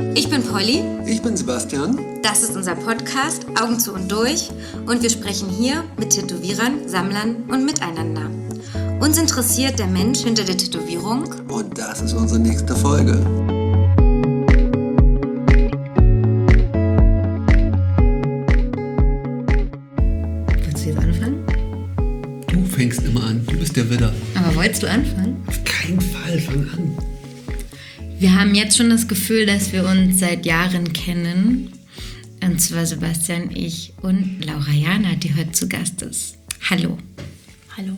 Ich bin Polly. Ich bin Sebastian. Das ist unser Podcast Augen zu und durch und wir sprechen hier mit Tätowierern, Sammlern und miteinander. Uns interessiert der Mensch hinter der Tätowierung. Und das ist unsere nächste Folge. Willst du jetzt anfangen? Du fängst immer an. Du bist der Widder. Aber wolltest du anfangen? Auf keinen Fall, fang an. Wir haben jetzt schon das Gefühl, dass wir uns seit Jahren kennen. Und zwar Sebastian, ich und Laura Jana, die heute zu Gast ist. Hallo. Hallo.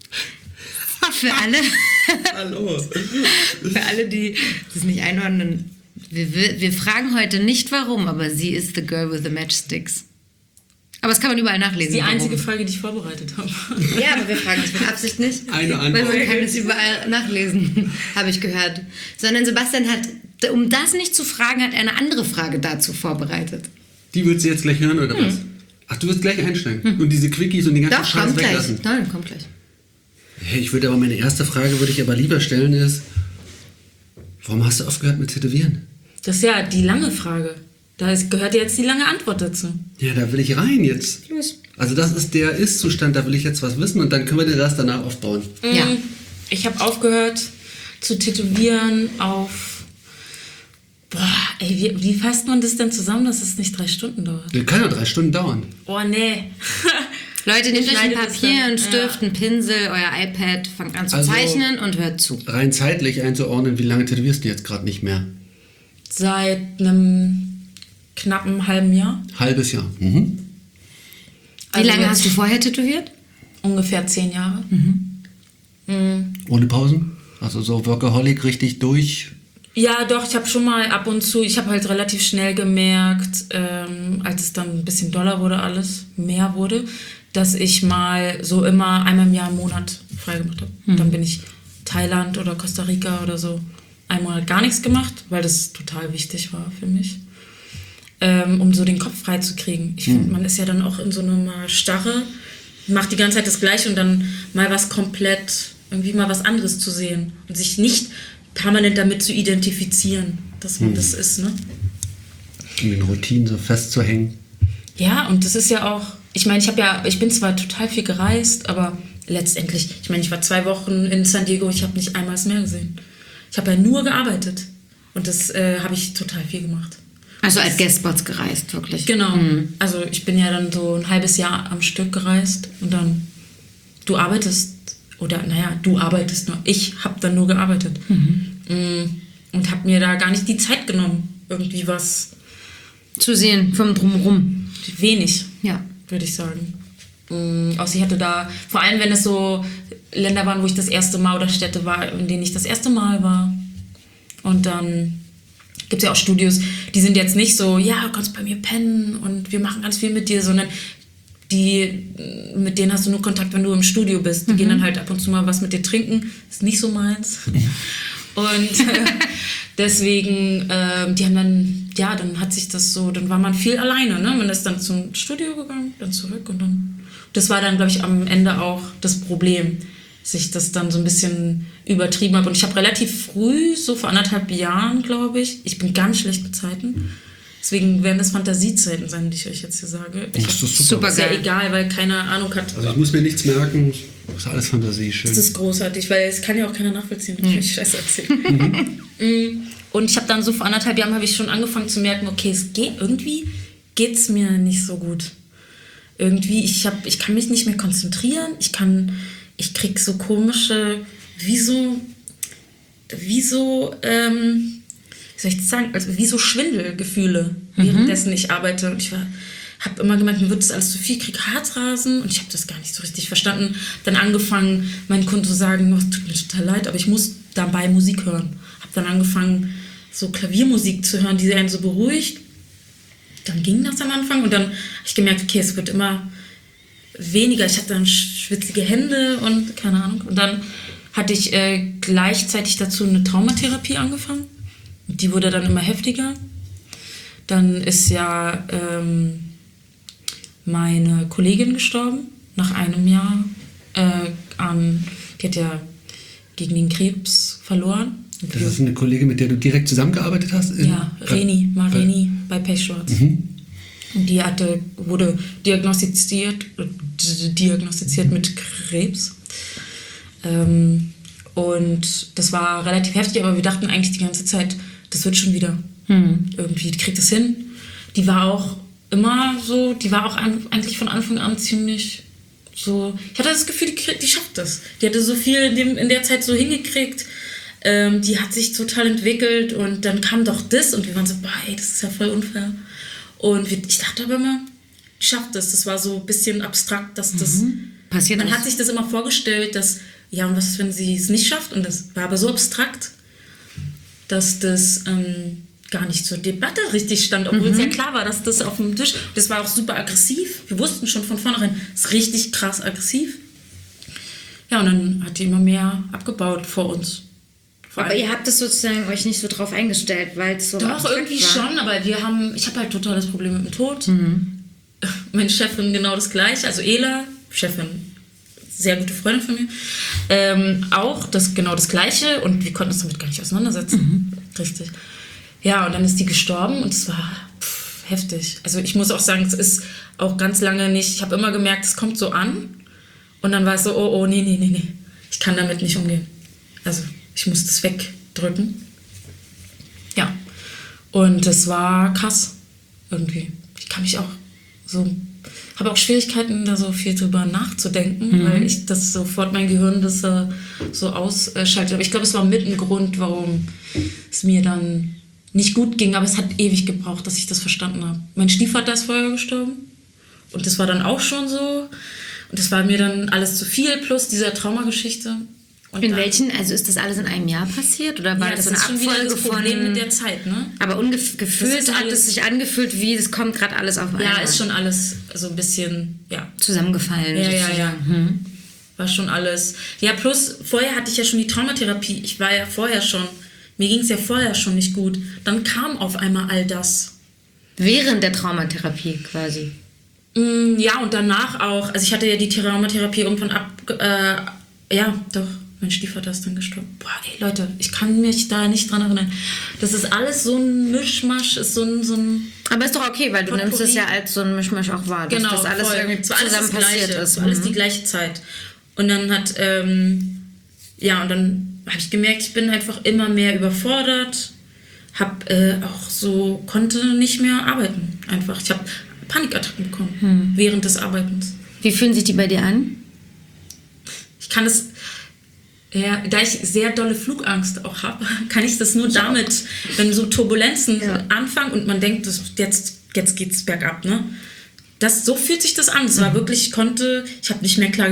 Für alle, Hallo. für alle, die das nicht einordnen, wir fragen heute nicht warum, aber sie ist the girl with the matchsticks. Aber das kann man überall nachlesen. Das ist die einzige Frage, die ich vorbereitet habe. Ja, aber wir fragen es mit Absicht nicht. Eine Antwort. Weil man kann es überall nachlesen, habe ich gehört. Sondern Sebastian hat, um das nicht zu fragen, hat er eine andere Frage dazu vorbereitet. Die würdest du jetzt gleich hören, oder was? Ach, du wirst gleich einsteigen. Und diese Quickies und den ganzen Doch, Scheiß kommt gleich. weglassen. Nein, kommt gleich. Hey, meine erste Frage würde ich aber lieber stellen ist, warum hast du aufgehört mit Tätowieren? Das ist ja die lange Frage. Da gehört jetzt die lange Antwort dazu. Ja, da will ich rein jetzt. Los. Also das ist der Ist-Zustand, da will ich jetzt was wissen und dann können wir den Rest danach aufbauen. Ja. Ich habe aufgehört zu tätowieren auf... Boah, ey, wie fasst man das denn zusammen, dass es nicht 3 Stunden dauert? Das kann ja 3 Stunden dauern. Oh, nee. Leute, nehmt euch ein schneide das Papier, dann. einen Stift, einen Pinsel, euer iPad, fangt an zu Also- zeichnen und hört zu. Rein zeitlich einzuordnen, wie lange tätowierst du jetzt gerade nicht mehr? Seit einem knappen halben Jahr. Halbes Jahr. Mhm. Wie lange hast du vorher tätowiert? Ungefähr 10 Jahre. Ohne Pausen? Also so Workaholic richtig durch? Ja, doch, ich habe schon mal ab und zu, ich habe halt relativ schnell gemerkt, als es dann ein bisschen doller wurde alles, mehr wurde, dass ich mal so immer einmal im Jahr einen Monat frei gemacht habe. Dann bin ich Thailand oder Costa Rica oder so einen Monat gar nichts gemacht, weil das total wichtig war für mich, um so den Kopf frei zu kriegen. Ich finde, man ist ja dann auch in so einer Starre, macht die ganze Zeit das Gleiche und dann mal was komplett, irgendwie mal was anderes zu sehen und sich nicht permanent damit zu identifizieren, dass man das ist, ne? Um den Routinen so festzuhängen. Ja, und das ist ja auch, ich meine, ich bin zwar total viel gereist, aber letztendlich, ich meine, ich war 2 Wochen in San Diego, ich habe nicht einmal das Meer gesehen. Ich habe ja nur gearbeitet und das habe ich total viel gemacht. Also als Guestspots gereist, wirklich. Genau, also ich bin ja dann so ein halbes Jahr am Stück gereist und dann, du arbeitest nur, ich habe dann nur gearbeitet und habe mir da gar nicht die Zeit genommen, irgendwie was Zu sehen vom Drumherum. wenig, Ja. würde ich sagen. Außer ich hatte da, vor allem wenn es so Länder waren, wo ich das erste Mal oder Städte war, in denen ich das erste Mal war. Und dann gibt es ja auch Studios, die sind jetzt nicht so, ja, du kannst bei mir pennen und wir machen ganz viel mit dir, sondern mit denen hast du nur Kontakt, wenn du im Studio bist. Die gehen dann halt ab und zu mal was mit dir trinken. Ist nicht so meins. Und deswegen, die haben dann, ja, dann hat sich das so, dann war man viel alleine, ne? Man ist dann zum Studio gegangen, dann zurück und dann, das war dann, glaube ich, am Ende auch das Problem, dass ich das dann so ein bisschen übertrieben habe. Und ich habe relativ früh, so vor 1,5 Jahren, glaube ich bin ganz schlecht mit Zeiten. Deswegen werden das Fantasiezeiten sein, die ich euch jetzt hier sage. Das ist super. Ist ja egal, weil keine Ahnung hat. Also ich muss mir nichts merken. Das ist alles Fantasie, schön. Das ist großartig, weil es kann ja auch keiner nachvollziehen, wenn ich Scheiße erzähle. Und ich habe dann so vor 1,5 Jahren habe ich schon angefangen zu merken, okay, irgendwie geht's mir nicht so gut. Irgendwie, ich kann mich nicht mehr konzentrieren. Ich krieg so komische, wie soll ich das sagen, also wie so Schwindelgefühle, währenddessen ich arbeite. Und ich habe immer gemerkt, mir wird das alles zu viel, ich kriege Herzrasen und ich habe das gar nicht so richtig verstanden. Dann angefangen, meinen Kunden zu sagen, es tut mir total leid, aber ich muss dabei Musik hören. Habe dann angefangen, so Klaviermusik zu hören, die einen so beruhigt. Dann ging das am Anfang und dann habe ich gemerkt, okay, es wird immer weniger. Ich hatte dann schwitzige Hände und keine Ahnung. Und dann hatte ich gleichzeitig dazu eine Traumatherapie angefangen. Die wurde dann immer heftiger. Dann ist ja meine Kollegin gestorben, nach einem Jahr. Die hat ja gegen den Krebs verloren. Das ist eine Kollegin, mit der du direkt zusammengearbeitet hast? Ja, Reni bei Pechschwarz. Und die wurde diagnostiziert mit Krebs. Und das war relativ heftig, aber wir dachten eigentlich die ganze Zeit, das wird schon wieder. Irgendwie, die kriegt das hin. Die war auch immer so, eigentlich von Anfang an ziemlich so, ich hatte das Gefühl, die schafft das. Die hatte so viel in der Zeit so hingekriegt. Die hat sich total entwickelt und dann kam doch das und wir waren so, boah, ey, das ist ja voll unfair. Und ich dachte aber immer, die schafft das. Das war so ein bisschen abstrakt, dass das passiert. Man hat sich das immer vorgestellt, dass, ja, und was ist, wenn sie es nicht schafft? Und das war aber so abstrakt, dass das gar nicht zur Debatte richtig stand, obwohl es ja klar war, dass das auf dem Tisch, das war auch super aggressiv. Wir wussten schon von vornherein, es ist richtig krass aggressiv. Ja, und dann hat die immer mehr abgebaut vor uns. Aber ihr habt es sozusagen euch nicht so drauf eingestellt, weil es so doch, irgendwie war. Schon, aber ich habe halt total das Problem mit dem Tod. Meine Chefin genau das Gleiche, also Ela, Chefin, sehr gute Freundin von mir, auch genau das Gleiche und wir konnten uns damit gar nicht auseinandersetzen. Richtig. Ja, und dann ist die gestorben und es war heftig. Also ich muss auch sagen, es ist auch ganz lange nicht, ich habe immer gemerkt, es kommt so an und dann war es so, oh, nee, ich kann damit nicht umgehen. Also ich muss das wegdrücken. Ja, und das war krass irgendwie. Ich kann mich auch so, habe auch Schwierigkeiten, da so viel drüber nachzudenken, weil ich das sofort mein Gehirn das so ausschaltet. Aber ich glaube, es war mit ein Grund, warum es mir dann nicht gut ging, aber es hat ewig gebraucht, dass ich das verstanden habe. Mein Stiefvater ist vorher gestorben und das war dann auch schon so und das war mir dann alles zu viel, plus dieser Traumageschichte. Und in welchen, also ist das alles in einem Jahr passiert oder war das so eine Abfolge von Problem mit der Zeit, ne? Aber gefühlt hat es sich angefühlt, wie es kommt gerade alles auf einmal. Ja, ist schon alles so ein bisschen, zusammengefallen. Ja. War schon alles. Ja, plus vorher hatte ich ja schon die Traumatherapie. Ich war ja vorher schon, mir ging es ja vorher schon nicht gut. Dann kam auf einmal all das. Während der Traumatherapie quasi. Ja, und danach auch. Also ich hatte ja die Traumatherapie irgendwann mein Stiefvater ist dann gestorben. Boah, ey, Leute, ich kann mich da nicht dran erinnern. Das ist alles so ein Mischmasch, ist so ein aber ist doch okay, weil du nimmst es ja als so ein Mischmasch auch wahr, dass das alles irgendwie zusammen passiert ist. Alles die gleiche Zeit. Und dann und dann habe ich gemerkt, ich bin einfach immer mehr überfordert, konnte nicht mehr arbeiten. Einfach. Ich habe Panikattacken bekommen während des Arbeitens. Wie fühlen sich die bei dir an? Ich kann es, da ich sehr dolle Flugangst auch habe, kann ich das nur damit, wenn so Turbulenzen anfangen und man denkt, jetzt geht's bergab, ne? So fühlt sich das an. Es war wirklich, ich habe nicht mehr klar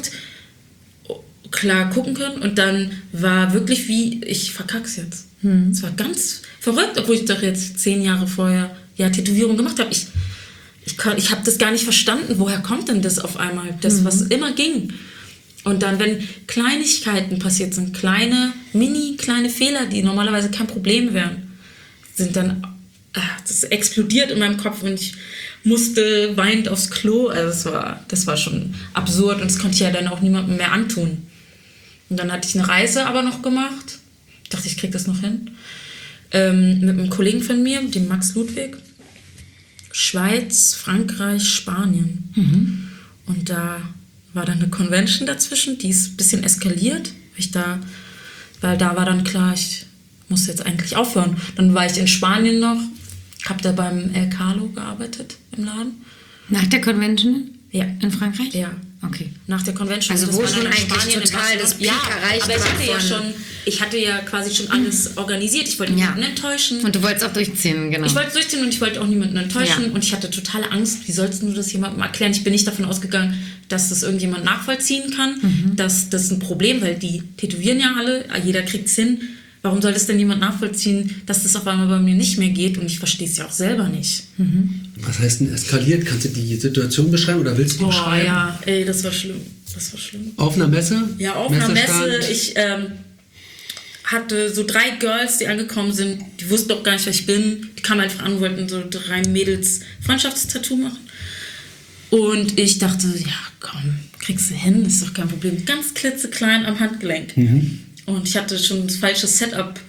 gucken können und dann war wirklich wie, ich verkack's jetzt. Es war ganz verrückt, obwohl ich doch jetzt 10 Jahre vorher Tätowierung gemacht habe. Ich habe das gar nicht verstanden, woher kommt denn das auf einmal, das was immer ging. Und dann, wenn Kleinigkeiten passiert sind, kleine Fehler, die normalerweise kein Problem wären, sind dann, das explodiert in meinem Kopf und ich musste weinend aufs Klo. Also das war schon absurd und das konnte ich ja dann auch niemandem mehr antun. Und dann hatte ich eine Reise aber noch gemacht. Ich dachte, ich kriege das noch hin. Mit einem Kollegen von mir, dem Max Ludwig. Schweiz, Frankreich, Spanien. Und da war dann eine Convention dazwischen, die ist ein bisschen eskaliert. Weil da war dann klar, ich muss jetzt eigentlich aufhören. Dann war ich in Spanien noch, habe da beim El Carlo gearbeitet im Laden. Nach der Convention? Ja. In Frankreich? Ja. Okay. Nach der Convention. Also wo schon eigentlich total das Peak erreicht war. Ich hatte ja quasi schon alles organisiert. Ich wollte niemanden enttäuschen. Und du wolltest auch durchziehen, genau. Ich wollte durchziehen und ich wollte auch niemanden enttäuschen. Ja. Und ich hatte totale Angst. Wie sollst du das jemandem erklären? Ich bin nicht davon ausgegangen, dass das irgendjemand nachvollziehen kann. Dass das ein Problem, weil die tätowieren ja alle. Jeder kriegt es hin. Warum soll das denn jemand nachvollziehen, dass das auf einmal bei mir nicht mehr geht? Und ich verstehe es ja auch selber nicht. Was heißt denn eskaliert? Kannst du die Situation beschreiben oder willst du die beschreiben? Ja, ey, das war schlimm. Auf einer Messe? Ja, auf einer Messe. Ich hatte so 3 Girls, die angekommen sind. Die wussten doch gar nicht, wer ich bin. Die kamen einfach an, wollten so 3 Mädels Freundschaftstattoo machen. Und ich dachte, ja komm, kriegst du hin, ist doch kein Problem. Ganz klitzeklein am Handgelenk. Und ich hatte schon das falsche Setup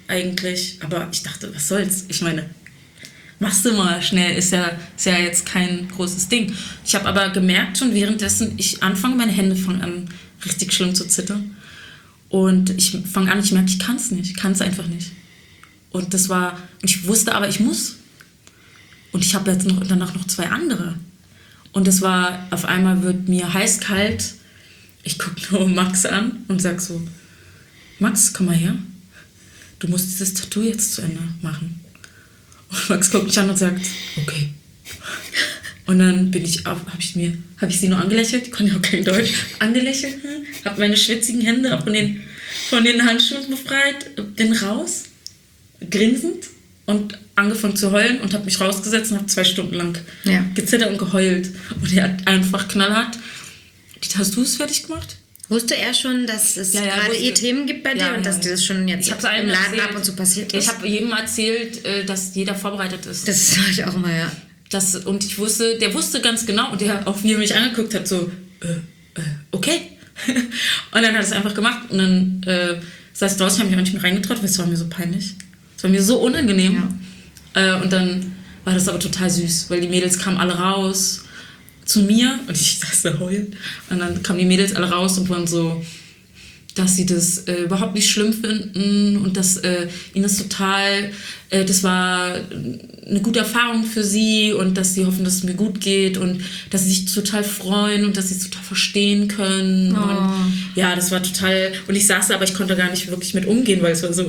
eigentlich. Aber ich dachte, was soll's? Ich meine, machst du mal schnell, ist ja jetzt kein großes Ding. Ich habe aber gemerkt schon währenddessen, meine Hände fangen an, richtig schlimm zu zittern. Und ich fange an, ich merke, ich kann es einfach nicht. Und ich wusste aber, ich muss. Und ich habe jetzt danach noch 2 andere. Und das war, auf einmal wird mir heiß-kalt. Ich gucke nur Max an und sag so, Max, komm mal her. Du musst dieses Tattoo jetzt zu Ende machen. Und Max guckt mich an und sagt, okay. Und dann habe ich sie nur angelächelt, die konnte ja auch kein Deutsch, angelächelt, habe meine schwitzigen Hände von den Handschuhen befreit, bin raus, grinsend und angefangen zu heulen und habe mich rausgesetzt und habe 2 Stunden lang gezittert und geheult. Und er hat einfach knallhart die Tattoos fertig gemacht. Wusste er schon, dass es gerade Themen gibt bei dir und dass dir das schon jetzt im Laden ab und zu passiert ist? Ich habe jedem erzählt, dass jeder vorbereitet ist. Das sage ich auch immer, ja. Und der wusste ganz genau, und der auch, wie er mich angeguckt hat, so, okay. Und dann hat er es einfach gemacht und dann saß draußen, habe ich auch nicht mehr reingetraut, weil es war mir so peinlich. Es war mir so unangenehm. Ja. Und dann war das aber total süß, weil die Mädels kamen alle raus zu mir und ich saß da heulend. Und dann kamen die Mädels alle raus und waren so, dass sie das überhaupt nicht schlimm finden und dass ihnen das total, das war eine gute Erfahrung für sie und dass sie hoffen, dass es mir gut geht und dass sie sich total freuen und dass sie es total verstehen können. Oh. Und ja, das war total, und ich saß da, aber ich konnte gar nicht wirklich mit umgehen, weil es war so,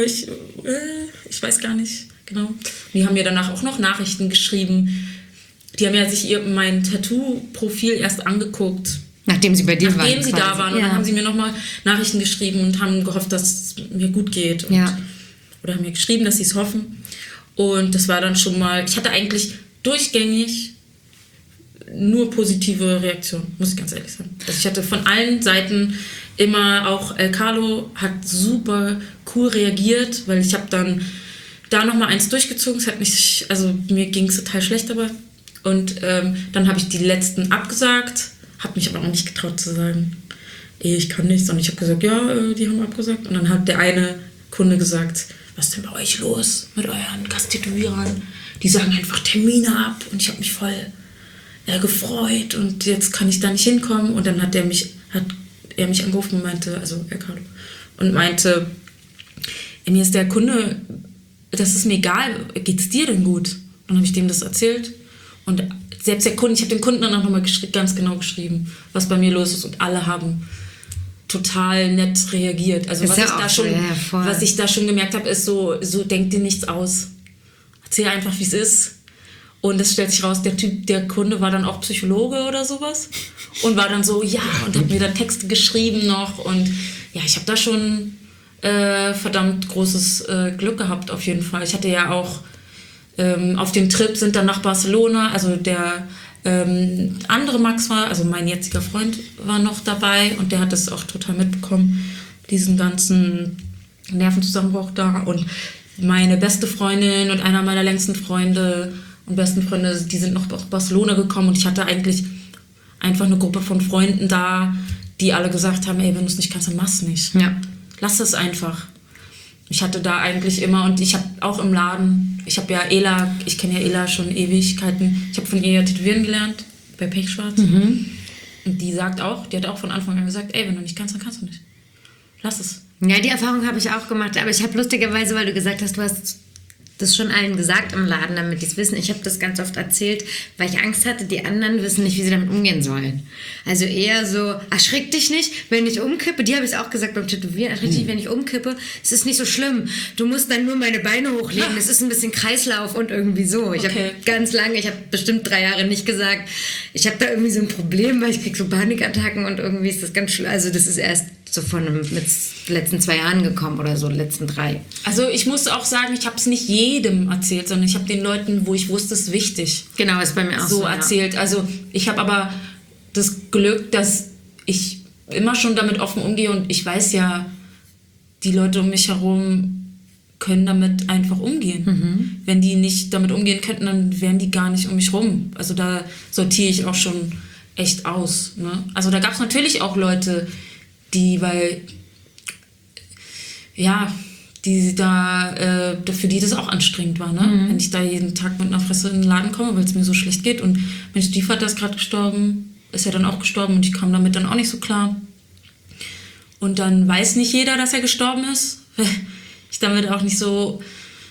ich weiß gar nicht genau. Und die haben mir danach auch noch Nachrichten geschrieben. Die haben ja sich mein Tattoo-Profil erst angeguckt. Nachdem sie bei dir waren. Nachdem sie da waren. Und dann haben sie mir nochmal Nachrichten geschrieben und haben gehofft, dass es mir gut geht. Oder haben mir geschrieben, dass sie es hoffen. Und das war dann schon mal, ich hatte eigentlich durchgängig nur positive Reaktionen, muss ich ganz ehrlich sagen. Also ich hatte von allen Seiten immer, auch El Carlo hat super cool reagiert, weil ich habe dann da nochmal eins durchgezogen. Es hat mich, also mir ging es total schlecht dabei. Und dann habe ich die letzten abgesagt, habe mich aber auch nicht getraut zu sagen, ich kann nichts. Und ich habe gesagt, ja, die haben abgesagt. Und dann hat der eine Kunde gesagt, was ist denn bei euch los mit euren Gasttätowierern? Die sagen einfach Termine ab. Und ich habe mich voll gefreut und jetzt kann ich da nicht hinkommen. Und dann hat er mich angerufen und meinte, also Ricardo, und meinte, mir ist der Kunde, das ist mir egal, geht's dir denn gut? Und dann habe ich dem das erzählt. Und selbst der Kunde, ich habe den Kunden dann auch nochmal ganz genau geschrieben, was bei mir los ist. Und alle haben total nett reagiert. Also was ich da schon gemerkt habe, ist so denk dir nichts aus. Erzähl einfach, wie es ist. Und es stellt sich raus, der Kunde war dann auch Psychologe oder sowas. Und war dann so, ja, und hat mir dann Texte geschrieben noch. Und ja, ich habe da schon verdammt großes Glück gehabt auf jeden Fall. Ich hatte ja auch auf dem Trip sind dann nach Barcelona, also der andere Max also mein jetziger Freund war noch dabei und der hat das auch total mitbekommen, diesen ganzen Nervenzusammenbruch da. Und meine beste Freundin und einer meiner längsten Freunde und besten Freunde, die sind noch aus Barcelona gekommen und ich hatte eigentlich einfach eine Gruppe von Freunden da, die alle gesagt haben, ey, wenn du es nicht kannst, dann mach's nicht. Ja. Lass es einfach. Ich hatte da eigentlich immer, und ich habe auch im Laden, ich kenne ja Ela schon Ewigkeiten, ich habe von ihr ja tätowieren gelernt, bei Pechschwarz. Mhm. Und die hat auch von Anfang an gesagt, ey, wenn du nicht kannst, dann kannst du nicht. Lass es. Ja, die Erfahrung habe ich auch gemacht, aber ich habe lustigerweise, weil du gesagt hast, du hast das schon allen gesagt im Laden, damit die es wissen. Ich habe das ganz oft erzählt, weil ich Angst hatte, die anderen wissen nicht, wie sie damit umgehen sollen. Also eher so, erschrick dich nicht, wenn ich umkippe. Die habe ich auch gesagt beim Tätowieren, erschrick dich nicht, wenn ich umkippe. Es ist nicht so schlimm. Du musst dann nur meine Beine hochlegen. Es ist ein bisschen Kreislauf und irgendwie so. Ich habe ganz lange, ich habe bestimmt 3 Jahre nicht gesagt, ich habe da irgendwie so ein Problem, weil ich kriege so Panikattacken und irgendwie ist das ganz schlimm. Also das ist erst so von den letzten 2 Jahren gekommen oder so, letzten 3. Also ich muss auch sagen, ich habe es nicht jedem erzählt, sondern ich habe den Leuten, wo ich wusste, es ist wichtig. Genau, ist bei mir auch so erzählt. Ja. Also ich habe aber das Glück, dass ich immer schon damit offen umgehe und ich weiß ja, die Leute um mich herum können damit einfach umgehen. Mhm. Wenn die nicht damit umgehen könnten, dann wären die gar nicht um mich rum. Also da sortiere ich auch schon echt aus. Ne? Also da gab es natürlich auch Leute, die die da, für die das auch anstrengend war, ne? Wenn ich da jeden Tag mit einer Fresse in den Laden komme, weil es mir so schlecht geht und mein Stiefvater ist gerade gestorben, ist ja dann auch gestorben und ich kam damit dann auch nicht so klar. Und dann weiß nicht jeder, dass er gestorben ist. Ich damit auch nicht so,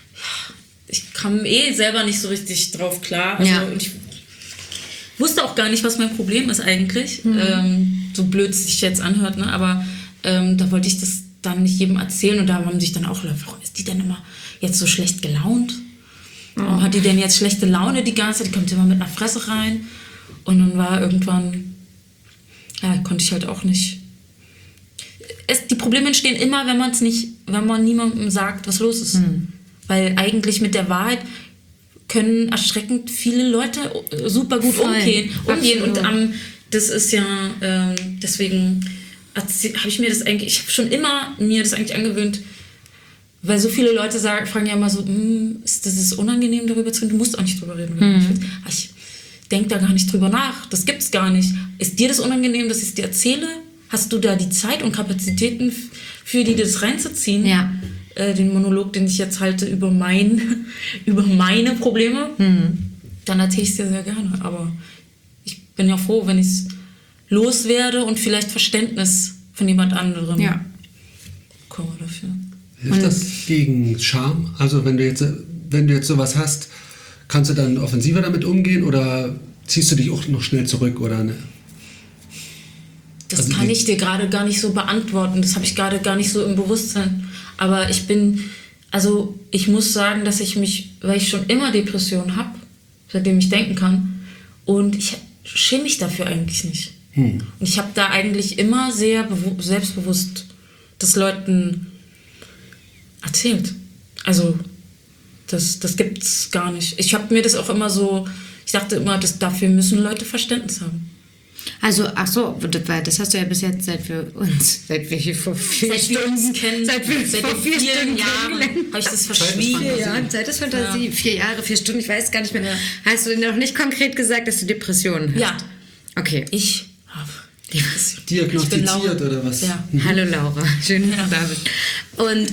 ich kam selber nicht so richtig drauf klar. Also, und ich wusste auch gar nicht, was mein Problem ist eigentlich. So blöd es sich jetzt anhört, ne? Aber da wollte ich das dann nicht jedem erzählen und da haben sich dann auch Leute, warum ist die denn immer jetzt so schlecht gelaunt? Warum hat die denn jetzt schlechte Laune die ganze Zeit? Die kommt immer mit einer Fresse rein. Und dann war irgendwann, konnte ich halt auch nicht. Die Probleme entstehen immer, wenn man niemandem sagt, was los ist. Weil eigentlich mit der Wahrheit können erschreckend viele Leute super gut umgehen. Und das ist ja, deswegen habe ich mir das eigentlich, ich habe schon immer mir das eigentlich angewöhnt, weil so viele Leute fragen ja immer so, das ist unangenehm, darüber zu reden, du musst auch nicht drüber reden. Ich denke da gar nicht drüber nach, das gibt's gar nicht. Ist dir das unangenehm, dass ich es dir erzähle? Hast du da die Zeit und Kapazitäten für die das reinzuziehen? Ja. Den Monolog, den ich jetzt halte über meine Probleme, dann erzähle ich es dir sehr gerne. Aber ich bin ja froh, wenn ich es loswerde und vielleicht Verständnis von jemand anderem bekomme dafür. Hilft das gegen Scham? Also wenn du jetzt sowas hast, kannst du dann offensiver damit umgehen oder ziehst du dich auch noch schnell zurück oder ne? Das kann ich dir gerade gar nicht so beantworten. Das habe ich gerade gar nicht so im Bewusstsein. Aber ich muss sagen, dass weil ich schon immer Depressionen habe, seitdem ich denken kann, und ich schäme mich dafür eigentlich nicht. Und ich habe da eigentlich immer sehr selbstbewusst das Leuten erzählt. Also das gibt's gar nicht. Ich habe mir das auch immer so, ich dachte immer, dafür müssen Leute Verständnis haben. Also, ach so, das hast du ja bis jetzt, seit wir vor 4 Stunden kennen, seit wir vor 4 Jahren habe ich das verschwiegen. 4 Jahren, Zeit ist Fantasie. 4 Jahre, 4 Stunden, ich weiß gar nicht mehr. Hast du noch nicht konkret gesagt, dass du Depressionen hast? Ja. Okay. Ich habe Depressionen. Diagnostiziert oder was? Ja. Hallo Laura, schön, dass du da bist.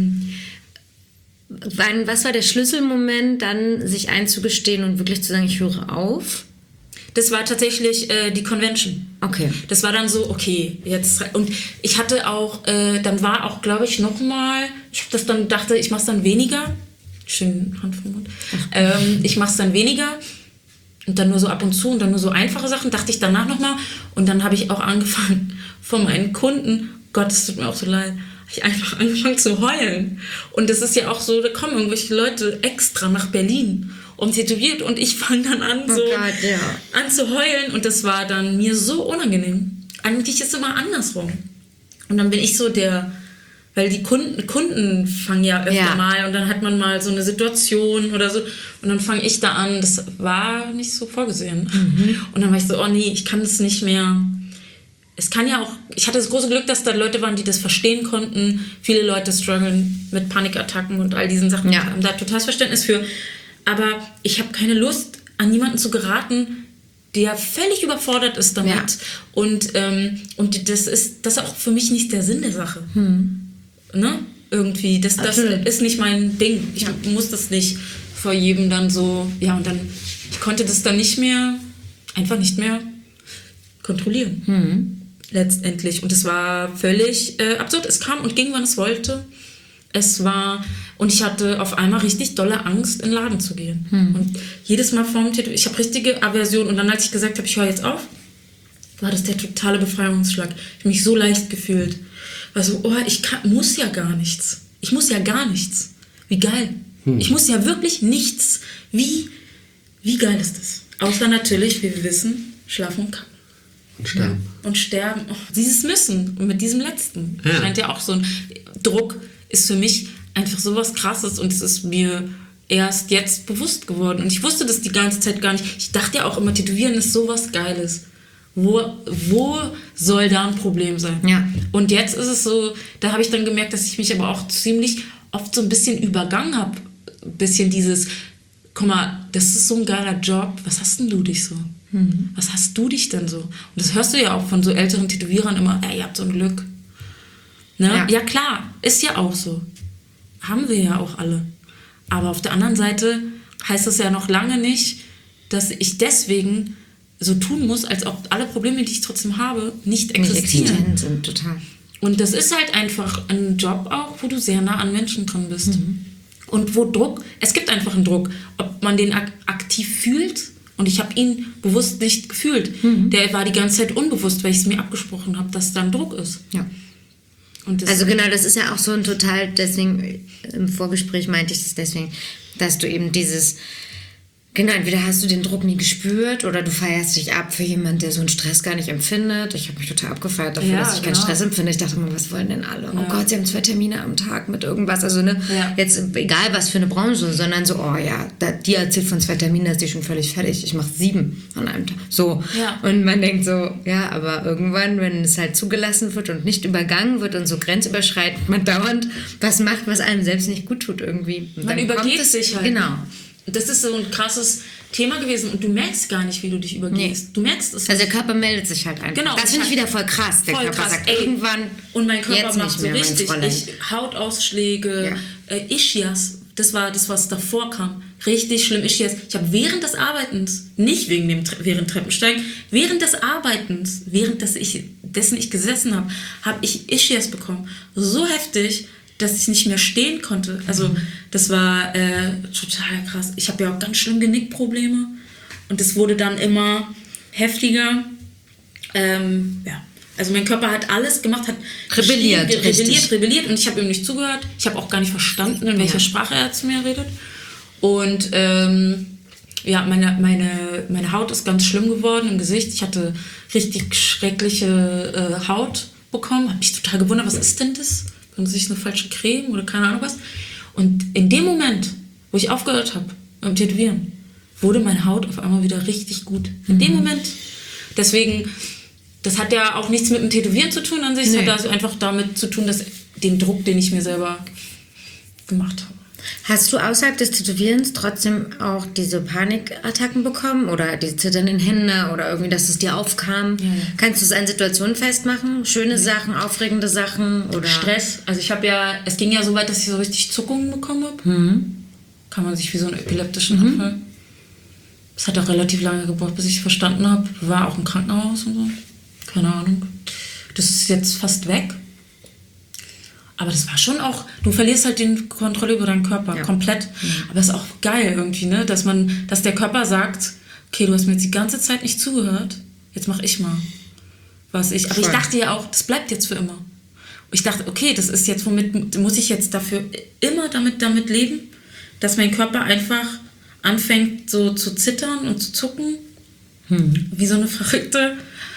Und was war der Schlüsselmoment, dann sich einzugestehen und wirklich zu sagen, ich höre auf? Das war tatsächlich die Convention. Okay. Das war dann so, okay, jetzt. Und ich hatte auch, dann war auch, glaube ich, nochmal, dachte, ich mache es dann weniger. Schön Hand vom Mund. Ich mache es dann weniger. Und dann nur so ab und zu und dann nur so einfache Sachen, dachte ich danach nochmal. Und dann habe ich auch angefangen von meinen Kunden, Gott, es tut mir auch so leid, habe ich einfach angefangen zu heulen. Und das ist ja auch so, da kommen irgendwelche Leute extra nach Berlin und tätowiert und ich fange dann an, an zu heulen und das war dann mir so unangenehm. Eigentlich ist es immer andersrum. Und dann bin ich so weil die Kunden fangen ja öfter mal und dann hat man mal so eine Situation oder so und dann fange ich da an, das war nicht so vorgesehen. Und dann war ich so, oh nee, ich kann das nicht mehr. Es kann ja auch, ich hatte das große Glück, dass da Leute waren, die das verstehen konnten. Viele Leute strugglen mit Panikattacken und all diesen Sachen, haben da totales Verständnis für. Aber ich habe keine Lust, an jemanden zu geraten, der völlig überfordert ist damit. Ja. Und das ist auch für mich nicht der Sinn der Sache. Ne? Irgendwie, das ist nicht mein Ding. Ich muss das nicht vor jedem dann so, und dann, ich konnte das dann einfach nicht mehr kontrollieren. Letztendlich. Und es war völlig absurd. Es kam und ging, wann es wollte. Und ich hatte auf einmal richtig dolle Angst, in den Laden zu gehen. Und jedes Mal vorm Tätow, ich habe richtige Aversion. Und dann, als ich gesagt habe, ich höre jetzt auf, war das der totale Befreiungsschlag. Ich habe mich so leicht gefühlt. War so, muss ja gar nichts. Ich muss ja gar nichts. Wie geil. Ich muss ja wirklich nichts. Wie geil ist das? Außer natürlich, wie wir wissen, schlafen und kacken. Und sterben. Ja. Und sterben. Oh, dieses Müssen. Und mit diesem Letzten. Scheint ja auch so ein Druck, ist für mich einfach sowas Krasses. Und es ist mir erst jetzt bewusst geworden. Und ich wusste das die ganze Zeit gar nicht. Ich dachte ja auch immer, Tätowieren ist sowas Geiles. Wo soll da ein Problem sein? Ja. Und jetzt ist es so, da habe ich dann gemerkt, dass ich mich aber auch ziemlich oft so ein bisschen übergangen habe. Ein bisschen dieses, guck mal, das ist so ein geiler Job, was hast denn du dich so? Was hast du dich denn so? Und das hörst du ja auch von so älteren Tätowierern immer, ihr habt so ein Glück. Ne? Ja, klar, ist ja auch so. haben wir ja auch alle. Aber auf der anderen Seite heißt das ja noch lange nicht, dass ich deswegen so tun muss, als ob alle Probleme, die ich trotzdem habe, nicht existieren. existent sind, total. Und das ist halt einfach ein Job auch, wo du sehr nah an Menschen dran bist. Und wo Druck, es gibt einfach einen Druck, ob man den aktiv fühlt. Und ich habe ihn bewusst nicht gefühlt. Der war die ganze Zeit unbewusst, weil ich es mir abgesprochen habe, dass da ein Druck ist. Ja. Und das Also genau, das ist ja auch so ein total, deswegen im Vorgespräch meinte ich das deswegen, dass du eben dieses, genau, entweder hast du den Druck nie gespürt oder du feierst dich ab für jemanden, der so einen Stress gar nicht empfindet. Ich habe mich total abgefeiert dafür, Ja, dass ich keinen genau. Stress empfinde. Ich dachte immer, was wollen denn alle? Oh Gott, sie haben 2 Termine am Tag mit irgendwas. Also Ja. jetzt egal was für eine Branche, sondern so, oh ja, die erzählt von 2 Terminen, da ist die schon völlig fertig. Ich mache 7 an einem Tag. So. Ja. Und man denkt so, ja, aber irgendwann, wenn es halt zugelassen wird und nicht übergangen wird und so grenzüberschreitend man dauernd was macht, was einem selbst nicht gut tut irgendwie. Und Man dann übergeht kommt es- sich halt. Genau. Das ist so ein krasses Thema gewesen und du merkst gar nicht, wie du dich übergehst. Du merkst es Also nicht. der Körper meldet sich halt einfach. Genau, Das finde ich halt wieder voll krass. Der voll Körper krass. sagt Ey, irgendwann, und mein Körper jetzt macht nicht so mehr, mein richtig. Fräulein. Hautausschläge, Ischias, das war das, was davor kam. Richtig schlimm, Ischias. Ich habe während des Arbeitens, nicht wegen dem während Treppensteigen, während des Arbeitens, dessen ich gesessen habe, habe ich Ischias bekommen. So heftig, dass ich nicht mehr stehen konnte. Also das war total krass. Ich habe ja auch ganz schlimm Genickprobleme und es wurde dann immer heftiger. Ja. Also mein Körper hat alles gemacht, hat Rebelliert, richtig. rebelliert und ich habe ihm nicht zugehört. Ich habe auch gar nicht verstanden, in welcher Ja. Sprache er zu mir redet. Und ja, meine Haut ist ganz schlimm geworden im Gesicht. Ich hatte richtig schreckliche Haut bekommen. Habe mich total gewundert, was ist denn das? Benutze ich eine falsche Creme oder keine Ahnung was? Und in dem Moment, wo ich aufgehört habe beim Tätowieren, wurde meine Haut auf einmal wieder richtig gut. In dem Moment. Deswegen, das hat ja auch nichts mit dem Tätowieren zu tun an sich. Es Nee. hat also einfach damit zu tun, dass den Druck, den ich mir selber gemacht habe. Hast du außerhalb des Tätowierens trotzdem auch diese Panikattacken bekommen oder die zitternden Hände oder irgendwie, dass es dir aufkam? Ja, ja. Kannst du es an Situationen festmachen? Schöne Sachen, aufregende Sachen oder Stress. Also ich habe ja, es ging ja so weit, dass ich so richtig Zuckungen bekommen habe. Kann man sich wie so einen epileptischen Anfall. Es hat auch relativ lange gebraucht, bis ich es verstanden habe. War auch im Krankenhaus und so. Keine Ahnung. Das ist jetzt fast weg. Aber das war schon auch, du verlierst halt die Kontrolle über deinen Körper Ja. komplett. Aber es ist auch geil irgendwie, ne? Dass der Körper sagt, okay, du hast mir jetzt die ganze Zeit nicht zugehört, jetzt mach ich mal. Aber ich Voll. dachte ja auch, das bleibt jetzt für immer. Ich dachte, okay, das ist jetzt, womit muss ich jetzt dafür immer damit leben, dass mein Körper einfach anfängt so zu zittern und zu zucken, wie so eine Verrückte.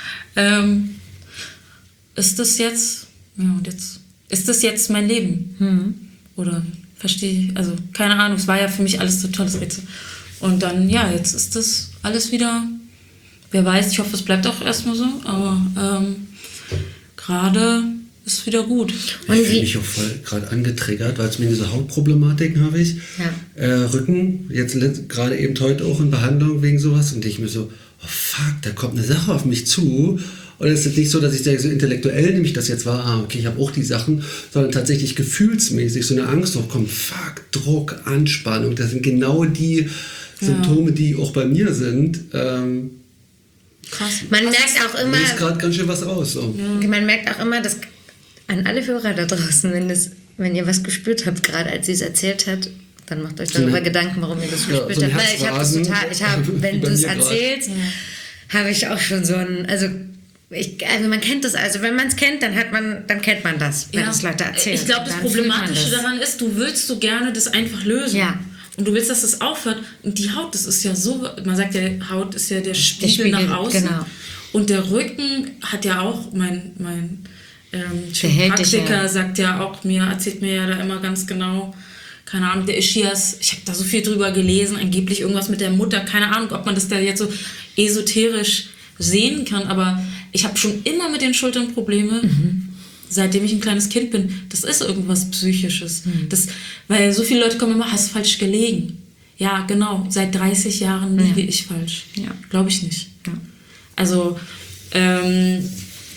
Ist das jetzt, ja, und jetzt, ist das jetzt mein Leben? Oder verstehe ich, also keine Ahnung, es war ja für mich alles so tolles Rätsel. Und dann, ja, jetzt ist das alles wieder, wer weiß, ich hoffe, es bleibt auch erstmal so, aber gerade ist es wieder gut. Und Ich fühle wie, mich auch voll gerade angetriggert, weil es mir diese Hautproblematiken habe ich. Ja. Rücken, jetzt gerade eben heute auch in Behandlung wegen sowas und ich mir so, oh fuck, da kommt eine Sache auf mich zu. Und es ist nicht so, dass ich denke, so intellektuell nehme ich das jetzt wahr, okay, ich habe auch die Sachen, sondern tatsächlich gefühlsmäßig so eine Angst hochkommt, fuck, Druck, Anspannung, das sind genau die Symptome, die auch bei mir sind. Krass. man merkt auch immer, Löst gerade ganz schön was raus. So. man merkt auch immer, dass an alle Hörer da draußen, wenn ihr was gespürt habt, gerade als sie es erzählt hat, dann macht euch darüber eine- Gedanken, warum ihr das Ja, gespürt so ein habt. Weil ich habe das Herzrasen, total, wie wenn bei du es mir gerade. erzählst, habe ich auch schon so ein, also man kennt das, also wenn man es kennt, dann kennt man das, wenn es Leute erzählen. Ich glaube, das Dann fühlt man Problematische das. daran ist, du willst so gerne das einfach lösen. Ja. Und du willst, dass das aufhört. Und die Haut, das ist ja so, man sagt ja, Haut ist ja der Spiegel, Spiegel, nach außen. genau. Und der Rücken hat ja auch, mein hält dich Praktiker ja. sagt ja auch erzählt mir ja da immer ganz genau, keine Ahnung, der Ischias, ich habe da so viel drüber gelesen, angeblich irgendwas mit der Mutter, keine Ahnung, ob man das da jetzt so esoterisch sehen kann, aber ich habe schon immer mit den Schultern Probleme, seitdem ich ein kleines Kind bin. Das ist irgendwas Psychisches. Weil so viele Leute kommen immer, hast falsch gelegen. Ja, genau, seit 30 Jahren liege ich falsch. Ja. Glaube ich nicht. Ja. Also,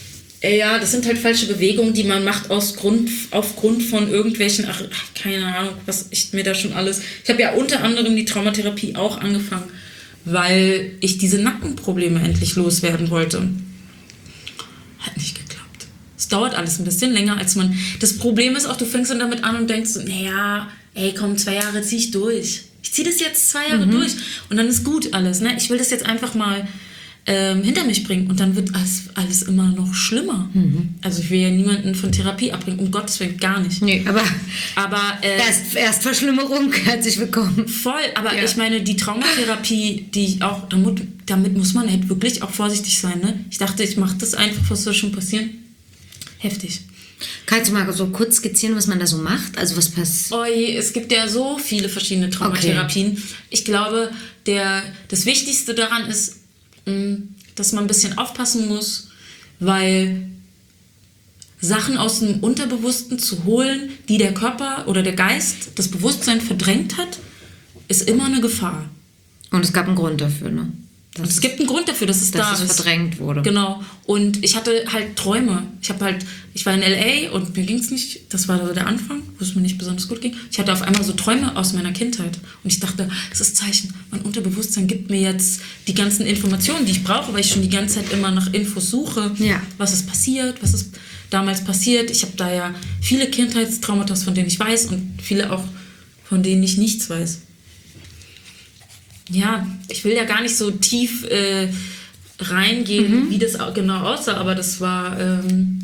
Ja, das sind halt falsche Bewegungen, die man macht aufgrund von irgendwelchen, keine Ahnung, was ich mir da schon alles... Ich habe ja unter anderem die Traumatherapie auch angefangen, weil ich diese Nackenprobleme endlich loswerden wollte. Hat nicht geklappt. Es dauert alles ein bisschen länger, als man... Das Problem ist auch, du fängst dann damit an und denkst so, naja, ey, komm, 2 Jahre zieh ich durch. Ich ziehe das jetzt 2 Jahre durch und dann ist gut alles. Ne? Ich will das jetzt einfach mal hinter mich bringen und dann wird alles immer noch schlimmer. Also ich will ja niemanden von Therapie abbringen, um Gottes Willen gar nicht. Nee, aber erst Verschlimmerung, herzlich willkommen. Voll, aber ich meine, die Traumatherapie, die ich auch, damit muss man halt wirklich auch vorsichtig sein. Ne? Ich dachte, ich mache das einfach, was soll schon passieren? Heftig. Kannst du mal so kurz skizzieren, was man da so macht? Also was passiert? Oh je, es gibt ja so viele verschiedene Traumatherapien. Okay. Ich glaube, das Wichtigste daran ist, dass man ein bisschen aufpassen muss, weil Sachen aus dem Unterbewussten zu holen, die der Körper oder der Geist, das Bewusstsein verdrängt hat, ist immer eine Gefahr. Und es gab einen Grund dafür, ne? Und es gibt einen Grund dafür, dass es da ist. Verdrängt wurde. Genau. Und ich hatte halt Träume. Ich war in L.A. und mir ging es nicht, das war so der Anfang, wo es mir nicht besonders gut ging. Ich hatte auf einmal so Träume aus meiner Kindheit. Und ich dachte, das ist Zeichen. Mein Unterbewusstsein gibt mir jetzt die ganzen Informationen, die ich brauche, weil ich schon die ganze Zeit immer nach Infos suche. Ja. Was ist passiert, was ist damals passiert. Ich habe da ja viele Kindheitstraumata, von denen ich weiß und viele auch, von denen ich nichts weiß. Ja, ich will ja gar nicht so tief reingehen, wie das genau aussah, aber das war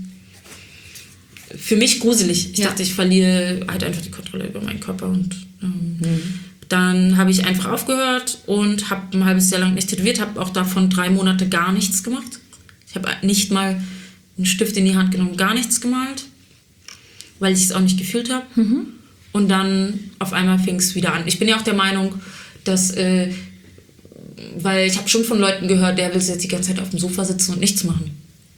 für mich gruselig. Ich dachte, ich verliere halt einfach die Kontrolle über meinen Körper und dann habe ich einfach aufgehört und habe ein halbes Jahr lang nicht tätowiert, habe auch davon 3 Monate gar nichts gemacht. Ich habe nicht mal einen Stift in die Hand genommen, gar nichts gemalt, weil ich es auch nicht gefühlt habe. Und dann auf einmal fing es wieder an. Ich bin ja auch der Meinung, dass, weil ich habe schon von Leuten gehört, der will jetzt die ganze Zeit auf dem Sofa sitzen und nichts machen.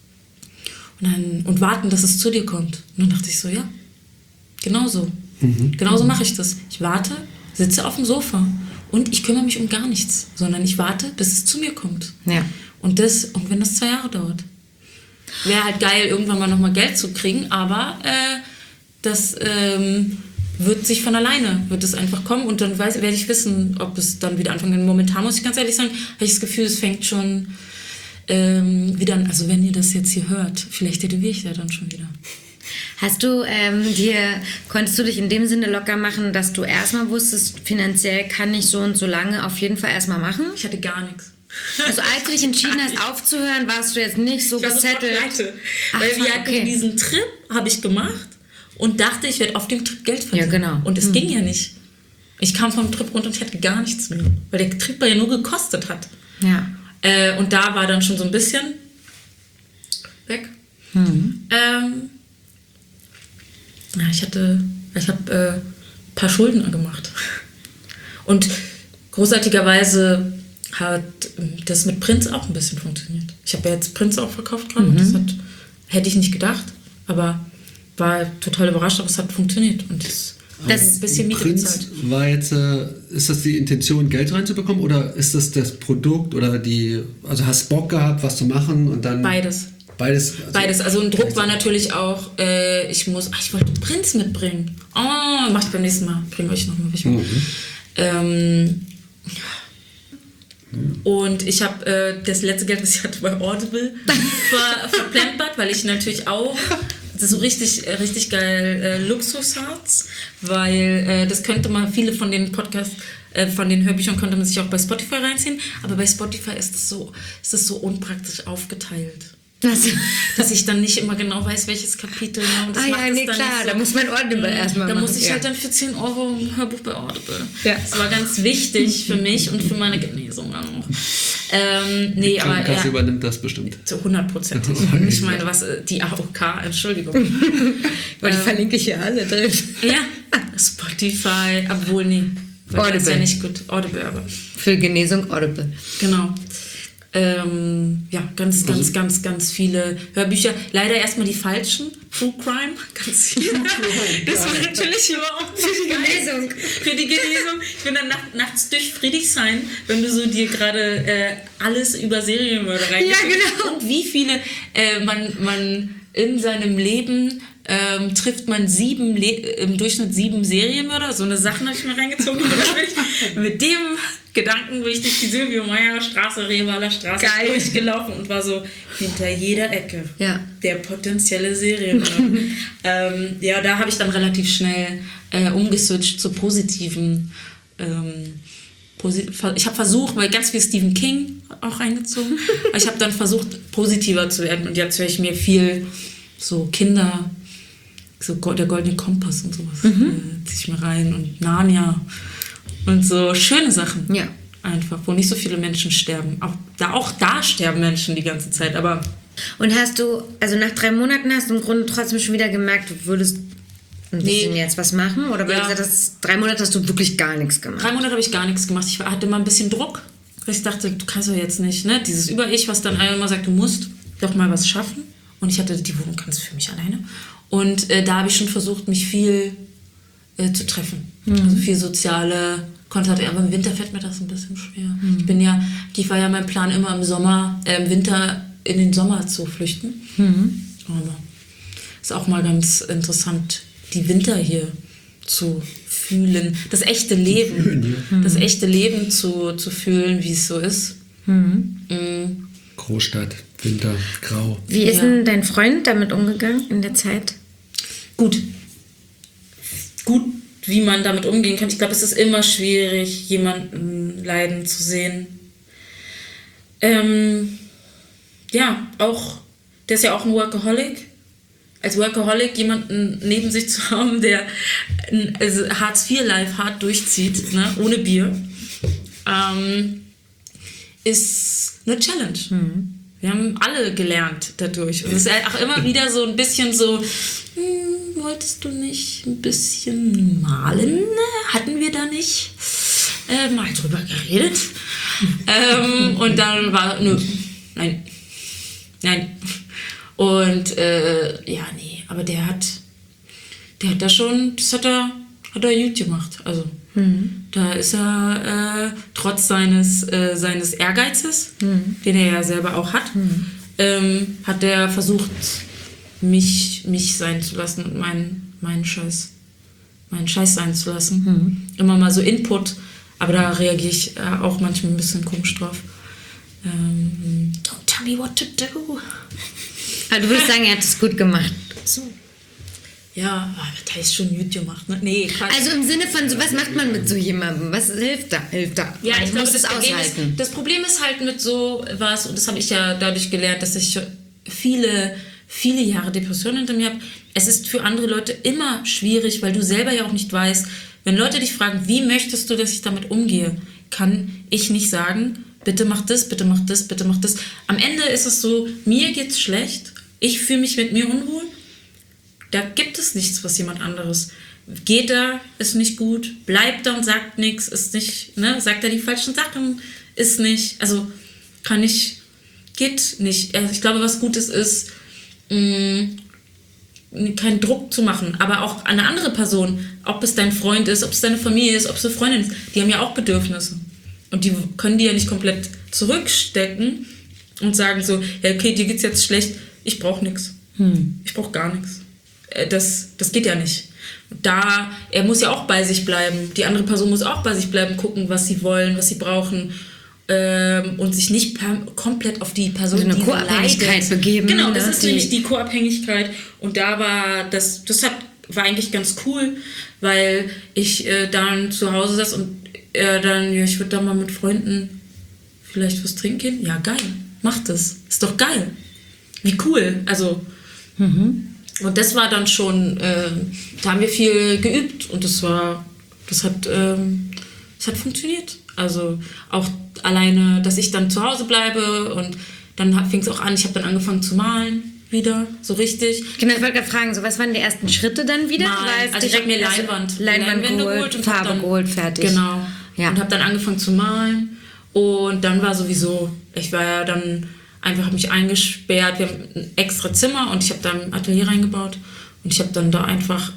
Und warten, dass es zu dir kommt. Und dann dachte ich so, ja, genau so. Genau so mache ich das. Ich warte, sitze auf dem Sofa und ich kümmere mich um gar nichts, sondern ich warte, bis es zu mir kommt. Ja. Und wenn das 2 Jahre dauert. Wäre halt geil, irgendwann mal nochmal Geld zu kriegen, aber das wird sich von alleine, wird es einfach kommen und dann werde ich wissen, ob es dann wieder anfängt. Momentan muss ich ganz ehrlich sagen, habe ich das Gefühl, es fängt schon wieder an. Also wenn ihr das jetzt hier hört, vielleicht tätowiere ich da dann schon wieder. Konntest du dich in dem Sinne locker machen, dass du erstmal wusstest, finanziell kann ich so und so lange auf jeden Fall erstmal machen? Ich hatte gar nichts. Also als du dich entschieden hast aufzuhören, warst du jetzt nicht so gesettelt? Weil diesen Trip habe ich gemacht und dachte, ich werde auf dem Trip Geld verdienen. Ja, genau. Und es ging ja nicht. Ich kam vom Trip runter und ich hatte gar nichts mehr, weil der Trip ja nur gekostet hat. Ja. Und da war dann schon so ein bisschen weg. Ich habe ein paar Schulden gemacht. Und großartigerweise hat das mit Prinz auch ein bisschen funktioniert. Ich habe ja jetzt Prinz auch verkauft gerade. Das hätte ich nicht gedacht, aber war total überrascht, aber es hat funktioniert. Und das ein bisschen Miete bezahlt. War jetzt, ist das die Intention, Geld reinzubekommen oder ist das Produkt oder also hast Bock gehabt, was zu machen und dann... Beides. Beides. Also ein Druck war natürlich auch, ich wollte Prinz mitbringen. Oh, mach ich beim nächsten Mal. Bring euch nochmal welche mit. Und ich habe das letzte Geld, was ich hatte bei Audible, verplempert, weil ich natürlich auch so richtig geil Luxus hat, weil das könnte man, viele von den Podcasts, von den Hörbüchern könnte man sich auch bei Spotify reinziehen, aber bei Spotify ist es so unpraktisch aufgeteilt. Dass ich dann nicht immer genau weiß, welches Kapitel. Und das macht es dann klar, so, da muss man Audible erstmal machen. Da muss ich halt dann für 10 Euro ein Hörbuch bei Audible. Ja. Das war ganz wichtig für mich und für meine Genesung auch. Die Krankenkasse übernimmt das bestimmt. Zu 100%. Ich meine, die AOK, Entschuldigung. Weil die verlinke ich hier alle drin. Ja, Spotify, obwohl, nee. Audible. Das ist ja nicht gut. Audible, aber. Für Genesung Audible. Genau. Ganz viele Hörbücher. Leider erstmal die falschen. True Crime, ganz viele. Das war natürlich überhaupt für die Genesung. Für die Genesung. Ich bin dann nachts durch Friedrichshain, wenn du so dir gerade alles über Serienmörder reingehst. Ja, genau. Und wie viele man in seinem Leben trifft man im Durchschnitt 7 Serienmörder. So eine Sache habe ich mir reingezogen. Mit dem Gedanken bin ich durch die Silvio Meyer Straße, Revaler Straße durchgelaufen und war so hinter jeder Ecke der potenzielle Serienmörder. Da habe ich dann relativ schnell umgeswitcht zu positiven. Ich habe versucht, weil ganz viel Stephen King auch reingezogen, aber ich habe dann versucht, positiver zu werden und jetzt höre ich mir viel so Kinder, so der Goldene Kompass und sowas, ziehe ich mir rein und Narnia und so schöne Sachen. Ja. Einfach, wo nicht so viele Menschen sterben. Auch da sterben Menschen die ganze Zeit, aber... Und hast du, also nach 3 Monaten hast du im Grunde trotzdem schon wieder gemerkt, du würdest ein bisschen jetzt was machen? Oder weil du gesagt hast, 3 Monate hast du wirklich gar nichts gemacht? 3 Monate habe ich gar nichts gemacht. Ich hatte mal ein bisschen Druck, weil ich dachte, du kannst doch jetzt nicht, ne? Dieses Über-Ich, was dann einmal sagt, du musst doch mal was schaffen. Und ich hatte die Wohnung ganz für mich alleine. Und da habe ich schon versucht, mich viel zu treffen. Also viel soziale Kontakte. Aber im Winter fällt mir das ein bisschen schwer. Ich war ja mein Plan, immer im Winter in den Sommer zu flüchten. Aber ist auch mal ganz interessant, die Winter hier zu fühlen. Das echte Leben. Das echte Leben zu fühlen, wie es so ist. Großstadt, Winter, grau. Wie ist denn dein Freund damit umgegangen in der Zeit? Gut, wie man damit umgehen kann. Ich glaube, es ist immer schwierig, jemanden leiden zu sehen. Der ist ja auch ein Workaholic. Als Workaholic jemanden neben sich zu haben, der Hartz-IV-Life hart durchzieht, ne, ohne Bier, ist eine Challenge. Wir haben alle gelernt dadurch. Und es ist auch immer wieder so ein bisschen so, wolltest du nicht ein bisschen malen? Hatten wir da nicht mal drüber geredet? Und dann war, nein. Und aber der hat da schon, das hat er gut gemacht. Also da ist er trotz seines Ehrgeizes, den er ja selber auch hat, hat er versucht, mich sein zu lassen und meinen Scheiß sein zu lassen. Immer mal so Input, aber da reagiere ich auch manchmal ein bisschen komisch drauf. Don't tell me what to do. Also du würdest sagen, er hat es gut gemacht. So. Ja, das heißt schon gut gemacht. Ne? Nee, Quatsch. Also im Sinne von, so, was macht man mit so jemandem? Was hilft da? Ja, ich glaube, das Problem ist halt mit so was, und das habe ich ja dadurch gelernt, dass ich viele Jahre Depressionen hinter mir habe. Es ist für andere Leute immer schwierig, weil du selber ja auch nicht weißt, wenn Leute dich fragen, wie möchtest du, dass ich damit umgehe, kann ich nicht sagen, bitte mach das, bitte mach das, bitte mach das. Am Ende ist es so, mir geht's schlecht, ich fühle mich mit mir unwohl. Da gibt es nichts, was jemand anderes. Geht da, ist nicht gut, bleibt da und sagt nichts, ist nicht, ne, sagt er die falschen Sachen, ist nicht, also geht nicht. Ich glaube, was Gutes ist, keinen Druck zu machen, aber auch eine andere Person, ob es dein Freund ist, ob es deine Familie ist, ob es eine Freundin ist, die haben ja auch Bedürfnisse. Und die können die ja nicht komplett zurückstecken und sagen so, ja, okay, dir geht's jetzt schlecht, ich brauche nichts. Ich brauche gar nichts. Das geht ja nicht. Er muss ja auch bei sich bleiben. Die andere Person muss auch bei sich bleiben, gucken, was sie wollen, was sie brauchen. Und sich nicht komplett auf die Person, so eine Co-Abhängigkeit begeben. Genau, das ist nämlich die Co-Abhängigkeit. Und da war war eigentlich ganz cool, weil ich dann zu Hause saß und ich würde da mal mit Freunden vielleicht was trinken gehen. Ja, geil, mach das. Ist doch geil. Wie cool. Also, und das war dann schon, da haben wir viel geübt und das hat funktioniert. Also auch alleine, dass ich dann zu Hause bleibe und dann fing es auch an, ich habe dann angefangen zu malen wieder, so richtig. Genau, ich wollte gerade fragen, so was waren die ersten Schritte dann wieder? Also ich habe mir Leinwand geholt, und Farbe geholt, fertig. Genau. Ja. Und habe dann angefangen zu malen Und dann war sowieso, ich war ja dann einfach, habe mich eingesperrt, wir haben ein extra Zimmer und ich habe da ein Atelier reingebaut und ich habe dann da einfach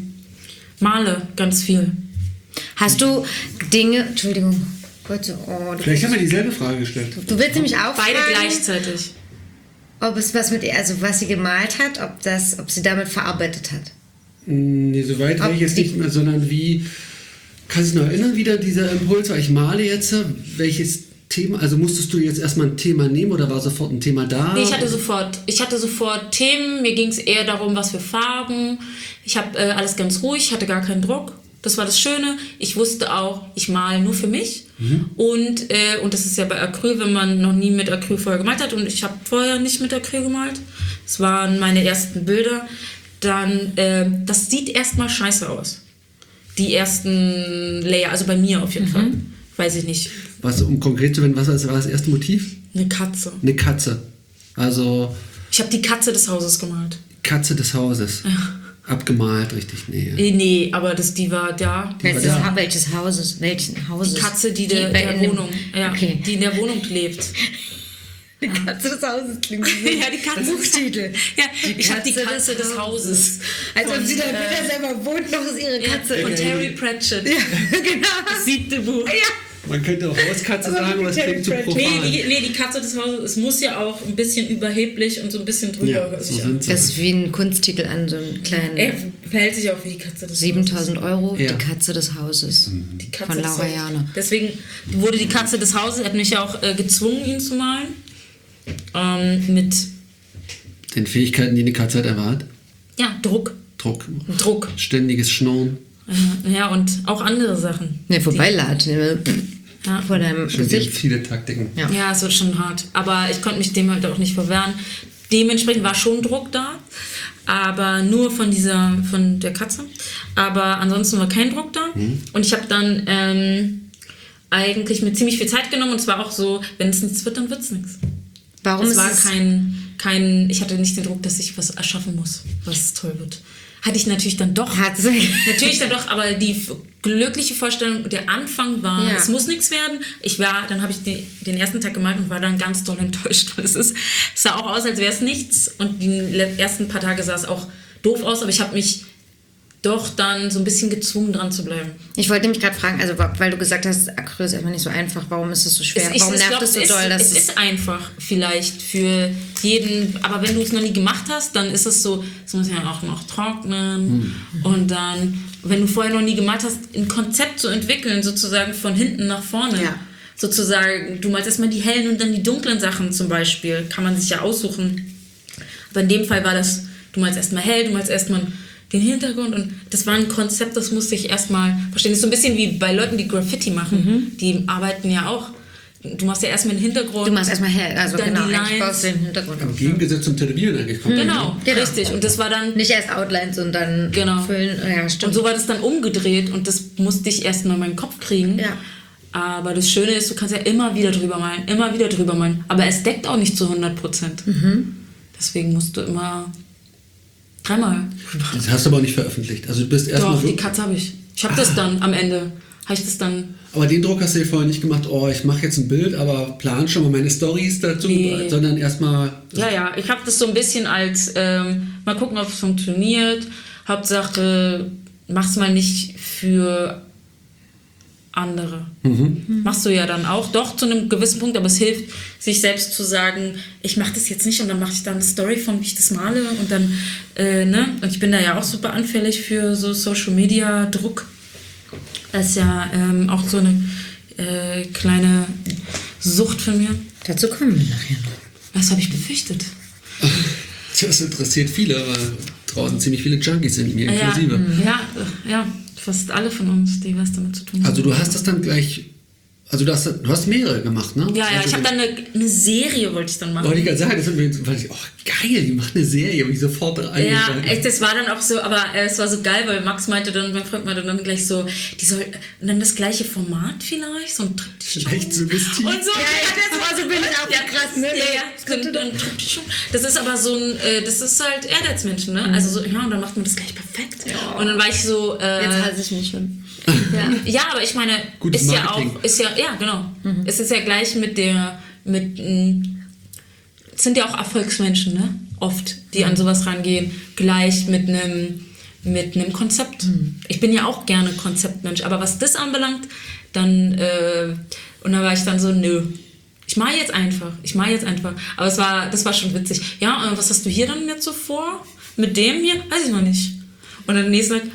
male ganz viel. Hast du Dinge, Entschuldigung, kurz, Vielleicht haben wir dieselbe Frage gestellt. du willst nämlich auch Beide fragen, gleichzeitig. ob es was mit ihr, also was sie gemalt hat, ob sie damit verarbeitet hat. Nee, so weit wäre ich jetzt nicht mehr, sondern wie, kannst du dich noch erinnern, wieder dieser Impuls, weil ich male jetzt, welches Thema, also musstest du jetzt erstmal ein Thema nehmen oder war sofort ein Thema da? Nee, ich hatte sofort Themen, mir ging es eher darum, was für Farben. Ich habe alles ganz ruhig, hatte gar keinen Druck. Das war das Schöne. Ich wusste auch, ich male nur für mich. Und das ist ja bei Acryl, wenn man noch nie mit Acryl vorher gemalt hat. Und ich habe vorher nicht mit Acryl gemalt. Das waren meine ersten Bilder. Dann, das sieht erstmal scheiße aus. Die ersten Layer, also bei mir auf jeden Fall. Weiß ich nicht. Was, um konkret zu werden, was war das erste Motiv? Eine Katze. Eine Katze. Also Ich habe die Katze des Hauses gemalt. Katze des Hauses. Abgemalt, richtig? Nee. Nee, aber die war da. Welches Hauses? Welchen Hauses? Die Katze, die der Wohnung, die in der Wohnung lebt. Die Katze des Hauses klingt wie Ja, die Katze. Buchtitel. Ja, ich habe die Katze des Hauses. Als ob sie da wieder selber wohnt, noch ist ihre Katze. Von Terry Pratchett. Ja, genau. Das 7. Buch. Ja. Man könnte auch Hauskatze sagen, aber es klingt zu profan. Nee, die Katze des Hauses, es muss ja auch ein bisschen überheblich und so ein bisschen drüber. Ja, so sind sie. Das ist wie ein Kunsttitel an so einem kleinen Er verhält sich auch wie die Katze des 7.000 Euro, Ja. die Katze des Hauses. Die Katze Von des Laura Hauses. Jahne. Deswegen wurde die Katze des Hauses, er hat mich ja auch gezwungen, ihn zu malen. Mit Den Fähigkeiten, die eine Katze hat, erwartet. Druck. Druck. Ständiges Schnurren. Ja, und auch andere Sachen. Ne, vorbeilatschen. Ja. Vor deinem Schon Gesicht. viele Taktiken. Ja. Ja, es wird schon hart. Aber ich konnte mich dem halt auch nicht verwehren. Dementsprechend war schon Druck da. Aber nur von der Katze. Aber ansonsten war kein Druck da. Und ich habe dann eigentlich mir ziemlich viel Zeit genommen. Und es war auch so, wenn es nichts wird, dann wird es nichts. Warum Es ist war es ich hatte nicht den Druck, dass ich was erschaffen muss, was toll wird. Hatte ich natürlich dann doch. Natürlich dann doch, aber die glückliche Vorstellung, der Anfang war, es muss nichts werden. Dann habe ich den ersten Tag gemalt und war dann ganz doll enttäuscht. Es sah auch aus, als wäre es nichts. Und die ersten paar Tage sah es auch doof aus, aber ich habe mich doch dann so ein bisschen gezwungen, dran zu bleiben. Ich wollte nämlich gerade fragen, also weil du gesagt hast, Acryl ist einfach nicht so einfach, warum ist es so schwer? Warum nervt es so doll? Es ist einfach vielleicht für jeden, aber wenn du es noch nie gemacht hast, dann ist es so, es muss ja auch noch trocknen und dann, wenn du vorher noch nie gemalt hast, ein Konzept zu entwickeln, sozusagen von hinten nach vorne. Ja. Sozusagen, du malst erstmal die hellen und dann die dunklen Sachen zum Beispiel, kann man sich ja aussuchen. Aber in dem Fall war das, du malst erstmal hell, du malst erstmal den Hintergrund und das war ein Konzept, das musste ich erstmal verstehen. Das ist so ein bisschen wie bei Leuten, die Graffiti machen. Die arbeiten ja auch. Du machst ja erstmal den Hintergrund. Du machst erstmal hell, also dann genau, die eigentlich Lines. baust du den Hintergrund auf. Im Gegensatz zum Tätowieren eigentlich. Genau, richtig. Und das war dann... Nicht erst Outlines und dann füllen. Ja, stimmt. Und so war das dann umgedreht und das musste ich erst mal in meinen Kopf kriegen. Ja. Aber das Schöne ist, du kannst ja immer wieder drüber malen. Aber es deckt auch nicht zu 100%. Deswegen musst du immer... dreimal. Das hast du aber auch nicht veröffentlicht. Also du bist erstmal. Doch, die Katze habe ich. Ich habe das dann am Ende. Aber den Druck hast du dir vorher nicht gemacht, ich mache jetzt ein Bild, aber plan schon mal meine Storys dazu, sondern erstmal. Ja, ich habe das so ein bisschen als, mal gucken, ob es funktioniert. Hauptsache, mach's mal nicht für andere. Machst du ja dann auch, doch zu einem gewissen Punkt, aber es hilft, sich selbst zu sagen, ich mache das jetzt nicht und dann mache ich dann eine Story von, wie ich das male und dann, und ich bin da ja auch super anfällig für so Social Media Druck. Das ist ja auch so eine kleine Sucht von mir. Dazu kommen wir nachher noch. Was habe ich befürchtet? Das interessiert viele, weil draußen ziemlich viele Junkies sind, mir inklusive. Ja, fast alle von uns, die was damit zu tun haben. Also du hast das dann gleich, du hast mehrere gemacht, ne? Ja, also ich habe dann eine Serie, wollte ich dann machen. Wollte ich gerade sagen, das hat mir geil, die macht eine Serie, und ich sofort Ja, echt, das war dann auch so, aber es war so geil, weil Max meinte dann, mein Freund meinte dann gleich so, die soll dann das gleiche Format vielleicht, so ein Triptychon. Echt suggestiv. Und so, das war so bin ich auch krass, ne? Ja, ein Triptychon. Das ist aber so ein, das ist halt Ehrgeizmenschen, ne? Also so, und dann macht man das gleich perfekt. Ja. Und dann war ich so, jetzt hasse ich mich schon. Ja, aber ich meine, Gutes ist ja Marketing. auch, genau. Es ist ja gleich es sind ja auch Erfolgsmenschen, ne? Oft, die an sowas rangehen, gleich mit einem Konzept. Ich bin ja auch gerne Konzeptmensch, aber was das anbelangt, dann, und da war ich dann so, nö. Ich mache jetzt einfach. Aber das war schon witzig. Ja, was hast du hier dann jetzt so vor? Mit dem hier? Weiß ich noch nicht. Und dann nächste sagt,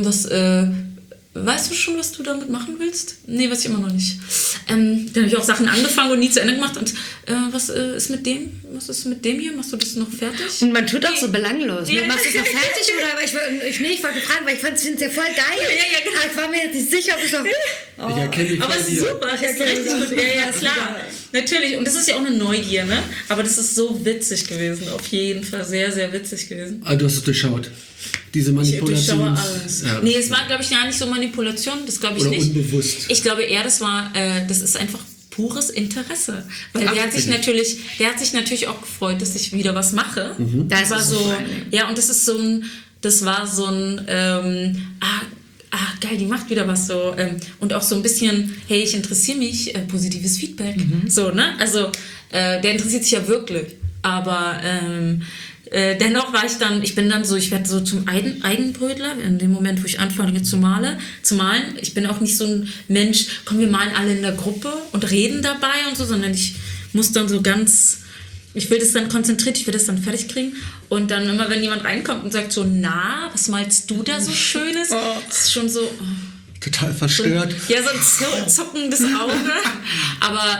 weißt du schon, was du damit machen willst? Nee, weiß ich immer noch nicht. Dann habe ich auch Sachen angefangen und nie zu Ende gemacht. Und was ist mit dem? Was ist mit dem hier? Machst du das noch fertig? Und man tut auch so belanglos. Ja. Machst du es noch fertig oder? Aber ich wollte fragen, weil ich finde es ja voll geil. Ja, genau. Aber ich war mir jetzt nicht sicher, ob ich noch... Ich erkenne dich Aber bei es ist dir. super, es ist richtig gut. Ja, klar. Natürlich. Und das ist ja auch eine Neugier, ne? Aber das ist so witzig gewesen. Auf jeden Fall sehr, sehr witzig gewesen. Ah, du hast es durchschaut. Diese Ich Manipulation. durchschaue alles. Ja. Nee, es war, glaube ich, ja nicht so Manipulation. Das glaube ich Oder nicht. unbewusst. Ich glaube eher, das ist einfach pures Interesse. Weil der hat sich natürlich auch gefreut, dass ich wieder was mache. Das war ist so, super. ja, und das war so ein, geil, die macht wieder was so. Und auch so ein bisschen, hey, ich interessiere mich, positives Feedback. So, ne? Also, der interessiert sich ja wirklich. Aber dennoch ich werde so zum Eigenbrötler in dem Moment, wo ich anfange zu malen. Ich bin auch nicht so ein Mensch, komm, wir malen alle in der Gruppe und reden dabei und so, sondern ich muss dann so ich will das dann konzentriert, ich will das dann fertig kriegen. Und dann immer, wenn jemand reinkommt und sagt so, na, was malst du da so Schönes? Das ist schon so... Total verstört. Ja, so ein zuckendes Auge. Aber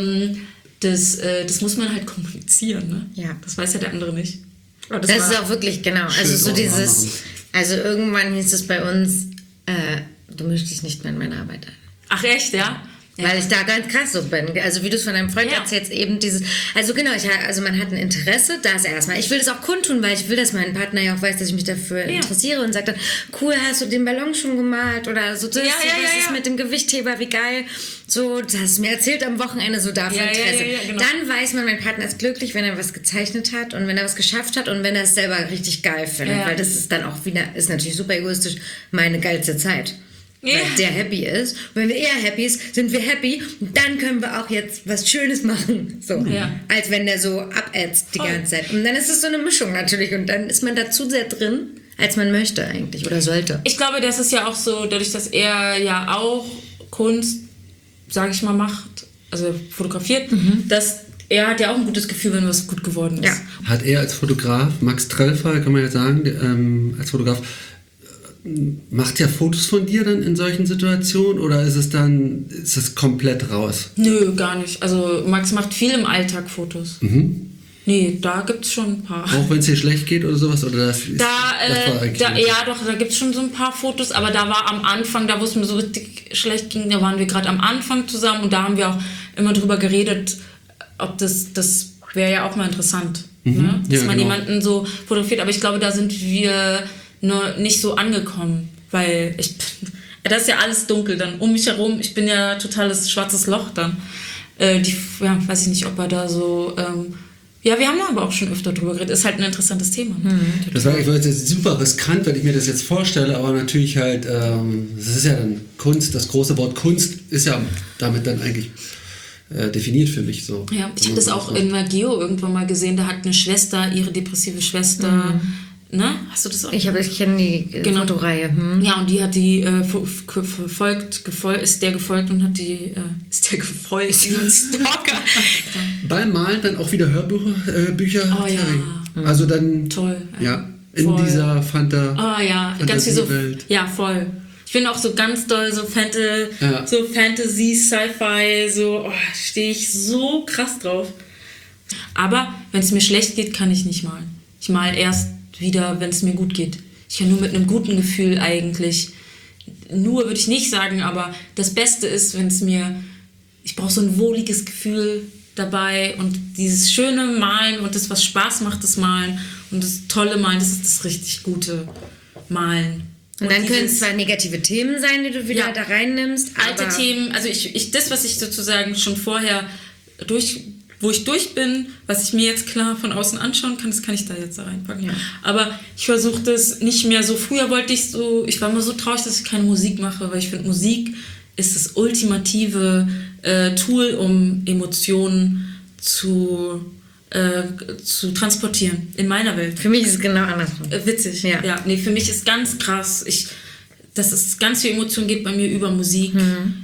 das muss man halt kommunizieren, ne? Ja. Das weiß ja der andere nicht. Aber Das ist auch wirklich, genau. Also so Schön dieses... machen. Also irgendwann hieß es bei uns, du mischst dich nicht mehr in meine Arbeit ein. Ach echt, ja? Weil ich da ganz krass so bin. Also wie du es von deinem Freund erzählst, eben dieses... Also genau, man hat ein Interesse, das erstmal. Ich will das auch kundtun, weil ich will, dass mein Partner ja auch weiß, dass ich mich dafür interessiere und sagt dann, cool, hast du den Ballon schon gemalt? Oder so, das ist mit dem Gewichtheber, wie geil. So, das hast du mir erzählt am Wochenende, so dafür Interesse. Ja, genau. Dann weiß man, mein Partner ist glücklich, wenn er was gezeichnet hat und wenn er was geschafft hat und wenn er es selber richtig geil findet. Ja. Weil das ist dann auch wieder, ist natürlich super egoistisch, meine geilste Zeit. Ja. Weil der happy ist. Und wenn er happy ist, sind wir happy. Und dann können wir auch jetzt was Schönes machen. So. Ja. Als wenn der so abätzt die Voll. ganze Zeit. Und dann ist es so eine Mischung natürlich. Und dann ist man da zu sehr drin, als man möchte eigentlich oder sollte. Ich glaube, das ist ja auch so, dadurch, dass er ja auch Kunst, sage ich mal, macht, also fotografiert, dass er hat ja auch ein gutes Gefühl, wenn was gut geworden ist. Ja. Hat er als Fotograf, Max Trellfer, kann man ja sagen, als Fotograf, macht ja Fotos von dir dann in solchen Situationen oder ist das komplett raus? Nö, gar nicht. Also Max macht viel im Alltag Fotos. Nee, da gibt es schon ein paar. Auch wenn es dir schlecht geht oder sowas? Oder das war eigentlich nicht. Ja, doch, da gibt es schon so ein paar Fotos, aber da war am Anfang, da wo es mir so richtig schlecht ging, da waren wir gerade am Anfang zusammen und da haben wir auch immer drüber geredet, ob das wäre ja auch mal interessant, ne? Dass Ja, man genau. jemanden so fotografiert, aber ich glaube, da sind wir nur nicht so angekommen, weil das ist ja alles dunkel dann um mich herum, ich bin ja totales schwarzes Loch dann. Weiß ich nicht, ob er da so... wir haben aber auch schon öfter drüber geredet. Ist halt ein interessantes Thema. Ne? Das war jetzt super riskant, wenn ich mir das jetzt vorstelle, aber natürlich halt, das ist ja dann Kunst, das große Wort Kunst ist ja damit dann eigentlich definiert für mich so. Ja, ich habe das auch in Mageo irgendwann mal gesehen, da hat eine Schwester, ihre depressive Schwester, ne? Hast du das auch? Ich kenne die Fotoreihe. Ja, und die hat die ist der gefolgt und hat die, diesen Stalker. Beim Malen dann auch wieder Hörbücher. Oh ja. Also dann, Toll. ja, in Voll. dieser Oh ja, ganz wie so, Fantasiewelt. ja, voll. Ich bin auch so ganz doll so Fantasy, Sci-Fi, so stehe ich so krass drauf. Aber wenn es mir schlecht geht, kann ich nicht malen. Ich male erst wieder, wenn es mir gut geht. Ich kann nur mit einem guten Gefühl eigentlich, nur würde ich nicht sagen, aber das Beste ist, ich brauche so ein wohliges Gefühl dabei und dieses schöne Malen und das, was Spaß macht, das Malen und das tolle Malen, das ist das richtig gute Malen. Und dann können es zwar negative Themen sein, die du wieder da reinnimmst. Alte aber Themen, also das, was ich sozusagen schon vorher wo ich durch bin, was ich mir jetzt klar von außen anschauen kann, das kann ich da jetzt da reinpacken. Ja. Aber ich versuche das nicht mehr so. Früher ich war immer so traurig, dass ich keine Musik mache, weil ich finde, Musik ist das ultimative Tool, um Emotionen zu transportieren in meiner Welt. Für mich ist es genau andersrum. Witzig. Ja. Nee, für mich ist ganz krass. Dass es ganz viel Emotion geht bei mir über Musik.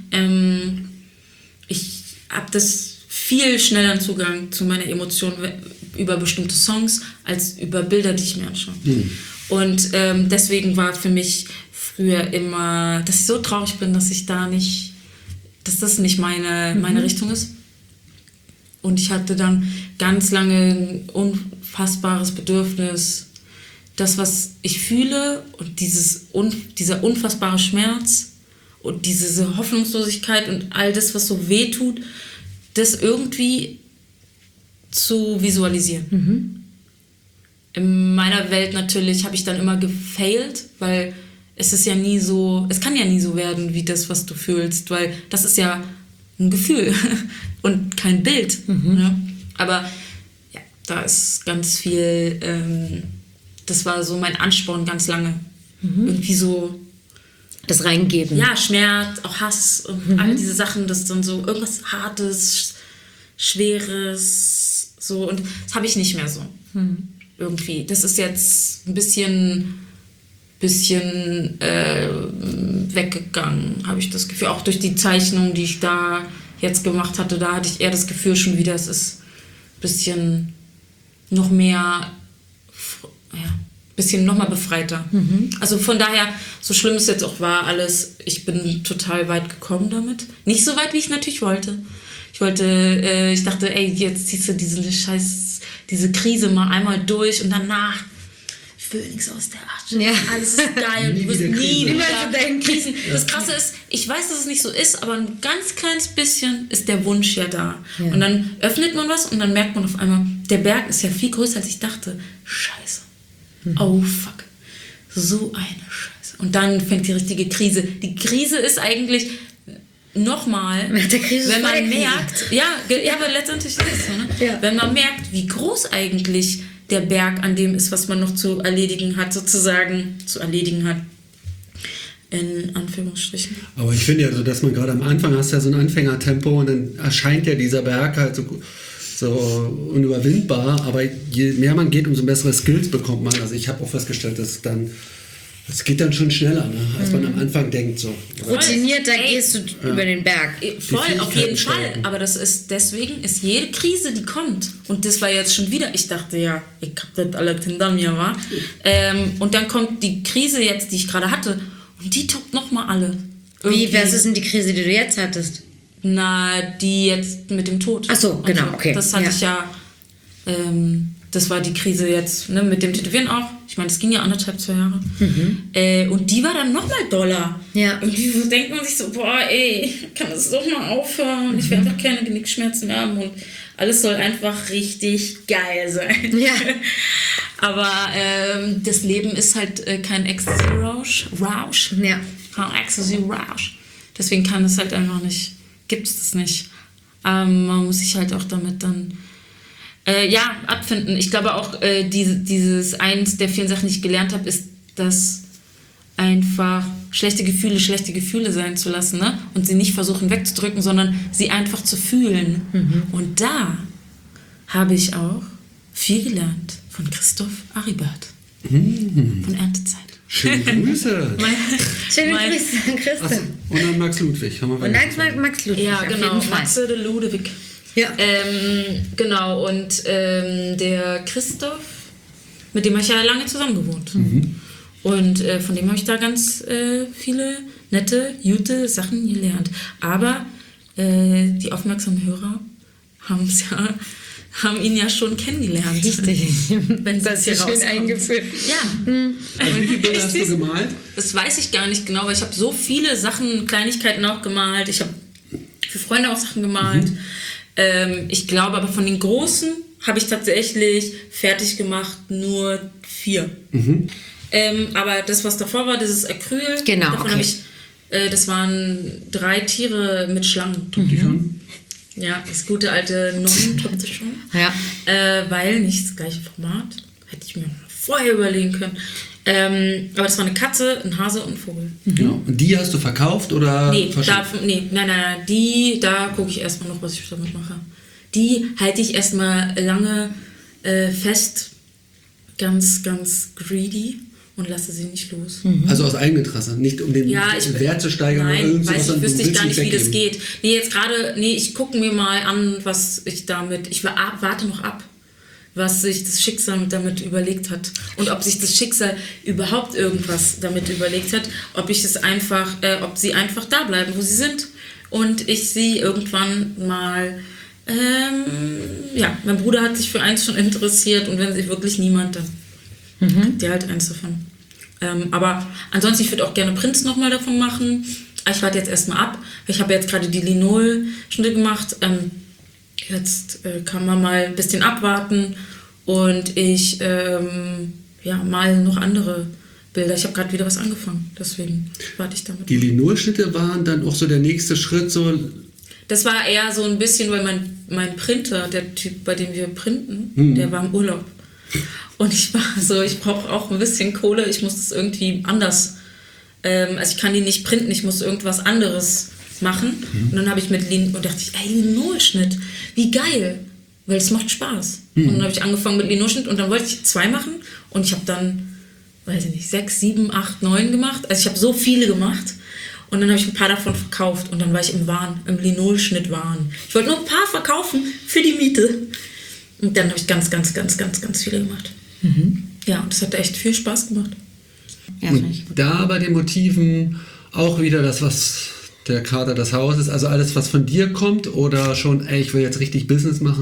Ich habe das viel schnelleren Zugang zu meiner Emotion über bestimmte Songs als über Bilder, die ich mir anschaue. Und deswegen war für mich früher immer, dass ich so traurig bin, dass das nicht meine Richtung ist. Und ich hatte dann ganz lange ein unfassbares Bedürfnis, das, was ich fühle und dieser unfassbare Schmerz und diese Hoffnungslosigkeit und all das, was so weh tut, das irgendwie zu visualisieren. In meiner Welt natürlich habe ich dann immer gefailt, weil es kann ja nie so werden wie das, was du fühlst, weil das ist ja ein Gefühl und kein Bild. Ja? Aber ja, da ist ganz viel, das war so mein Ansporn ganz lange. Irgendwie so das Reingeben. Ja, Schmerz, auch Hass und all diese Sachen, das dann so irgendwas Hartes, Schweres, so, und das habe ich nicht mehr so. Irgendwie. Das ist jetzt ein bisschen weggegangen, habe ich das Gefühl. Auch durch die Zeichnung, die ich da jetzt gemacht hatte, da hatte ich eher das Gefühl schon wieder, es ist ein bisschen noch mehr, bisschen noch mal befreiter. Also von daher, so schlimm es jetzt auch war alles, ich bin total weit gekommen damit. Nicht so weit, wie ich natürlich wollte. Ich dachte, ey, jetzt ziehst du diese Krise mal einmal durch und danach Phönix aus der Asche. Ja. Alles ist geil. Du wirst nie Krise. wieder Krisen. Das Krasse ist, ich weiß, dass es nicht so ist, aber ein ganz kleines bisschen ist der Wunsch ja da. Ja. Und dann öffnet man was und dann merkt man auf einmal, der Berg ist ja viel größer, als ich dachte. Scheiße. Oh, fuck. So eine Scheiße. Und dann fängt die richtige Krise. Die Krise ist eigentlich nochmal, wenn man merkt, aber letztendlich ist es so, ne? Ja. Wenn man merkt, wie groß eigentlich der Berg an dem ist, was man noch zu erledigen hat, in Anführungsstrichen. Aber ich finde ja so, dass man gerade am Anfang hast ja so ein Anfängertempo und dann erscheint ja dieser Berg halt so unüberwindbar, aber je mehr man geht, umso bessere Skills bekommt man. Also ich habe auch festgestellt, dass es geht dann schon schneller, ne, als man am Anfang denkt. So. Routinierter gehst du über den Berg. Voll, auf jeden Fall. Aber deswegen ist jede Krise, die kommt. Und das war jetzt schon wieder, ich dachte ja, ich hab das alles hinter mir, wa? Und dann kommt die Krise jetzt, die ich gerade hatte, und die toppt nochmal alle. Wie, was ist denn die Krise, die du jetzt hattest? Na, die jetzt mit dem Tod. Ach so, genau, okay. Das hatte ich ja, das war die Krise jetzt, ne, mit dem Tätowieren auch. Ich meine, das ging ja 2 Jahre. Und die war dann nochmal doller. Ja. Irgendwie denkt man sich so, boah, ey, kann das doch mal aufhören? Ich will einfach keine Genickschmerzen mehr haben und alles soll einfach richtig geil sein. Ja. Aber das Leben ist halt kein Ecstasy-Rausch. Ja. Kein Ecstasy-Rausch. Deswegen kann es halt einfach nicht, gibt es das nicht. Man muss sich halt auch damit dann abfinden. Ich glaube auch, eins der vielen Sachen, die ich gelernt habe, ist, dass einfach schlechte Gefühle sein zu lassen, ne? Und sie nicht versuchen wegzudrücken, sondern sie einfach zu fühlen. Und da habe ich auch viel gelernt von Christoph Aribert von Erntezeit. Schöne Grüße. Schöne Grüße an Christoph. Und dann Max Ludwig. Und dann Max Ludwig. Ja, genau. Max de Ludwig. Ja. Genau, und der Christoph, mit dem habe ich ja lange zusammen gewohnt. Und von dem habe ich da ganz viele nette, gute Sachen gelernt. Aber die aufmerksamen Hörer haben ihn ja schon kennengelernt. Richtig. Wenn das hier schön eingeführt. Ja. Also wie viele Bilder hast du gemalt? Das weiß ich gar nicht genau, weil ich habe so viele Sachen, Kleinigkeiten auch gemalt. Ich habe für Freunde auch Sachen gemalt. Ich glaube, aber von den großen habe ich tatsächlich fertig gemacht nur 4. Aber das, was davor war, dieses Acryl, genau, davon habe ich, das waren 3 Tiere mit Schlangen. Ja, das gute alte Non-Top-Schon. Ja. Weil nicht das gleiche Format. Hätte ich mir vorher überlegen können. Aber das war eine Katze, ein Hase und ein Vogel. Genau. Und die hast du verkauft oder Nein, da gucke ich erstmal noch, was ich damit mache. Die halte ich erstmal lange fest, ganz, ganz greedy und lasse sie nicht los. Also aus Eigeninteresse, nicht um den Wert zu steigern oder irgendwas. Nein, wüsste ich gar nicht, wie das geht. Ich gucke mir mal an, was ich damit, ich warte noch ab, was sich das Schicksal damit überlegt hat und ob sich das Schicksal überhaupt irgendwas damit überlegt hat, ob sie einfach da bleiben, wo sie sind und ich sie irgendwann mal, mein Bruder hat sich für eins schon interessiert und wenn sich wirklich niemand, dann kriegt der halt eins davon. Aber ansonsten, ich würde auch gerne Prints nochmal davon machen. Ich warte jetzt erstmal ab. Ich habe jetzt gerade die Linol-Schnitte gemacht. Jetzt kann man mal ein bisschen abwarten und ich mal noch andere Bilder. Ich habe gerade wieder was angefangen, deswegen warte ich damit. Die Linol-Schnitte waren dann auch so der nächste Schritt, so. Das war eher so ein bisschen, weil mein Printer, der Typ, bei dem wir printen, der war im Urlaub. Und ich war so, ich brauche auch ein bisschen Kohle, ich muss das irgendwie anders, also ich kann die nicht printen, ich muss irgendwas anderes machen. Und dann habe ich dachte ich, Linol-Schnitt, wie geil, weil es macht Spaß. Und dann habe ich angefangen mit Linol-Schnitt und dann wollte ich 2 machen und ich habe dann, weiß ich nicht, 6, 7, 8, 9 gemacht. Also ich habe so viele gemacht und dann habe ich ein paar davon verkauft und dann war ich im Linol-Schnitt-Wahn. Ich wollte nur ein paar verkaufen für die Miete. Und dann habe ich ganz, ganz, ganz, ganz, ganz viele gemacht. Ja, und das hat echt viel Spaß gemacht. Ja, und da bei den Motiven auch wieder das, was der Kater des Hauses, also alles, was von dir kommt oder schon, ich will jetzt richtig Business machen?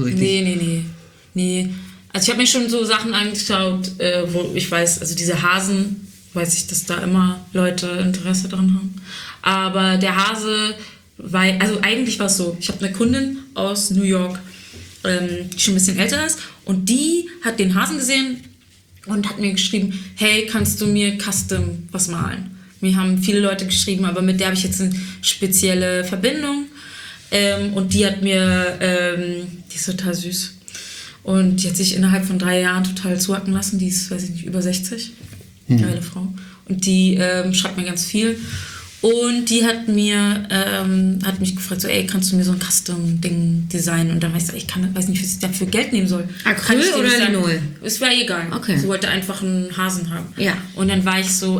Nee. Also ich habe mir schon so Sachen angeschaut, wo ich weiß, also diese Hasen, weiß ich, dass da immer Leute Interesse dran haben. Aber der Hase, also eigentlich war es so, ich habe eine Kundin aus New York, die schon ein bisschen älter ist und die hat den Hasen gesehen und hat mir geschrieben, hey, kannst du mir custom was malen? Mir haben viele Leute geschrieben, aber mit der habe ich jetzt eine spezielle Verbindung und die hat mir, die ist total süß und die hat sich innerhalb von 3 Jahren total zuhacken lassen, die ist, weiß ich nicht, über 60, geile Frau und die schreibt mir ganz viel. Und die hat mich gefragt, so, kannst du mir so ein Custom-Ding designen? Und dann weiß ich weiß nicht, was ich dafür Geld nehmen soll. Acryl oder Linol? Es war egal. Okay. Sie wollte einfach einen Hasen haben. Ja. Und dann war ich so,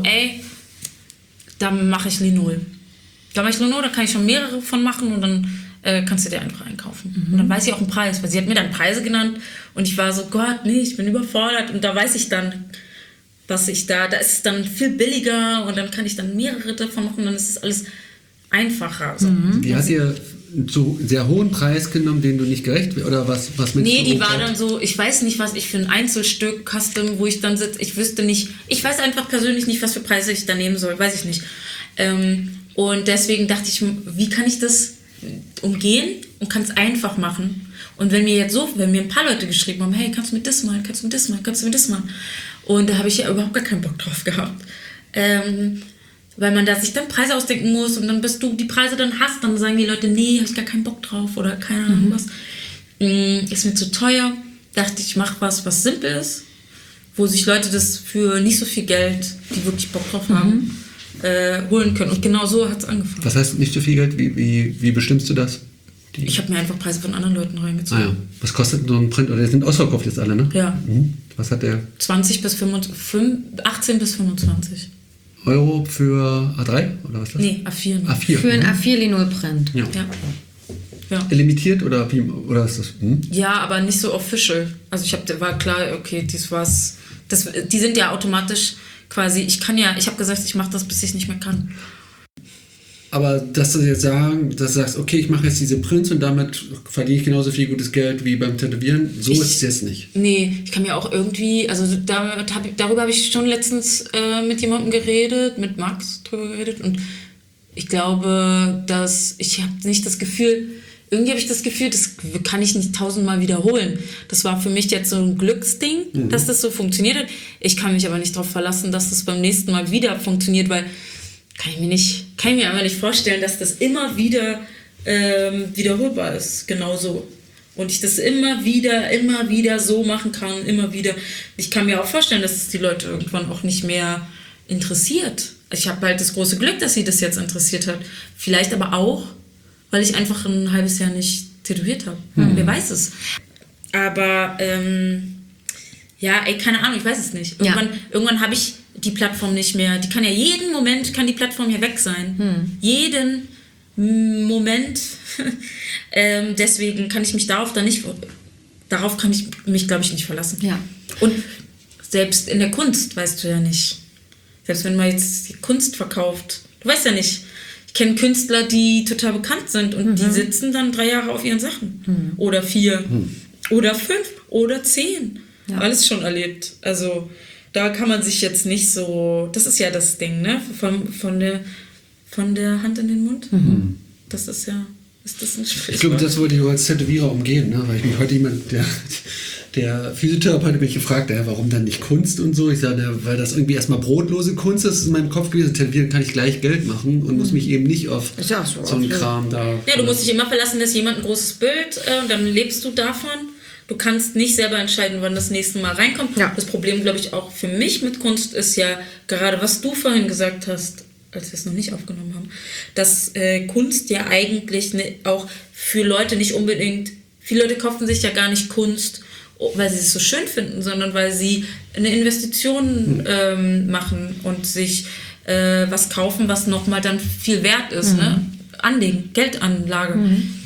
dann mache ich Linol. Da kann ich schon mehrere von machen und dann kannst du dir einfach einkaufen. Und dann weiß ich auch einen Preis, weil sie hat mir dann Preise genannt und ich war so, Gott, nee, ich bin überfordert. Und da weiß ich dann, da ist es dann viel billiger und dann kann ich dann mehrere davon machen und dann ist es alles einfacher. So. Die hat dir zu sehr hohen Preis genommen, den du nicht gerecht wirst, oder was mit? Nee, die war dann so, ich weiß nicht, was ich für ein Einzelstück Custom, wo ich dann sitze, ich weiß einfach persönlich nicht, was für Preise ich da nehmen soll, weiß ich nicht. Und deswegen dachte ich, wie kann ich das umgehen und kann es einfach machen? Und wenn mir ein paar Leute geschrieben haben, hey, kannst du mir das malen, kannst du mir das malen, kannst du mir das malen? Und da habe ich ja überhaupt gar keinen Bock drauf gehabt. Weil man da sich dann Preise ausdenken muss und dann bis du die Preise dann hast, dann sagen die Leute, nee, habe ich gar keinen Bock drauf oder keine Ahnung was. Ist mir zu teuer. Dachte ich, mache was simpel ist, wo sich Leute das für nicht so viel Geld, die wirklich Bock drauf haben, holen können. Und genau so hat es angefangen. Was heißt nicht so viel Geld? Wie bestimmst du das? Ich habe mir einfach Preise von anderen Leuten reingezogen. Ah ja. Was kostet so ein Print? Oder die sind ausverkauft jetzt alle, ne? Ja. Was hat der? 18 bis 25. Euro für A3 oder was ist das? Nee, A4. A4. Für ein A4-Linol-Print. Ja. Limitiert oder ist das? Ja, aber nicht so official. Also war klar, okay, die sind ja automatisch quasi, ich habe gesagt, ich mache das, bis ich nicht mehr kann. Aber dass du jetzt sagst, okay, ich mache jetzt diese Prints und damit verdiene ich genauso viel gutes Geld wie beim Tätowieren, ist es jetzt nicht. Nee, ich kann mir auch irgendwie, also darüber habe ich schon letztens mit jemandem geredet, mit Max drüber geredet und ich glaube, ich habe nicht das Gefühl, irgendwie habe ich das Gefühl, das kann ich nicht 1000-mal wiederholen. Das war für mich jetzt so ein Glücksding, dass das so funktioniert hat. Ich kann mich aber nicht darauf verlassen, dass das beim nächsten Mal wieder funktioniert, weil kann ich mir einfach nicht vorstellen, dass das immer wieder wiederholbar ist, genauso. Und ich das immer wieder so machen kann, immer wieder. Ich kann mir auch vorstellen, dass es die Leute irgendwann auch nicht mehr interessiert. Ich habe halt das große Glück, dass sie das jetzt interessiert hat. Vielleicht aber auch, weil ich einfach ein halbes Jahr nicht tätowiert habe. Wer weiß es. Aber, keine Ahnung, ich weiß es nicht. Irgendwann habe ich die Plattform nicht mehr. Die kann ja jeden Moment, kann die Plattform ja weg sein. Jeden Moment. Deswegen kann ich mich darauf kann ich mich, glaube ich, nicht verlassen. Ja. Und selbst in der Kunst weißt du ja nicht. Selbst wenn man jetzt die Kunst verkauft, du weißt ja nicht. Ich kenne Künstler, die total bekannt sind und die sitzen dann 3 Jahre auf ihren Sachen. Oder 4. Oder 5. Oder 10. Ja. Alles schon erlebt. Also da kann man sich jetzt nicht so... Das ist ja das Ding, ne? Von der Hand in den Mund. Das ist ja... Ist das ein Sprichwort? Ich glaube, das wollte ich auch als Tätowierer umgehen, ne? Weil ich mich heute der Physiotherapeut hat mich gefragt, warum dann nicht Kunst und so. Ich sage, weil das irgendwie erstmal brotlose Kunst ist in meinem Kopf gewesen. Tätowieren kann ich gleich Geld machen und muss mich eben nicht auf so einen Kram da... Ja, du musst dich immer verlassen, dass jemand ein großes Bild und dann lebst du davon. Du kannst nicht selber entscheiden, wann das nächste Mal reinkommt. Ja. Das Problem, glaube ich, auch für mich mit Kunst ist ja gerade, was du vorhin gesagt hast, als wir es noch nicht aufgenommen haben, dass Kunst ja eigentlich auch für Leute nicht unbedingt, viele Leute kaufen sich ja gar nicht Kunst, weil sie es so schön finden, sondern weil sie eine Investition machen und sich was kaufen, was nochmal dann viel wert ist. Ne? Anlegen, Geldanlage.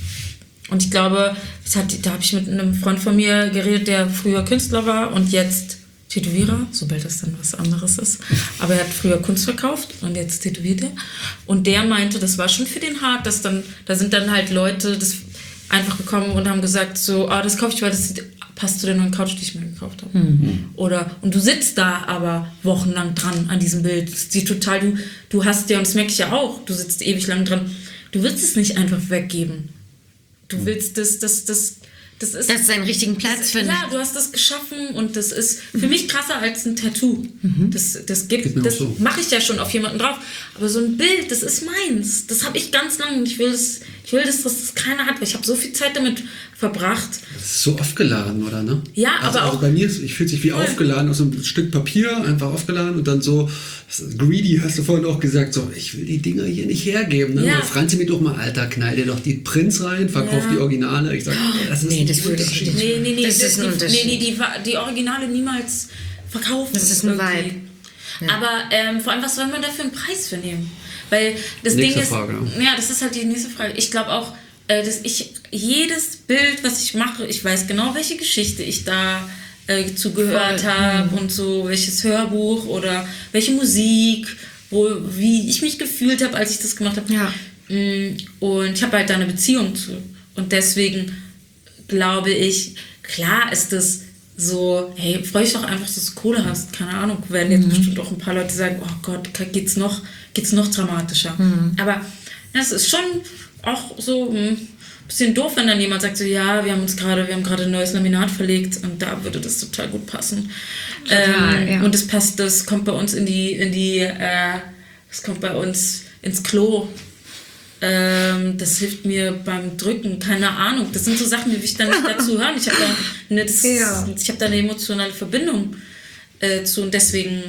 Und ich glaube, da habe ich mit einem Freund von mir geredet, der früher Künstler war und jetzt Tätowierer, sobald das dann was anderes ist. Aber er hat früher Kunst verkauft und jetzt tätowiert er. Und der meinte, das war schon für den hart, dass da sind dann halt Leute einfach gekommen und haben gesagt so, das kaufe ich, weil das passt zu der neuen Couch, die ich mir gekauft habe. Und du sitzt da aber wochenlang dran an diesem Bild. Das sieht total, du hast ja, und das merke ich ja auch, du sitzt ewig lang dran, du willst es nicht einfach weggeben. Du willst das ist... Dass es einen richtigen Platz findet. Ja, du hast das geschaffen und das ist für mich krasser als ein Tattoo. Das mache ich ja schon auf jemanden drauf. Aber so ein Bild, das ist meins. Das habe ich ganz lange und ich will, dass das keiner hat, weil ich habe so viel Zeit damit verbracht. Das ist so aufgeladen, oder, ne? Ja, aber auch... Also bei mir, ich fühle sich wie aufgeladen, aus so einem Stück Papier, einfach aufgeladen und dann so, greedy, hast du vorhin auch gesagt, so, ich will die Dinger hier nicht hergeben, ne? Ja. Franzi mir doch mal, Alter, knall dir doch die Prints rein, verkauf die Originale. Ich sag, das ist das würde ich nicht. Nee, das ist ein Unterschied. Die Originale niemals verkaufen. Das ist ein Vibe. Ja. Aber vor allem, was soll man da für einen Preis für nehmen? Weil das Nächste Ding ist... Frage. Ja, das ist halt die nächste Frage. Ich glaube auch, dass jedes Bild, was ich mache, ich weiß genau, welche Geschichte ich da zugehört habe und so, welches Hörbuch oder welche Musik, wie ich mich gefühlt habe, als ich das gemacht habe. Ja. Und ich habe halt da eine Beziehung zu. Und deswegen glaube ich, klar ist das so, hey, freu dich doch einfach, dass du Kohle hast. Keine Ahnung, werden jetzt bestimmt auch ein paar Leute sagen, oh Gott, geht's noch dramatischer. Aber das ist schon auch so ein bisschen doof, wenn dann jemand sagt so, ja, wir haben gerade ein neues Laminat verlegt und da würde das total gut passen. Ja. Und das kommt bei uns das kommt bei uns ins Klo. Das hilft mir beim Drücken, keine Ahnung. Das sind so Sachen, die will ich dann nicht dazu hören. Ich habe da eine emotionale Verbindung zu und deswegen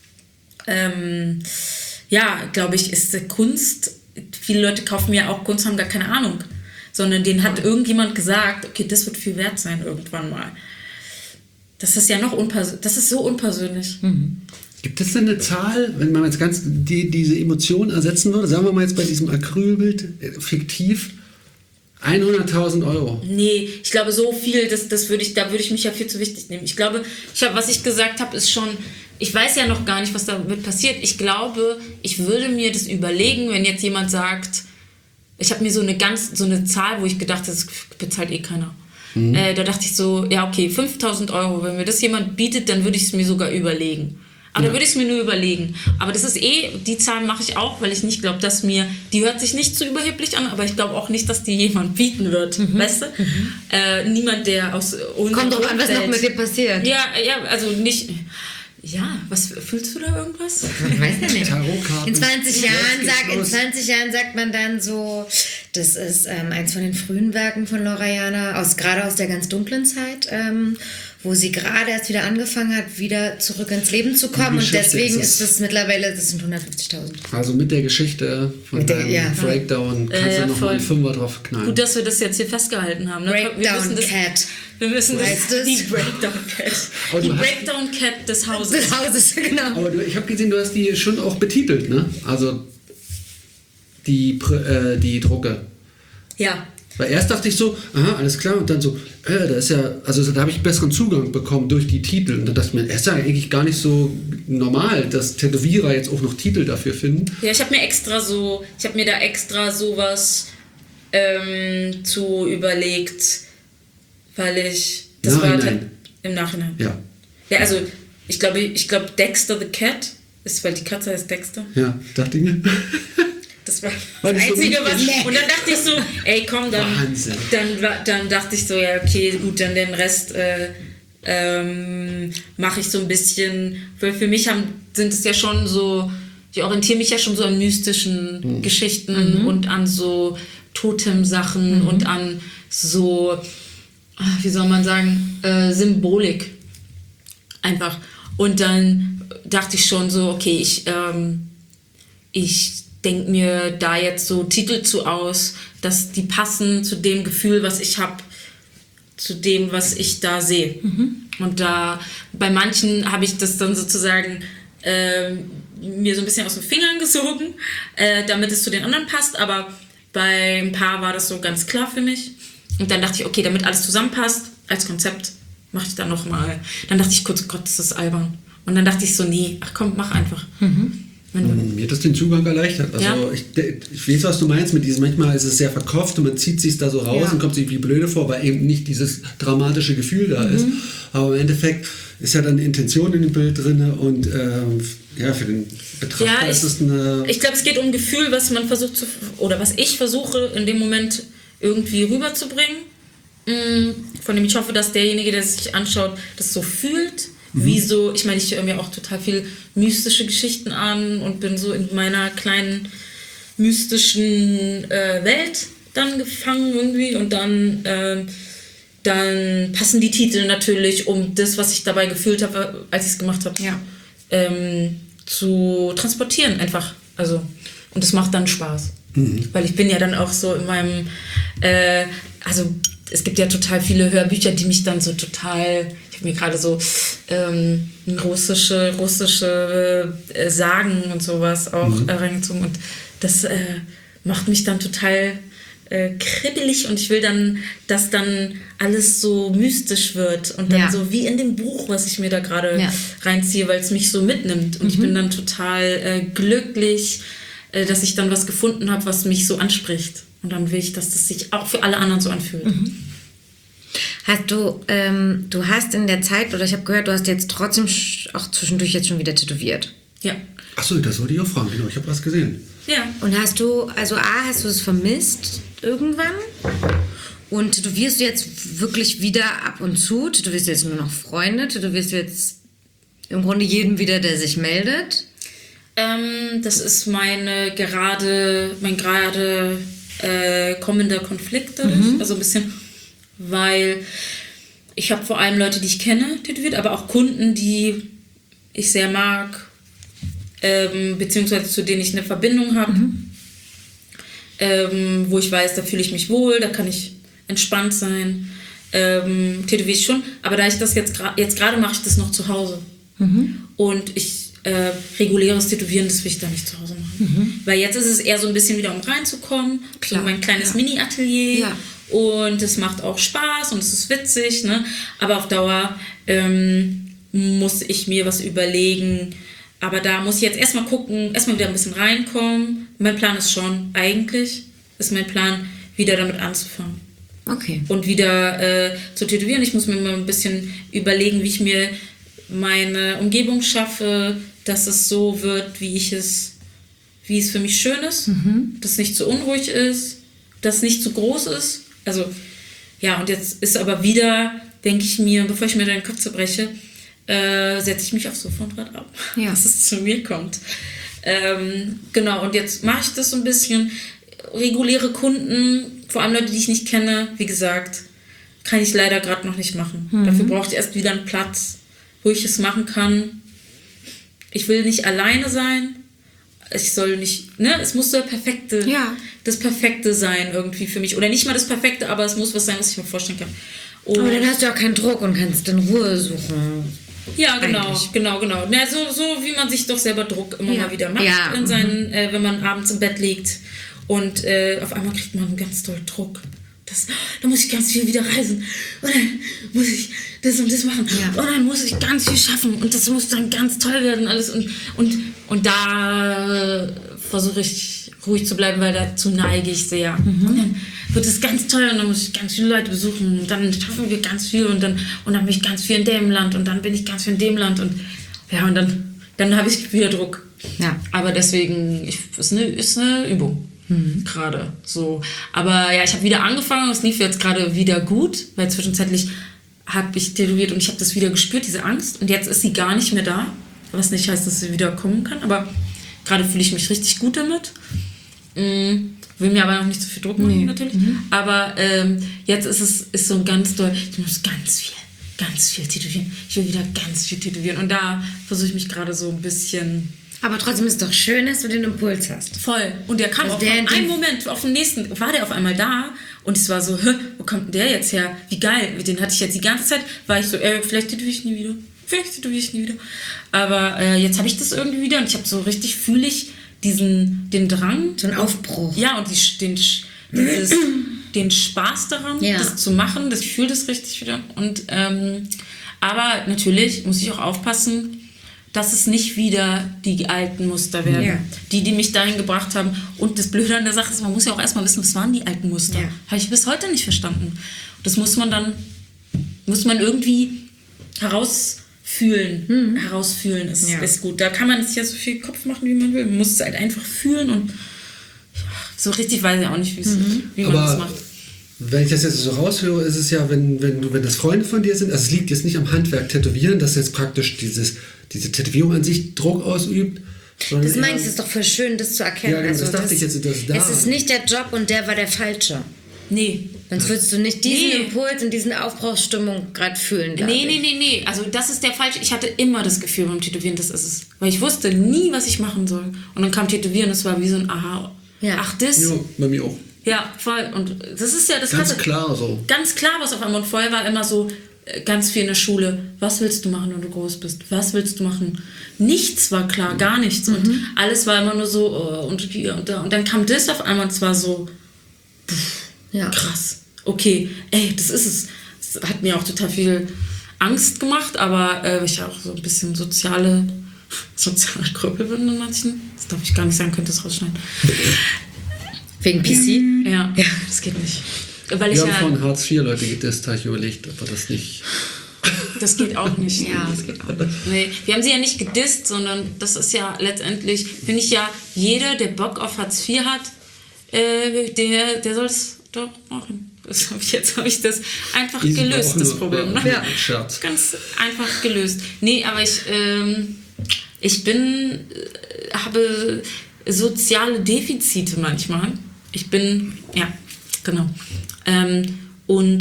glaube ich, ist Kunst, viele Leute kaufen ja auch Kunst, haben gar keine Ahnung, sondern denen hat irgendjemand gesagt, okay, das wird viel wert sein irgendwann mal. Das ist ja das ist so unpersönlich. Gibt es denn eine Zahl, wenn man jetzt ganz diese Emotion ersetzen würde, sagen wir mal jetzt bei diesem Acrylbild, fiktiv, 100.000 Euro? Nee, ich glaube so viel, da würde ich mich ja viel zu wichtig nehmen. Ich glaube, was ich gesagt habe, ist schon, ich weiß ja noch gar nicht, was damit passiert. Ich glaube, ich würde mir das überlegen, wenn jetzt jemand sagt, ich habe mir so eine Zahl, wo ich gedacht habe, das bezahlt eh keiner. Da dachte ich so, ja okay, 5.000 Euro, wenn mir das jemand bietet, dann würde ich es mir sogar überlegen. Aber dann würde ich es mir nur überlegen. Aber das ist die Zahl mache ich auch, weil ich nicht glaube, die hört sich nicht zu überheblich an, aber ich glaube auch nicht, dass die jemand bieten wird, weißt du? Niemand, der aus unserem Kommt drauf an, was noch mit dir passiert. Ja, also nicht... Ja, was fühlst du da irgendwas? Ich weiß ja nicht. Tarotkarten. In 20 Jahren sagt man dann so, Das ist eins von den frühen Werken von Laura Jana, gerade aus der ganz dunklen Zeit, wo sie gerade erst wieder angefangen hat, wieder zurück ins Leben zu kommen. Und deswegen ist es mittlerweile, das sind 150.000. Also mit der Geschichte von deinem Breakdown kannst du nochmal einen Fünfer drauf knallen. Gut, dass wir das jetzt hier festgehalten haben. Ne? Breakdown Cat. Wir müssen das, die Breakdown Cat. Die Breakdown Cat des Hauses. Des Hauses, genau. Aber ich habe gesehen, du hast die schon auch betitelt, ne? Also die Drucke. Ja. Weil erst dachte ich so, aha, alles klar, und dann so, da ist ja, also da habe ich besseren Zugang bekommen durch die Titel. Und dann dachte ich mir, ist ja eigentlich gar nicht so normal, dass Tätowierer jetzt auch noch Titel dafür finden. Ja, ich habe mir da extra sowas zu überlegt, weil das war halt im Nachhinein. Ja. Ja, also ich glaube Dexter the Cat ist, weil die Katze heißt Dexter. Ja, dachte ich mir. Das war das Einzige, was... Und dann dachte ich so, ey, komm, dann dachte ich so, ja, okay, gut, dann den Rest mache ich so ein bisschen... Weil für mich sind es ja schon so... Ich orientiere mich ja schon so an mystischen Geschichten und an so Totem-Sachen und an so, wie soll man sagen, Symbolik. Einfach. Und dann dachte ich schon so, okay, ich denke mir da jetzt so Titel aus, dass die passen zu dem Gefühl, was ich habe, zu dem, was ich da sehe. Und da bei manchen habe ich das dann sozusagen mir so ein bisschen aus den Fingern gesogen, damit es zu den anderen passt, aber bei ein paar war das so ganz klar für mich. Und dann dachte ich, okay, damit alles zusammenpasst, als Konzept, mache ich dann nochmal. Dann dachte ich kurz, Gott, ist das albern. Und dann dachte ich so, nee, ach komm, mach einfach. Mir hat das den Zugang erleichtert. Also ja? Ich weiß, was du meinst mit diesem, manchmal ist es sehr verkopft und man zieht sich da so raus und kommt sich wie blöde vor, weil eben nicht dieses dramatische Gefühl da ist. Aber im Endeffekt ist ja dann eine Intention in dem Bild drin und für den Betrachter ist es eine... Ich glaube, es geht um ein Gefühl, was man versucht was ich versuche in dem Moment irgendwie rüberzubringen. Von dem ich hoffe, dass derjenige, der es sich anschaut, das so fühlt. Wie so, ich meine, ich höre mir auch total viel mystische Geschichten an und bin so in meiner kleinen mystischen Welt dann gefangen irgendwie und dann passen die Titel natürlich, um das, was ich dabei gefühlt habe, als ich es gemacht habe, zu transportieren einfach. Also, und das macht dann Spaß. Weil ich bin ja dann auch so in meinem, es gibt ja total viele Hörbücher, die mich dann so total, ich habe mir gerade so russische Sagen und sowas auch reingezogen und das macht mich dann total kribbelig und ich will dann, dass dann alles so mystisch wird und dann so wie in dem Buch, was ich mir da gerade reinziehe, weil es mich so mitnimmt und ich bin dann total glücklich, dass ich dann was gefunden habe, was mich so anspricht. Und dann will ich, dass das sich auch für alle anderen so anfühlt. Du hast in der Zeit, oder ich habe gehört, du hast jetzt trotzdem auch zwischendurch jetzt schon wieder tätowiert. Ja. Achso, das wollte ich auch fragen, genau, ich habe was gesehen. Ja. Und hast du es vermisst irgendwann? Und tätowierst du jetzt wirklich wieder ab und zu? Tätowierst du jetzt nur noch Freunde? Tätowierst du jetzt im Grunde jeden wieder, der sich meldet? Das ist mein gerade kommender Konflikt dadurch. Also ein bisschen, weil ich habe vor allem Leute, die ich kenne, tätowiert, aber auch Kunden, die ich sehr mag, beziehungsweise zu denen ich eine Verbindung habe, wo ich weiß, da fühle ich mich wohl, da kann ich entspannt sein, tätowiere ich schon, aber da ich das jetzt gerade mache ich das noch zu Hause und ich reguläres Tätowieren, das will ich da nicht zu Hause machen. Weil jetzt ist es eher so ein bisschen wieder, um reinzukommen, so mein kleines Mini-Atelier. Ja. Und es macht auch Spaß und es ist witzig, ne? Aber auf Dauer muss ich mir was überlegen. Aber da muss ich jetzt erstmal gucken, erstmal wieder ein bisschen reinkommen. Mein Plan ist schon, eigentlich ist mein Plan, wieder damit anzufangen. Okay. Und wieder zu tätowieren. Ich muss mir mal ein bisschen überlegen, wie ich mir meine Umgebung schaffe, dass es so wird, wie es für mich schön ist, dass es nicht zu unruhig ist, dass es nicht zu groß ist. Also, ja, und jetzt ist aber wieder, denke ich mir, bevor ich mir den Kopf zerbreche, setze ich mich aufs Sofa und warte ab, dass es zu mir kommt. Genau, und jetzt mache ich das so ein bisschen reguläre Kunden, vor allem Leute, die ich nicht kenne, wie gesagt, kann ich leider gerade noch nicht machen. Dafür brauche ich erst wieder einen Platz, wo ich es machen kann. Ich will nicht alleine sein. Ich soll nicht, ne, es muss so das Perfekte sein irgendwie für mich. Oder nicht mal das Perfekte, aber es muss was sein, was ich mir vorstellen kann. Und Aber dann hast du auch keinen Druck und kannst in Ruhe suchen. ja, genau. Eigentlich. Ja, so wie man sich doch selber Druck immer mal wieder macht, Ja. in seinen, wenn man abends im Bett liegt. Und auf einmal kriegt man ganz doll Druck. Da muss ich ganz viel wieder reisen. Und dann muss ich das und das machen. Ja. Und dann muss ich ganz viel schaffen. Und das muss dann ganz toll werden. Alles. Und da versuche ich ruhig zu bleiben, weil dazu neige ich sehr. Und dann wird es ganz toll und dann muss ich ganz viele Leute besuchen. Und dann schaffen wir ganz viel. Und dann bin ich ganz viel in dem Land. Und dann bin ich ganz viel in dem Land. Und ja, und dann habe ich wieder Druck. Ja. Aber deswegen ist eine Übung. Gerade so. Aber ja, ich habe wieder angefangen und es lief jetzt gerade wieder gut, weil zwischenzeitlich habe ich tätowiert und ich habe das wieder gespürt, diese Angst. Und jetzt ist sie gar nicht mehr da, was nicht heißt, dass sie wieder kommen kann. Aber gerade fühle ich mich richtig gut damit. Will mir aber noch nicht so viel Druck machen, natürlich. Aber jetzt ist so ein ganz doll, ich muss ganz viel tätowieren. Ich will wieder ganz viel tätowieren. Und da versuche ich mich gerade so ein bisschen... Aber trotzdem ist es doch schön, dass du den Impuls hast. Voll. Und der kam Also auf einen Moment, auf den nächsten, war der auf einmal da und es war so, wo kommt denn der jetzt her? Wie geil. Den hatte ich jetzt die ganze Zeit, war ich so, vielleicht tätowiere ich nie wieder. Aber jetzt habe ich das irgendwie wieder und ich habe so richtig, fühle ich den Drang. So ein Aufbruch. Ja, und den Spaß daran, das zu machen, ich fühle das richtig wieder. Und, aber natürlich muss ich auch aufpassen, dass es nicht wieder die alten Muster werden, Ja. die mich dahin gebracht haben. Und das Blöde an der Sache ist, man muss ja auch erstmal wissen, was waren die alten Muster. Ja. Habe ich bis heute nicht verstanden. Das muss man irgendwie herausfühlen. Herausfühlen ist gut. Da kann man sich ja so viel Kopf machen, wie man will. Man muss es halt einfach fühlen und so richtig weiß ich auch nicht, wie man das macht. Wenn ich das jetzt so raushöre, ist es ja, wenn das Freunde von dir sind, also es liegt jetzt nicht am Handwerk Tätowieren, dass jetzt praktisch diese Tätowierung an sich Druck ausübt. Das meine ich, ist doch voll schön, das zu erkennen. Ja, genau, das dachte ich jetzt, dass da... Es ist nicht der Job und der war der falsche. Nee. Sonst würdest du nicht diesen Impuls und diesen Aufbruchsstimmung gerade fühlen. Nee. Also das ist der falsche. Ich hatte immer das Gefühl beim Tätowieren, das ist es. Weil ich wusste nie, was ich machen soll. Und dann kam Tätowieren, das war wie so ein Aha. Ja. Ach, das? Ja, bei mir auch. Ja, voll. Und das ist ja das Ganz klar so. Ganz klar, was auf einmal. Und vorher war immer so ganz viel in der Schule. Was willst du machen, wenn du groß bist? Was willst du machen? Nichts war klar, gar nichts. Und alles war immer nur so und hier und da. Und dann kam das auf einmal und es war so krass. Okay, das ist es. Das hat mir auch total viel Angst gemacht, aber ich auch so ein bisschen soziale Krüppel bin in manchen. Das darf ich gar nicht sagen, könnte das rausschneiden. Wegen PC? Ja, das geht nicht. Weil Wir haben von Hartz IV Leute gedisst, habe ich überlegt, ob wir das nicht... Das geht auch nicht. Ja, das geht auch nicht. Nee, wir haben sie ja nicht gedisst, sondern das ist ja letztendlich, finde ich ja, jeder, der Bock auf Hartz IV hat, der soll es doch machen. Jetzt habe ich das einfach gelöst, das Problem. Ne? Ja. Scherz. Ganz einfach gelöst. Nee, aber ich habe soziale Defizite manchmal. Genau. Und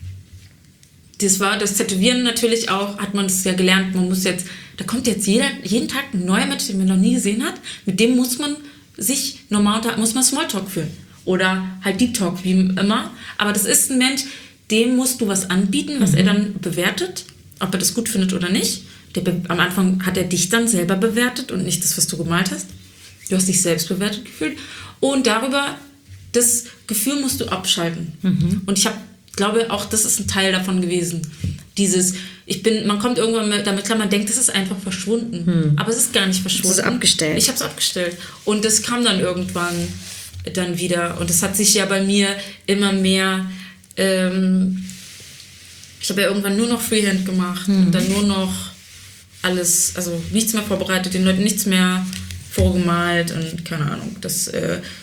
das Tätowieren natürlich auch, hat man das ja gelernt, da kommt jetzt jeden Tag ein neuer Mensch, den man noch nie gesehen hat, mit dem muss man Smalltalk führen. Oder halt Deep Talk, wie immer. Aber das ist ein Mensch, dem musst du was anbieten, was er dann bewertet, ob er das gut findet oder nicht. Am Anfang hat er dich dann selber bewertet und nicht das, was du gemalt hast. Du hast dich selbst bewertet gefühlt. Und das Gefühl musst du abschalten. Und ich glaube auch, das ist ein Teil davon gewesen. Man kommt irgendwann damit klar, man denkt, das ist einfach verschwunden. Aber es ist gar nicht verschwunden. Das ist abgestellt. Ich habe es abgestellt. Und das kam dann irgendwann dann wieder. Und das hat sich ja bei mir immer mehr... ich habe ja irgendwann nur noch Freehand gemacht. Und dann nur noch alles, also nichts mehr vorbereitet, den Leuten nichts mehr vorgemalt und keine Ahnung. Das,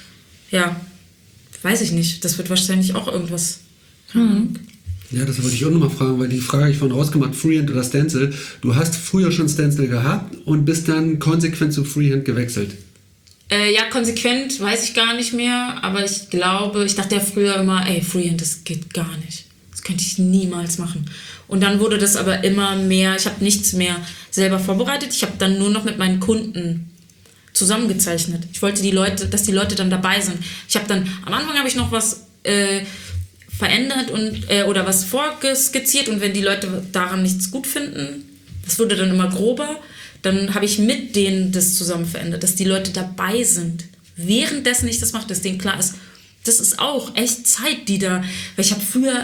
weiß ich nicht. Das wird wahrscheinlich auch irgendwas... Ja, das wollte ich auch nochmal fragen, weil die Frage habe ich von rausgemacht, Freehand oder Stencil. Du hast früher schon Stencil gehabt und bist dann konsequent zu Freehand gewechselt. Ja, konsequent weiß ich gar nicht mehr, aber ich glaube, ich dachte ja früher immer, Freehand, das geht gar nicht. Das könnte ich niemals machen. Und dann wurde das aber immer mehr, ich habe nichts mehr selber vorbereitet, ich habe dann nur noch mit meinen Kunden zusammengezeichnet. Ich wollte dass die Leute dann dabei sind. Am Anfang habe ich noch was verändert oder was vorskizziert und wenn die Leute daran nichts gut finden, das wurde dann immer grober, dann habe ich mit denen das zusammen verändert, dass die Leute dabei sind. Währenddessen ich das mache, dass denen klar ist, das ist auch echt Zeit, weil ich habe früher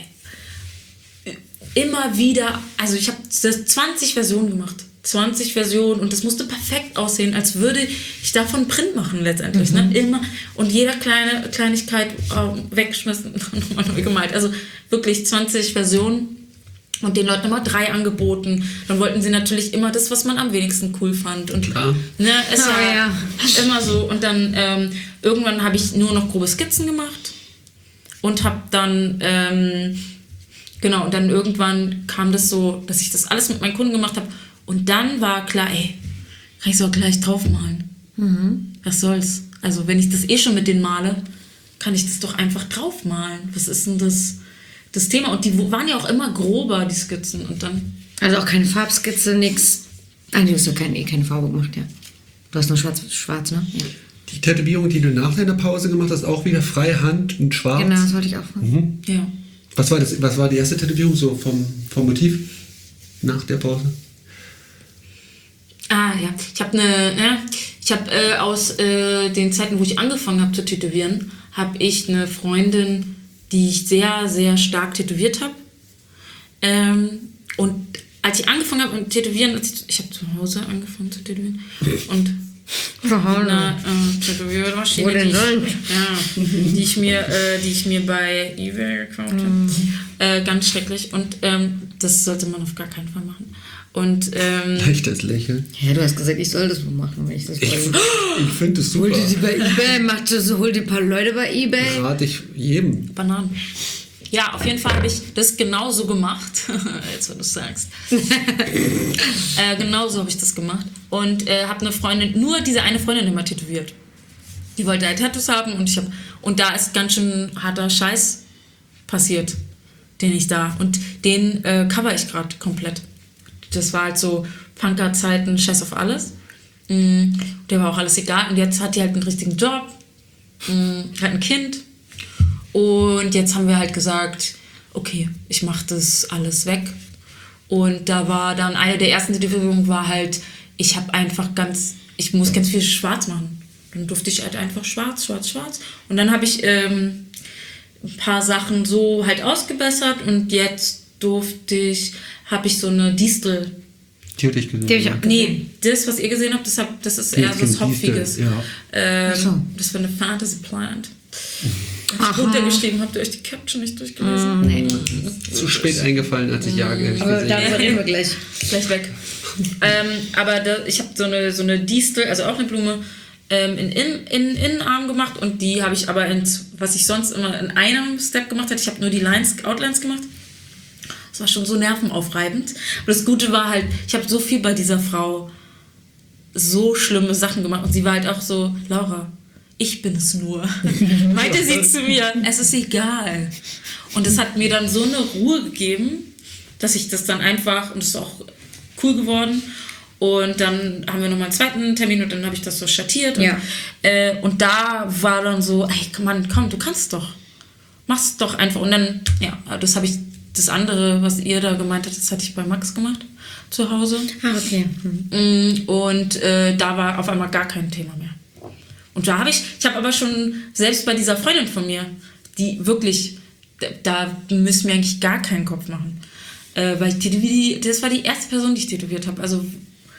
immer wieder, also ich habe 20 Versionen gemacht. 20 Versionen und das musste perfekt aussehen, als würde ich davon Print machen letztendlich. Ne? Immer und jeder Kleinigkeit weggeschmissen und nochmal neu gemalt. Also wirklich 20 Versionen und den Leuten immer 3 angeboten. Dann wollten sie natürlich immer das, was man am wenigsten cool fand. Und ne, es war immer so. Und dann irgendwann habe ich nur noch grobe Skizzen gemacht und habe dann und dann irgendwann kam das so, dass ich das alles mit meinen Kunden gemacht habe. Und dann war klar, kann ich es auch gleich draufmalen. Was soll's? Also wenn ich das schon mit denen male, kann ich das doch einfach draufmalen. Was ist denn das Thema? Und die waren ja auch immer grober, die Skizzen. Und dann also auch keine Farbskizze, nix. Du hast doch keine Farbe gemacht, ja. Du hast nur schwarz, ne? Ja. Die Tätowierung, die du nach deiner Pause gemacht hast, auch wieder Freihand und schwarz? Genau, das wollte ich auch fragen. Ja. Was war die erste Tätowierung so vom Motiv nach der Pause? Ja. Ich habe aus den Zeiten, wo ich angefangen habe zu tätowieren, habe ich eine Freundin, die ich sehr, sehr stark tätowiert habe. Und als ich angefangen habe mit Tätowieren, ich habe zu Hause angefangen zu tätowieren und tätowiert, Wo denn sonst? die ich mir bei eBay gekauft habe. Ganz schrecklich und das sollte man auf gar keinen Fall machen. Und leichtes Lächeln. Ja, du hast gesagt, ich soll das wohl machen, wenn ich das Ich finde es super. Hol dir die bei eBay, hol dir ein paar Leute bei eBay. Rate ich jedem. Bananen. Ja, auf jeden Fall habe ich das genauso gemacht, jetzt wenn du es sagst. Genauso habe ich das gemacht und habe eine Freundin, nur diese eine Freundin immer tätowiert. Die wollte halt Tattoos haben und da ist ganz schön harter Scheiß passiert, und den cover ich gerade komplett. Das war halt so Punker-Zeiten, Scheiß auf alles. Der war auch alles egal und jetzt hat die halt einen richtigen Job, hat ein Kind. Und jetzt haben wir halt gesagt, okay, ich mache das alles weg. Und da war dann eine der ersten Tätowierungen war halt, ich muss ganz viel schwarz machen. Dann durfte ich halt einfach schwarz. Und dann habe ich ein paar Sachen so halt ausgebessert und jetzt habe ich so eine Distel. Die hatte ich gesehen. Nee, das, was ihr gesehen habt, das ist eher so was Hopfiges. Ja. Das war eine Fantasy Plant. Ich runtergeschrieben, habt ihr euch die Caption nicht durchgelesen? Nee. Zu spät eingefallen, als ich gesehen Aber darüber reden wir gleich. Gleich weg. Aber ich habe so eine Distel, also auch eine Blume, in Innenarm gemacht und die habe ich aber was ich sonst immer in einem Step gemacht hätte, ich habe nur die Outlines gemacht. Das war schon so nervenaufreibend. Aber das Gute war halt, ich habe so viel bei dieser Frau so schlimme Sachen gemacht und sie war halt auch so, Laura, ich bin es nur. Meinte sie zu mir, es ist egal. Und das hat mir dann so eine Ruhe gegeben, dass ich das dann einfach, und das ist auch cool geworden. Und dann haben wir nochmal einen zweiten Termin und dann habe ich das so schattiert. Und da war dann so, ey, Mann, komm, du kannst doch. Mach's doch einfach. Und dann, das andere, was ihr da gemeint habt, das hatte ich bei Max gemacht, zu Hause. Okay. Und da war auf einmal gar kein Thema mehr. Und da ich habe aber schon, selbst bei dieser Freundin von mir, die wirklich, da müssen wir eigentlich gar keinen Kopf machen. Weil das war die erste Person, die ich tätowiert habe. Also,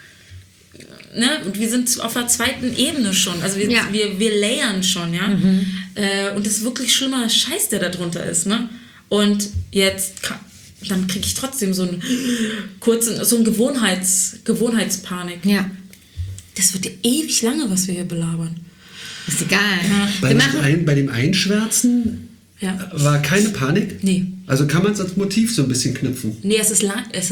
ne, und wir sind auf der zweiten Ebene schon. Also wir layern schon, ja. Und das ist wirklich schlimmer Scheiß, der da drunter ist, ne. Und jetzt, dann kriege ich trotzdem so einen Gewohnheitspanik. Ja. Das wird ja ewig lange, was wir hier belabern. Ist egal. Ja. Bei dem Einschwärzen war keine Panik? Nee. Also kann man es als Motiv so ein bisschen knüpfen? Nee, es ist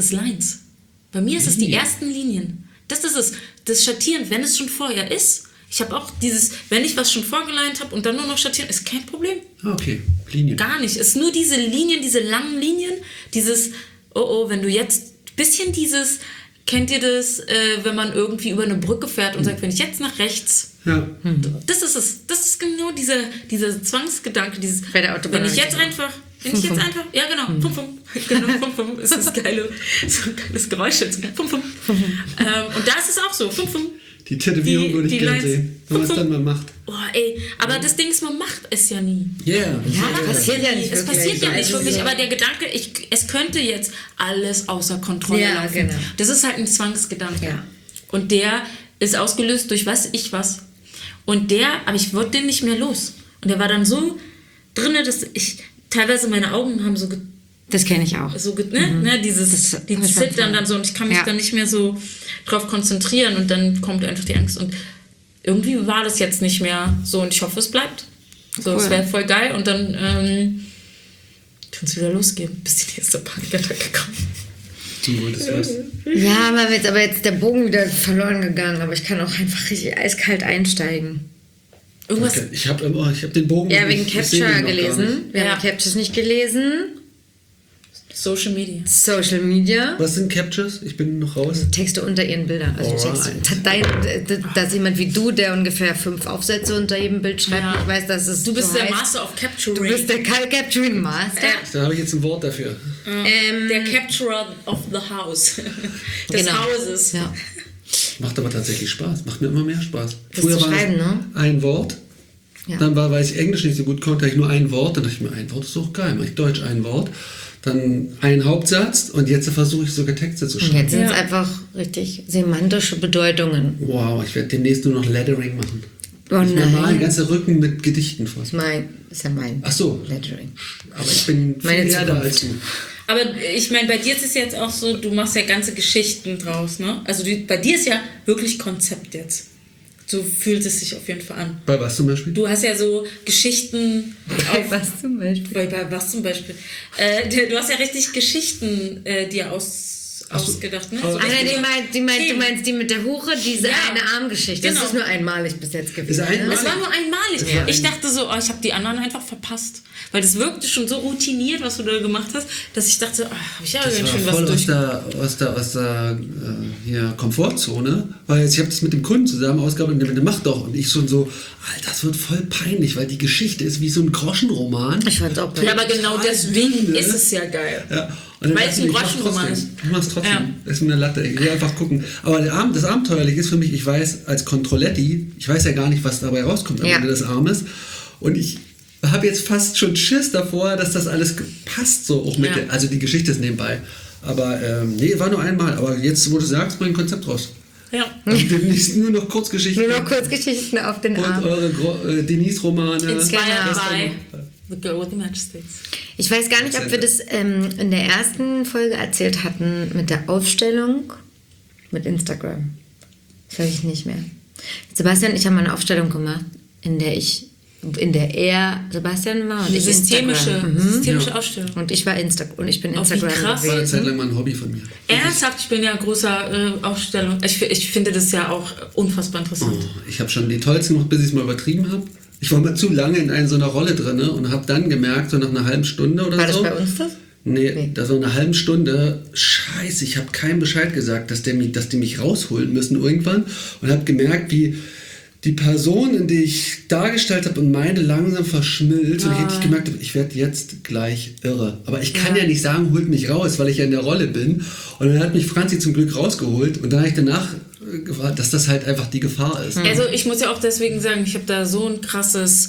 Lines. Bei mir ist es die ersten Linien. Das ist es. Das Schattieren, wenn es schon vorher ist, Ich habe auch dieses, wenn ich was schon vorgeleint habe und dann nur noch schattieren, ist kein Problem. Okay, Linien. Gar nicht. Es ist nur diese Linien, diese langen Linien, dieses, wenn du jetzt, bisschen dieses, kennt ihr das, wenn man irgendwie über eine Brücke fährt und sagt, wenn ich jetzt nach rechts, Ja. das ist es. Das ist genau dieser Zwangsgedanke, dieses, Bei der Autobahn wenn ich jetzt einfach, ja genau, fum, fum, genau, fum, fum, ist das geile, so ein geiles Geräusch jetzt, fum, fum. Und da ist es auch so, fum, fum. Die Tätowierung würde ich die gerne Lines. sehen, wenn man es dann mal macht. Oh, ey, aber das Ding ist, man macht es ja nie. Yeah. passiert ja nicht Es wirklich. passiert ja nicht Also wirklich, so- aber der Gedanke, es könnte jetzt alles außer Kontrolle Ja, laufen. genau. Das ist halt ein Zwangsgedanke. Ja. Und der ist ausgelöst durch was. Und aber ich wollte den nicht mehr los. Und der war dann so drinne, dass teilweise meine Augen haben Das kenne ich auch. die Das zittern dann so und ich kann mich dann nicht mehr so drauf konzentrieren und dann kommt einfach die Angst und irgendwie war das jetzt nicht mehr so und ich hoffe, es bleibt. So, Cool. es wäre voll geil und dann kann es wieder losgehen, bis die nächste Panikattacke kommt. Du wolltest was. Ja, mal wird aber jetzt der Bogen wieder verloren gegangen, aber ich kann auch einfach richtig eiskalt einsteigen. Irgendwas, Okay. Ich habe den Bogen. Ja, wegen ich seh Capture den noch gar gelesen. nicht. Wir Ja. haben Captures nicht gelesen. Social Media. Social Media. Was sind Captures? Ich bin noch raus. Texte unter ihren Bildern. Also Alright. da ist jemand wie du, der ungefähr 5 Aufsätze unter jedem Bild schreibt. Ja. Ich weiß, dass es Du bist so der heißt. Master of Capturing. Du bist der Capturing Master. Da habe ich jetzt ein Wort dafür. Der Capturer of the House. Des Genau. Hauses. Ja. Macht aber tatsächlich Spaß. Macht mir immer mehr Spaß. Das Früher zu war schreiben, es ne? ein Wort. Ja. Dann weil ich Englisch nicht so gut konnte, hatte ich nur ein Wort. Dann dachte ich mir, ein Wort ist doch geil. Mach ich Deutsch ein Wort. Dann ein Hauptsatz. Und jetzt versuche ich sogar Texte zu Und schreiben. jetzt sind es Ja. einfach richtig semantische Bedeutungen. Wow, ich werde demnächst nur noch Lettering machen. Oh Ich mir mal nein. ganze Rücken mit Gedichten vor. Ist ja mein Ach so. Lettering. Aber ich bin Meine viel ärger Zukunft. als du. Aber ich meine, bei dir ist es jetzt auch so, du machst ja ganze Geschichten draus, ne? Also bei dir ist ja wirklich Konzept jetzt. So fühlt es sich auf jeden Fall an. Bei was zum Beispiel? Du hast ja so Geschichten auf... Was zum Beispiel? Bei was zum Beispiel? Du hast ja richtig Geschichten dir ausgedacht, ne? So Ah, nein, richtig- du meinst die mit der Hure, diese Ja. eine Armgeschichte. Genau. Das ist nur einmalig bis jetzt gewesen. Ist einmalig? Ne? Es war nur einmalig. Ja. Ich dachte so, ich habe die anderen einfach verpasst. Weil das wirkte schon so routiniert, was du da gemacht hast, dass ich dachte, habe ich ja Das ganz war schön was voll durch. aus der hier Komfortzone, weil ich habe das mit dem Kunden zusammen ausgearbeitet und der macht doch und ich schon so, Alter, das wird voll peinlich, weil die Geschichte ist wie so ein Groschenroman. Ich fand's auch Ja, aber genau Total deswegen dünn, ne? ist es ja geil. Ja. Und dann Weil dachte es ein ich, ich mach's Groschenroman trotzdem. ist. Ich mach's trotzdem. Ja. Das ist mir eine Latte. Ich will einfach gucken. Aber das Abenteuerliche ist für mich, ich weiß als Controlletti, ich weiß ja gar nicht, was dabei rauskommt am Ja. Ende des Armes. Und ich habe jetzt fast schon Schiss davor, dass das alles passt, so auch mit Ja. also die Geschichte ist nebenbei. Aber nee, war nur einmal. Aber jetzt, wo du sagst, bring ein Konzept raus. Ja. Also demnächst nur noch Kurzgeschichten. Nur noch Kurzgeschichten auf den Und Arm. eure Denise-Romane. Inspired Genau. by The Girl with the Matchsticks. Ich weiß gar nicht, ob wir das in der ersten Folge erzählt hatten mit der Aufstellung mit Instagram. Das weiß ich nicht mehr. Sebastian und ich haben mal eine Aufstellung gemacht, in der er Sebastian war und Eine ich systemische Instagram. Ja. Ausstellung. Und ich war und ich bin Oh, wie Instagram krass. Das war eine gewesen. Zeit lang mal ein Hobby von mir. Ernsthaft, ich bin ja großer Ausstellung. Ich finde das ja auch unfassbar interessant. Oh, ich habe schon die tollsten gemacht, bis ich es mal übertrieben habe. Ich war mal zu lange in so einer Rolle drin und habe dann gemerkt, so nach einer halben Stunde oder War so. das bei uns das? Nee, da so eine halben Stunde, scheiße, ich habe keinem Bescheid gesagt, dass die mich rausholen müssen irgendwann und habe gemerkt, wie die Person, in die ich dargestellt habe und meine langsam verschmilzt und ich richtig gemerkt habe, ich werde jetzt gleich irre. Aber ich kann ja nicht sagen, holt mich raus, weil ich ja in der Rolle bin. Und dann hat mich Franzi zum Glück rausgeholt und dann habe ich danach gefragt, dass das halt einfach die Gefahr ist. Also ich muss ja auch deswegen sagen, ich habe da so einen krassen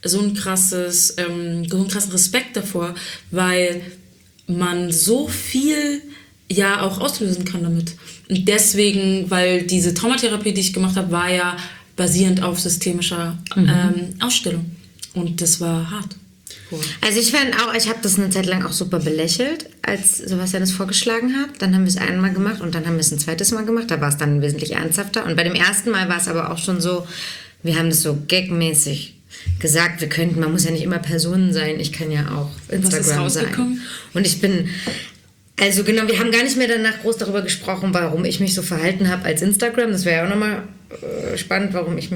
Respekt davor, weil man so viel ja auch auslösen kann damit. Und deswegen, weil diese Traumatherapie, die ich gemacht habe, war ja basierend auf systemischer Ausstellung. Und das war hart. Also ich habe das eine Zeit lang auch super belächelt, als Sebastian es vorgeschlagen hat. Dann haben wir es einmal gemacht und dann haben wir es ein zweites Mal gemacht. Da war es dann wesentlich ernsthafter. Und bei dem ersten Mal war es aber auch schon so, wir haben das so gagmäßig gesagt, man muss ja nicht immer Personen sein, ich kann ja auch Instagram Was ist rausgekommen? sein. Und ich bin, also genau, wir haben gar nicht mehr danach groß darüber gesprochen, warum ich mich so verhalten habe als Instagram. Das wäre ja auch nochmal spannend, warum ich mich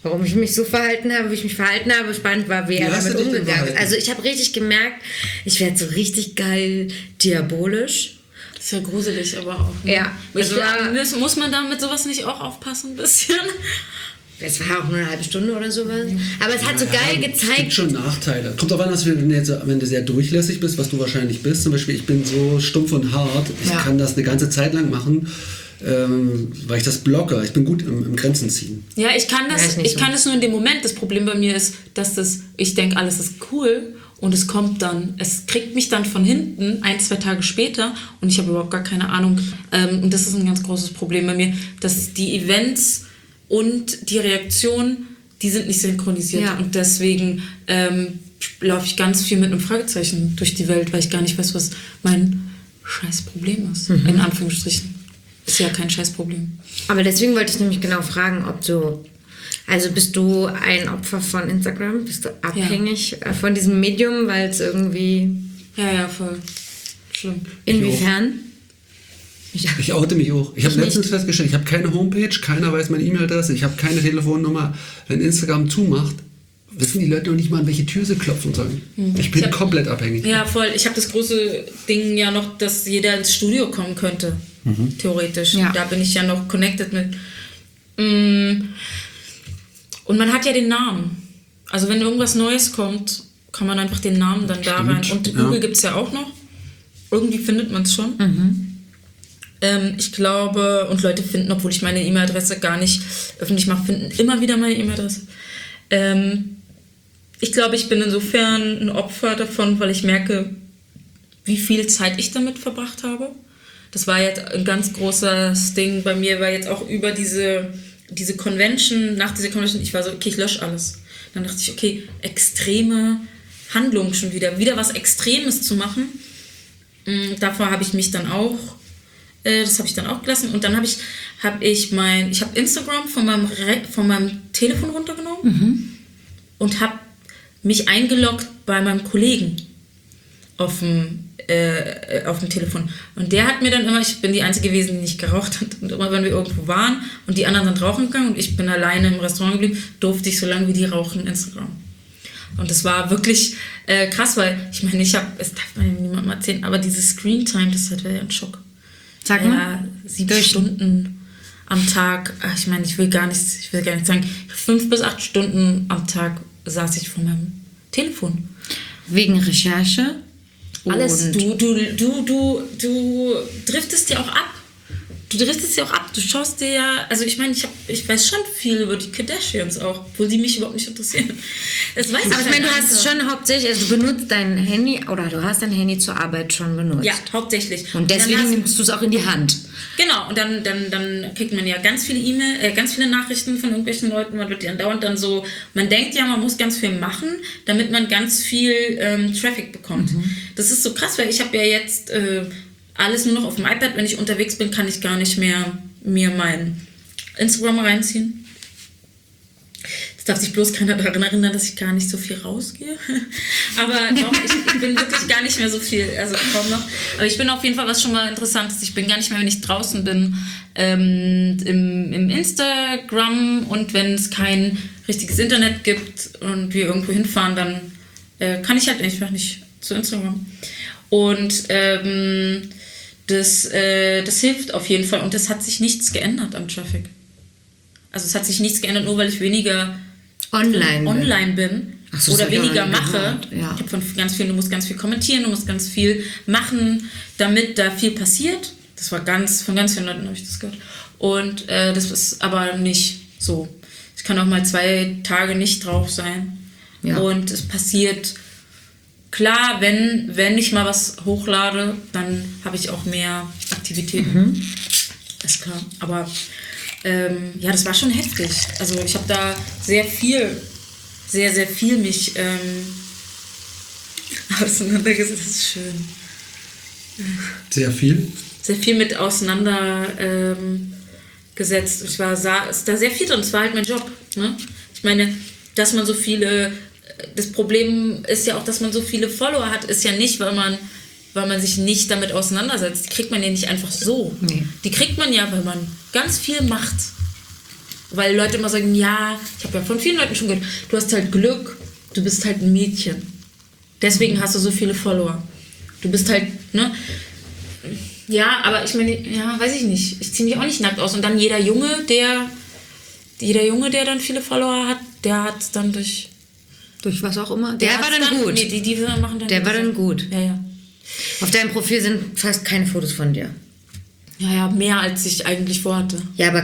Warum ich mich so verhalten habe, wie ich mich verhalten habe. Spannend war, wie er hast damit du dich denn umgegangen ist. verhalten? Also ich habe richtig gemerkt, ich werde so richtig geil diabolisch. Das ist ja gruselig, aber auch. Ne? Ja, Also, es war- muss man da mit sowas nicht auch aufpassen ein bisschen? Es war auch nur eine halbe Stunde oder sowas. Aber es hat so geil Es gibt gezeigt. schon Nachteile. Kommt auch an, dass wenn du sehr durchlässig bist, was du wahrscheinlich bist. Zum Beispiel, ich bin so stumpf und hart. Ich Ja. kann das eine ganze Zeit lang machen, weil ich das blocke. Ich bin gut im Grenzen ziehen. Ja, ich kann Ja, das, ist nicht ich so. kann das nur in dem Moment. Das Problem bei mir ist, dass ich denke, alles ist cool und es kommt dann, es kriegt mich dann von hinten 1-2 Tage später und ich habe überhaupt gar keine Ahnung. Und das ist ein ganz großes Problem bei mir, dass die Events und die Reaktion, die sind nicht synchronisiert. Ja. Und deswegen laufe ich ganz viel mit einem Fragezeichen durch die Welt, weil ich gar nicht weiß, was mein scheiß Problem ist. In Anführungsstrichen. Ist ja kein scheiß Problem. Aber deswegen wollte ich nämlich genau fragen, ob du... Also bist du ein Opfer von Instagram? Bist du abhängig von diesem Medium, weil es irgendwie... Ja, voll. Schlimm. Inwiefern? Ich oute mich auch. Ich habe Ich letztens nicht. festgestellt, ich habe keine Homepage, keiner weiß meine E-Mail-Adresse, ich habe keine Telefonnummer. Wenn Instagram zumacht, wissen die Leute noch nicht mal, an welche Tür sie klopfen sollen. Ich bin komplett abhängig. Ja, voll. Ich habe das große Ding ja noch, dass jeder ins Studio kommen könnte. Theoretisch. Ja. Da bin ich ja noch connected mit. Und man hat ja den Namen. Also wenn irgendwas Neues kommt, kann man einfach den Namen dann da rein. Und ja. Google gibt es ja auch noch. Irgendwie findet man es schon. Ich glaube, und Leute finden, obwohl ich meine E-Mail-Adresse gar nicht öffentlich mache, finden immer wieder meine E-Mail-Adresse. Ich glaube, ich bin insofern ein Opfer davon, weil ich merke, wie viel Zeit ich damit verbracht habe. Das war jetzt ein ganz großes Ding bei mir, weil jetzt auch über diese Convention, nach dieser Convention, ich war so, okay, ich lösche alles. Dann dachte ich, okay, extreme Handlungen schon wieder was Extremes zu machen. Davor habe ich mich dann auch, das habe ich dann auch gelassen. Und dann habe ich Instagram von meinem Telefon runtergenommen und habe mich eingeloggt bei meinem Kollegen auf dem Telefon. Und der hat mir dann immer, ich bin die Einzige gewesen, die nicht geraucht hat. Und immer, wenn wir irgendwo waren und die anderen sind rauchen gegangen und ich bin alleine im Restaurant geblieben, durfte ich so lange wie die rauchen Instagram. Und das war wirklich krass, weil ich meine, es darf man niemandem erzählen, aber diese Screentime, das wäre ja ein Schock. Sag mal. Ja, 7 Stunden am Tag. Ich meine, ich will gar nicht sagen, 5 bis 8 Stunden am Tag saß ich vor meinem Telefon. Wegen Recherche? Alles. Und Du driftest ja auch ab. Du schaust dir ja, also ich meine, ich weiß schon viel über die Kardashians auch, obwohl die mich überhaupt nicht interessieren. Das weiß Aber ich meine, du halt hast einfach. schon hauptsächlich, also du benutzt dein Handy oder du hast dein Handy zur Arbeit schon benutzt. Ja, hauptsächlich. Und deswegen nimmst du es auch in die Hand. Genau, und dann kriegt man ja ganz viele ganz viele Nachrichten von irgendwelchen Leuten, man wird ja andauernd dann so, man denkt ja, man muss ganz viel machen, damit man ganz viel Traffic bekommt. Das ist so krass, weil ich habe ja jetzt alles nur noch auf dem iPad. Wenn ich unterwegs bin, kann ich gar nicht mehr mir mein Instagram reinziehen. Jetzt darf sich bloß keiner daran erinnern, dass ich gar nicht so viel rausgehe. Aber doch, ich bin wirklich gar nicht mehr so viel, also kaum noch. Aber ich bin auf jeden Fall, was schon mal interessant ist, ich bin gar nicht mehr, wenn ich draußen bin, im Instagram, und wenn es kein richtiges Internet gibt und wir irgendwo hinfahren, dann kann ich halt einfach nicht zu Instagram. Und das hilft auf jeden Fall, und es hat sich nichts geändert am Traffic. Also es hat sich nichts geändert, nur weil ich weniger online bin Ach so, das oder hab ich auch weniger noch nie mache. gehört, ja. Ich habe von ganz vielen, du musst ganz viel kommentieren, du musst ganz viel machen, damit da viel passiert. Das war von ganz vielen Leuten habe ich das gehört. Und das ist aber nicht so. Ich kann auch mal 2 Tage nicht drauf sein. Ja. Und es passiert, klar, wenn ich mal was hochlade, dann habe ich auch mehr Aktivitäten. Ist klar. Aber ja, das war schon heftig. Also ich habe da sehr, sehr viel mich auseinandergesetzt. Das ist schön. Sehr viel. Sehr viel mit auseinander gesetzt. Ich war ist da sehr viel drin. Es war halt mein Job. Ne? Ich meine, dass man so viele... Das Problem ist ja auch, dass man so viele Follower hat, ist ja nicht, weil man sich nicht damit auseinandersetzt. Die kriegt man ja nicht einfach so. Nee. Die kriegt man ja, weil man ganz viel macht. Weil Leute immer sagen, ja, ich habe ja von vielen Leuten schon gehört, du hast halt Glück, du bist halt ein Mädchen. Deswegen hast du so viele Follower. Du bist halt, ne? Ja, aber ich meine, ja, weiß ich nicht. Ich ziehe mich auch nicht nackt aus. Und dann jeder Junge, der dann viele Follower hat, der hat es dann durch was auch immer. Der war dann gut. Nee, die machen dann. Der war dann gut. Ja. Auf deinem Profil sind fast keine Fotos von dir. Ja, mehr als ich eigentlich vorhatte. Ja, aber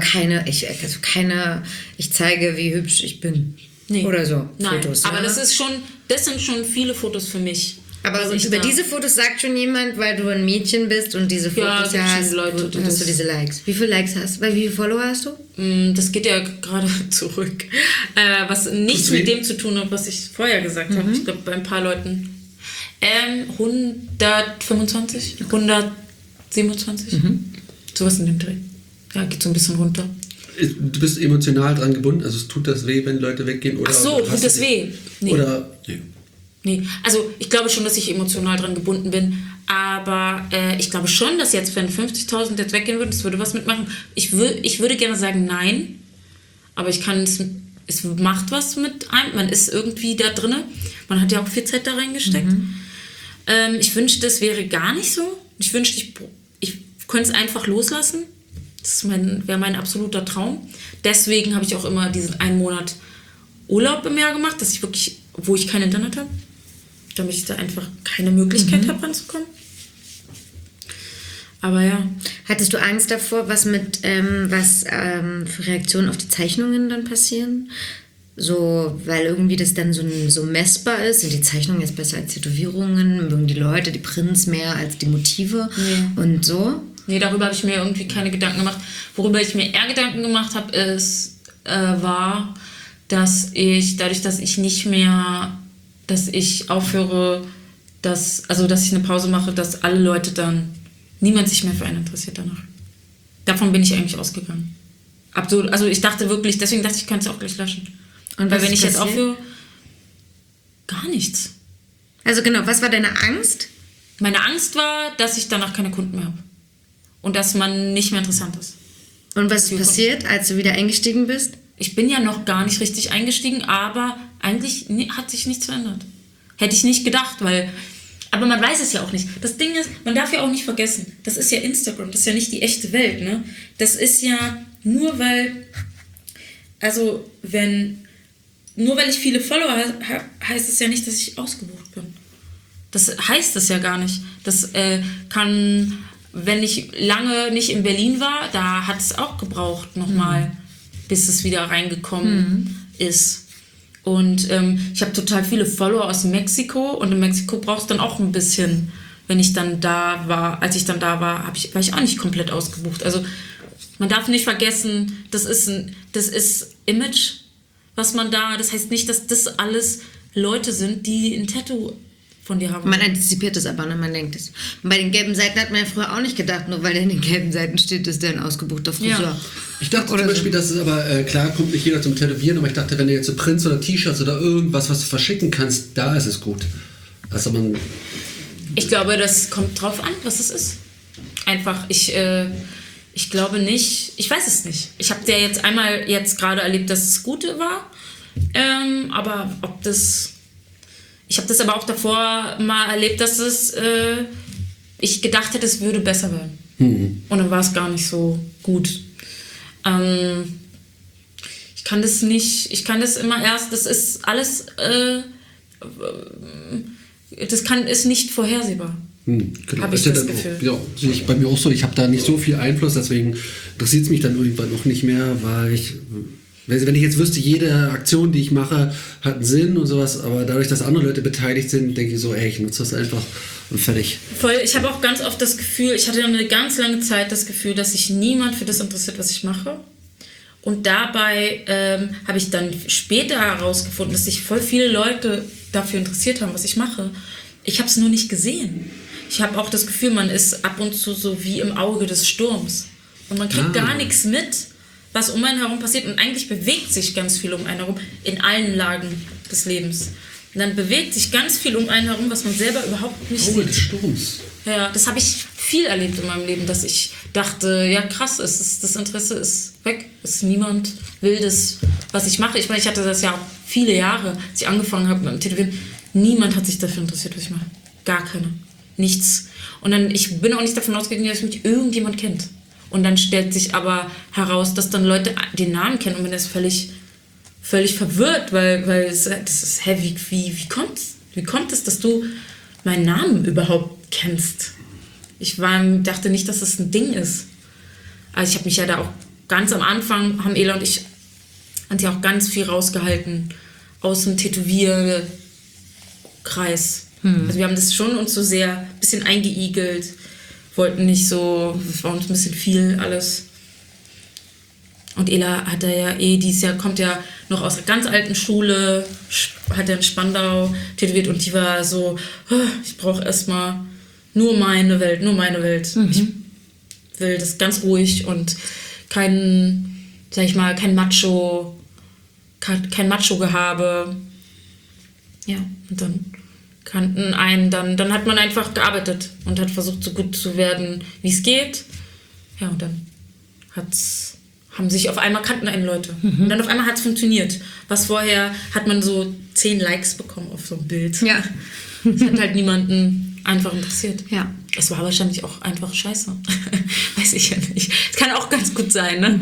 ich zeige, wie hübsch ich bin. Nee. Oder so. Nein, Fotos. aber ja? das sind schon viele Fotos für mich. Aber über diese Fotos sagt schon jemand, weil du ein Mädchen bist und diese Fotos hast, Leute, hast du diese Likes. Wie viele Likes hast du? Wie viele Follower hast du? Das geht ja gerade zurück. Was nichts mit dem zu tun hat, was ich vorher gesagt habe. Ich glaube, bei ein paar Leuten 125, 127. Sowas in dem Dreh. Ja, geht so ein bisschen runter. Du bist emotional dran gebunden, also es tut das weh, wenn Leute weggehen? Oder Ach so, tut das weh? Nee. Oder... Nee, also ich glaube schon, dass ich emotional dran gebunden bin, aber ich glaube schon, dass jetzt, wenn 50.000 jetzt weggehen würden, das würde was mitmachen. Ich würde gerne sagen nein, aber es macht was mit einem, man ist irgendwie da drin, man hat ja auch viel Zeit da reingesteckt. Ich wünschte, das wäre gar nicht so. Ich wünschte, ich könnte es einfach loslassen. Das wäre mein absoluter Traum. Deswegen habe ich auch immer diesen 1 Monat Urlaub im Jahr gemacht, wo ich kein Internet habe. Damit ich da einfach keine Möglichkeit habe, ranzukommen. Aber ja. Hattest du Angst davor, was für Reaktionen auf die Zeichnungen dann passieren? So, weil irgendwie das dann so messbar ist. Sind die Zeichnungen jetzt besser als Tätowierungen? Mögen die Leute die Prints mehr als die Motive? Nee. Und so? Nee, darüber habe ich mir irgendwie keine Gedanken gemacht. Worüber ich mir eher Gedanken gemacht habe, war, dass dadurch, dass ich nicht mehr, dass ich aufhöre, dass ich eine Pause mache, dass alle Leute dann, niemand sich mehr für einen interessiert danach. Davon bin ich eigentlich ausgegangen. Absurd. Also ich dachte wirklich, deswegen dachte ich, könnte es auch gleich löschen. Und weil wenn ich jetzt aufhöre, gar nichts. Also genau, was war deine Angst? Meine Angst war, dass ich danach keine Kunden mehr habe. Und dass man nicht mehr interessant ist. Und was ist passiert, als du wieder eingestiegen bist? Ich bin ja noch gar nicht richtig eingestiegen, aber eigentlich hat sich nichts verändert. Hätte ich nicht gedacht, aber man weiß es ja auch nicht. Das Ding ist, man darf ja auch nicht vergessen, das ist ja Instagram, das ist ja nicht die echte Welt, ne? Das ist ja nur weil ich viele Follower habe, heißt es ja nicht, dass ich ausgebucht bin. Das heißt es ja gar nicht. Das kann, wenn ich lange nicht in Berlin war, da hat es auch gebraucht nochmal, bis es wieder reingekommen ist. Und ich habe total viele Follower aus Mexiko und in Mexiko braucht es dann auch ein bisschen, als ich dann da war, war ich auch nicht komplett ausgebucht. Also man darf nicht vergessen, das ist Image, was man das heißt nicht, dass das alles Leute sind, die ein Tattoo von dir haben. Man antizipiert es aber, ne? Man denkt es. Und bei den gelben Seiten hat man ja früher auch nicht gedacht, nur weil der in den gelben Seiten steht, ist der ein ausgebuchter Friseur. Ja. Ich dachte zum Beispiel, dass es aber, klar kommt nicht jeder zum Tätowieren, aber ich dachte, wenn du jetzt so Prints oder T-Shirts oder irgendwas, was du verschicken kannst, da ist es gut. Also ich glaube, das kommt drauf an, was es ist. Einfach, ich glaube nicht, ich weiß es nicht. Ich habe ja jetzt einmal gerade erlebt, dass es gut war, aber ich habe das aber auch davor mal erlebt, dass ich gedacht hätte, es würde besser werden. Und dann war es gar nicht so gut. Ich kann das immer erst, das ist alles, ist nicht vorhersehbar. Genau. Habe ich das Gefühl. Ja, sehe ich bei mir auch so. Ich habe da nicht so viel Einfluss, deswegen interessiert es mich dann irgendwann auch nicht mehr, weil wenn ich jetzt wüsste, jede Aktion, die ich mache, hat einen Sinn und sowas, aber dadurch, dass andere Leute beteiligt sind, denke ich so, ich nutze das einfach und fertig. Voll, ich habe auch ganz oft das Gefühl, ich hatte eine ganz lange Zeit das Gefühl, dass sich niemand für das interessiert, was ich mache. Und dabei habe ich dann später herausgefunden, dass sich voll viele Leute dafür interessiert haben, was ich mache. Ich habe es nur nicht gesehen. Ich habe auch das Gefühl, man ist ab und zu so wie im Auge des Sturms. Und man kriegt gar nichts mit, was um einen herum passiert. Und eigentlich bewegt sich ganz viel um einen herum in allen Lagen des Lebens. Und dann bewegt sich ganz viel um einen herum, was man selber überhaupt nicht Ruhe des sieht. Sturms. Ja, das habe ich viel erlebt in meinem Leben, dass ich dachte, ja krass, das Interesse ist weg. Niemand will das, was ich mache. Ich meine, ich hatte das ja auch viele Jahre, als ich angefangen habe mit dem Tätowieren. Niemand hat sich dafür interessiert, was ich mache. Gar keiner. Nichts. Und dann, ich bin auch nicht davon ausgegangen, dass mich irgendjemand kennt. Und dann stellt sich aber heraus, dass dann Leute den Namen kennen und man ist völlig verwirrt, weil das ist, wie kommt's? Wie kommt es, dass du meinen Namen überhaupt kennst? Ich dachte nicht, dass das ein Ding ist. Also ich habe mich ja da auch ganz am Anfang, haben Ela und ich uns ja auch ganz viel rausgehalten aus dem Tätowierkreis. Also wir haben das schon uns so sehr ein bisschen eingeigelt, wollten nicht so, es war uns ein bisschen viel alles. Und Ela hat ja dieses Jahr kommt ja noch aus einer ganz alten Schule, hat ja in Spandau tätowiert und die war so, ich brauche erstmal nur meine Welt. Ich will das ganz ruhig und kein Macho-Gehabe. Ja, und dann dann hat man einfach gearbeitet und hat versucht, so gut zu werden, wie es geht. Ja, und dann haben sich auf einmal kannten einen Leute. Und dann auf einmal hat es funktioniert. Was vorher hat man so 10 Likes bekommen auf so ein Bild. Ja. Das hat halt niemanden einfach interessiert. Ja. Es war wahrscheinlich auch einfach scheiße. Weiß ich ja nicht. Es kann auch ganz gut sein, ne?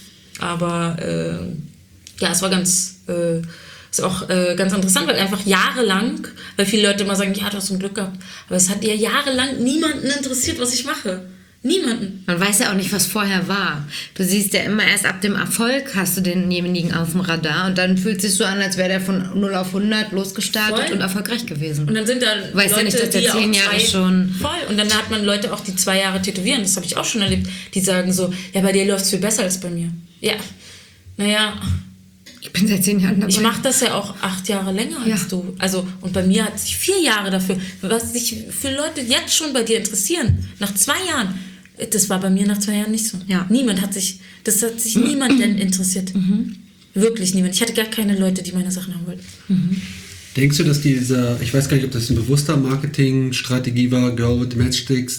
Aber ja, es war ganz interessant, weil einfach jahrelang, weil viele Leute immer sagen, ja, du hast so ein Glück gehabt. Aber es hat ja jahrelang niemanden interessiert, was ich mache. Niemanden. Man weiß ja auch nicht, was vorher war. Du siehst ja immer erst ab dem Erfolg hast du denjenigen auf dem Radar und dann fühlt es sich so an, als wäre der von 0 auf 100 losgestartet und erfolgreich gewesen. Und dann sind da weißt Leute, ja nicht, dass der die 10 Jahre schon... Voll. Und dann hat man Leute auch, die 2 Jahre tätowieren, das habe ich auch schon erlebt, die sagen so, ja, bei dir läuft es viel besser als bei mir. Ja, naja... Ich bin seit 10 Jahren dabei. Ich mache das ja auch 8 Jahre länger als du. Also, und bei mir hat sich 4 Jahre dafür, was sich für Leute jetzt schon bei dir interessieren, nach 2 Jahren. Das war bei mir nach 2 Jahren nicht so. Ja. Das hat sich niemand denn interessiert. Wirklich niemand. Ich hatte gar keine Leute, die meine Sachen haben wollten. Denkst du, dass ich weiß gar nicht, ob das ein bewusster Marketingstrategie war, Girl with Matchsticks,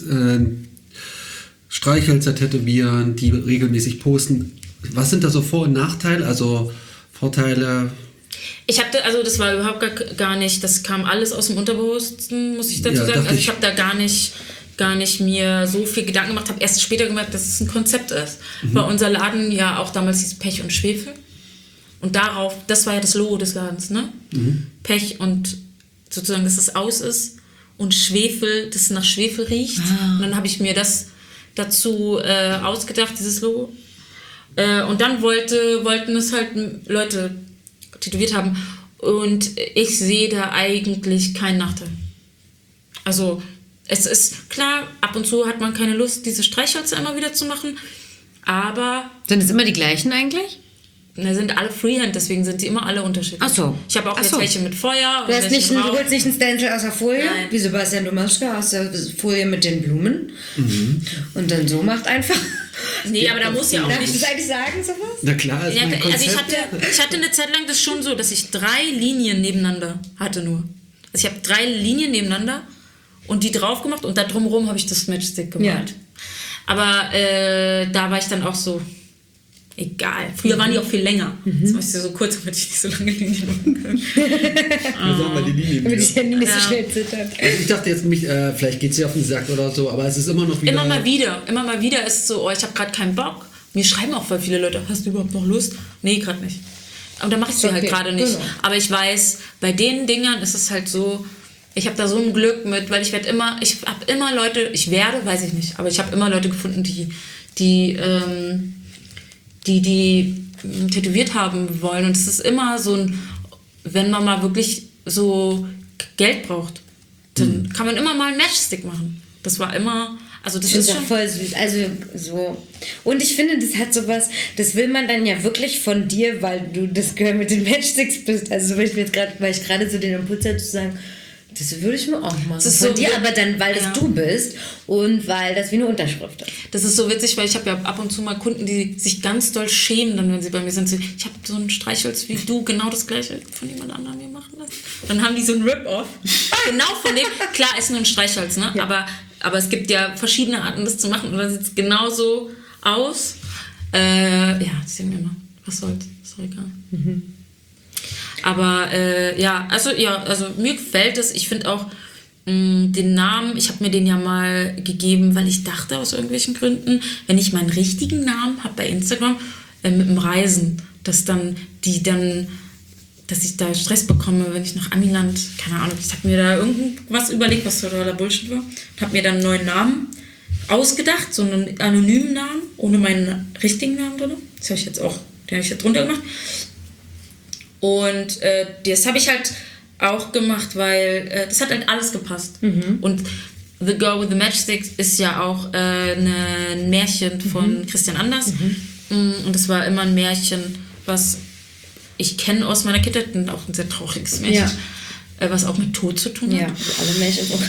Streichhölzer tätowieren, die regelmäßig posten. Was sind da so Vor- und Nachteile? Also Vorteile? Das war überhaupt gar nicht, das kam alles aus dem Unterbewussten, muss ich dazu sagen. Also ich habe da gar nicht mir so viel Gedanken gemacht, habe erst später gemerkt, dass es ein Konzept ist. Weil unser Laden ja auch damals hieß Pech und Schwefel. Und das war ja das Logo des Ladens, ne? Pech und sozusagen, dass es aus ist und Schwefel, dass es nach Schwefel riecht. Und dann habe ich mir das dazu ausgedacht, dieses Logo. Und dann wollten es halt Leute tätowiert haben. Und ich sehe da eigentlich keinen Nachteil. Also es ist klar, ab und zu hat man keine Lust, diese Streichhölzer immer wieder zu machen. Aber... Sind es immer die gleichen eigentlich? Sind alle Freehand, deswegen sind sie immer alle unterschiedlich. Ach so. Ich habe auch jetzt welche mit Feuer. Du holst nicht einen Stencil aus der Folie, Nein. wie Sebastian Domaschka aus der Folie mit den Blumen. Und dann so macht einfach. Nee, aber da muss ja auch Darf ich nicht. das eigentlich sagen, sowas? Na klar, ist Ja, mein also Konzept. ich hatte eine Zeit lang das schon so, dass ich 3 Linien nebeneinander hatte nur. Also ich habe 3 Linien nebeneinander und die drauf gemacht und da drumherum habe ich das Matchstick gemalt. Ja. Aber da war ich dann auch so, egal. Früher waren die auch viel länger. Jetzt mach ich sie so kurz, damit ich nicht so lange Linien machen kann. Sagen wir die Linie Damit wieder. ich Handy nicht so schnell zittert. Also ich dachte jetzt, vielleicht geht es dir auf den Sack oder so, aber es ist immer noch wieder... Immer mal wieder ist es so, ich habe gerade keinen Bock. Mir schreiben auch voll viele Leute, hast du überhaupt noch Lust? Nee, gerade nicht. Aber dann mache ich sie halt gerade nicht. Genau. Aber ich weiß, bei den Dingern ist es halt so, ich habe da so ein Glück mit, weil ich habe immer Leute, weiß ich nicht, aber ich habe immer Leute gefunden, die tätowiert haben wollen. Und es ist immer so ein, wenn man mal wirklich so Geld braucht, dann kann man immer mal einen Matchstick machen. Das war immer, also das Ich finde ist es schon... voll süß. Also so. Und ich finde, das hat sowas, das will man dann ja wirklich von dir, weil du das Girl mit den Matchsticks bist. Also weil ich gerade so den Impuls hatte zu sagen, Das würde ich mir auch machen. Das ist Von so dir, wie- aber dann, weil das du bist und weil das wie eine Unterschrift ist. Das ist so witzig, weil ich habe ja ab und zu mal Kunden, die sich ganz doll schämen, dann wenn sie bei mir sind. Ich habe so ein Streichholz wie du, genau das gleiche von jemand anderem mir machen lassen. Dann haben die so ein Rip-Off. Genau von dem. Klar, ist nur ein Streichholz, ne? Ja. Aber es gibt ja verschiedene Arten, das zu machen. Und dann sieht es genauso aus. Ja, das sehen wir mal. Was soll's? Ist doch egal. Aber also mir gefällt es. Ich finde auch den Namen, ich habe mir den ja mal gegeben, weil ich dachte aus irgendwelchen Gründen, wenn ich meinen richtigen Namen habe bei Instagram mit dem Reisen, dass ich da Stress bekomme, wenn ich nach Amiland, keine Ahnung, ich habe mir da irgendwas überlegt, was totaler Bullshit war, und habe mir dann einen neuen Namen ausgedacht, so einen anonymen Namen, ohne meinen richtigen Namen drin. Das habe ich jetzt auch, den habe ich jetzt drunter gemacht. Und das habe ich halt auch gemacht, weil das hat halt alles gepasst. Und The Girl with the Matchsticks ist ja auch ein Märchen von Christian Anders. Und das war immer ein Märchen, was ich kenne aus meiner Kindheit, und auch ein sehr trauriges Märchen, was auch mit Tod zu tun hat. Ja, alle Märchen so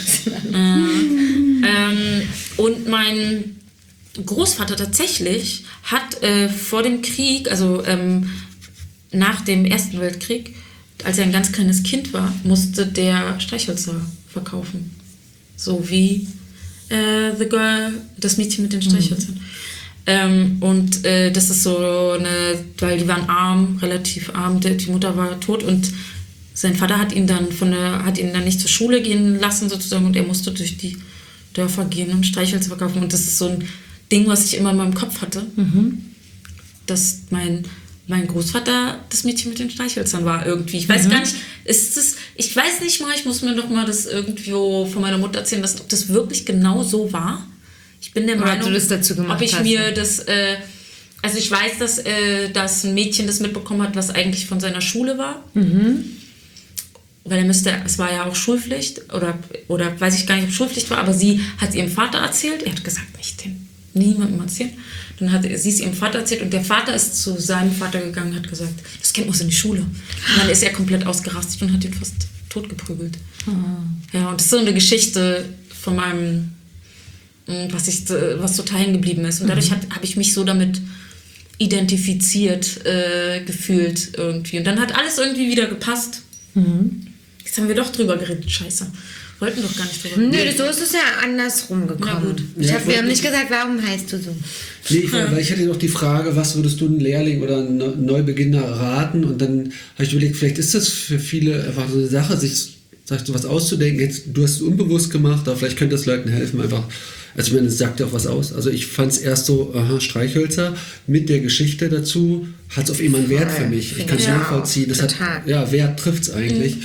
Und mein Großvater tatsächlich hat vor dem Krieg, also nach dem Ersten Weltkrieg, als er ein ganz kleines Kind war, musste der Streichhölzer verkaufen. So wie The Girl, das Mädchen mit den Streichhölzern. Das ist so weil die waren arm, relativ arm, die Mutter war tot und sein Vater hat ihn dann nicht zur Schule gehen lassen sozusagen und er musste durch die Dörfer gehen und Streichhölzer verkaufen. Und das ist so ein Ding, was ich immer in meinem Kopf hatte, dass mein Großvater das Mädchen mit den Streichhölzern war irgendwie. Ich weiß gar nicht, ich weiß nicht mal, ich muss mir noch mal das irgendwo von meiner Mutter erzählen, ob das wirklich genau so war. Ich bin der Meinung, du das dazu gemacht ob ich hast, mir das, also ich weiß, dass ein Mädchen das mitbekommen hat, was eigentlich von seiner Schule war. Weil es war ja auch Schulpflicht, oder weiß ich gar nicht, ob Schulpflicht war, aber sie hat es ihrem Vater erzählt. Er hat gesagt, nicht niemandem erzählen. Dann hat sie es ihrem Vater erzählt und der Vater ist zu seinem Vater gegangen und hat gesagt, das Kind muss in die Schule. Und dann ist er komplett ausgerastet und hat ihn fast totgeprügelt. Ja, und das ist so eine Geschichte von meinem, was total hängen geblieben ist. Und dadurch habe ich mich so damit identifiziert gefühlt irgendwie. Und dann hat alles irgendwie wieder gepasst. Jetzt haben wir doch drüber geredet, scheiße. Wollten doch gar nicht drüber reden. Nö, so ist es ja andersrum gekommen. Na gut. Wir haben nicht gesagt, warum heißt du so? Nee, weil ich hatte noch die Frage, was würdest du einem Lehrling oder einem Neubeginner raten? Und dann habe ich überlegt, vielleicht ist das für viele einfach so eine Sache, sich so was auszudenken. Jetzt, du hast es unbewusst gemacht, aber vielleicht könnte es Leuten helfen, einfach. Also ich meine, es sagt ja auch was aus. Also ich fand es erst so, Streichhölzer mit der Geschichte dazu hat es auf einmal einen Wert für mich. Ich kann es nachvollziehen. Das total. Wert trifft es eigentlich.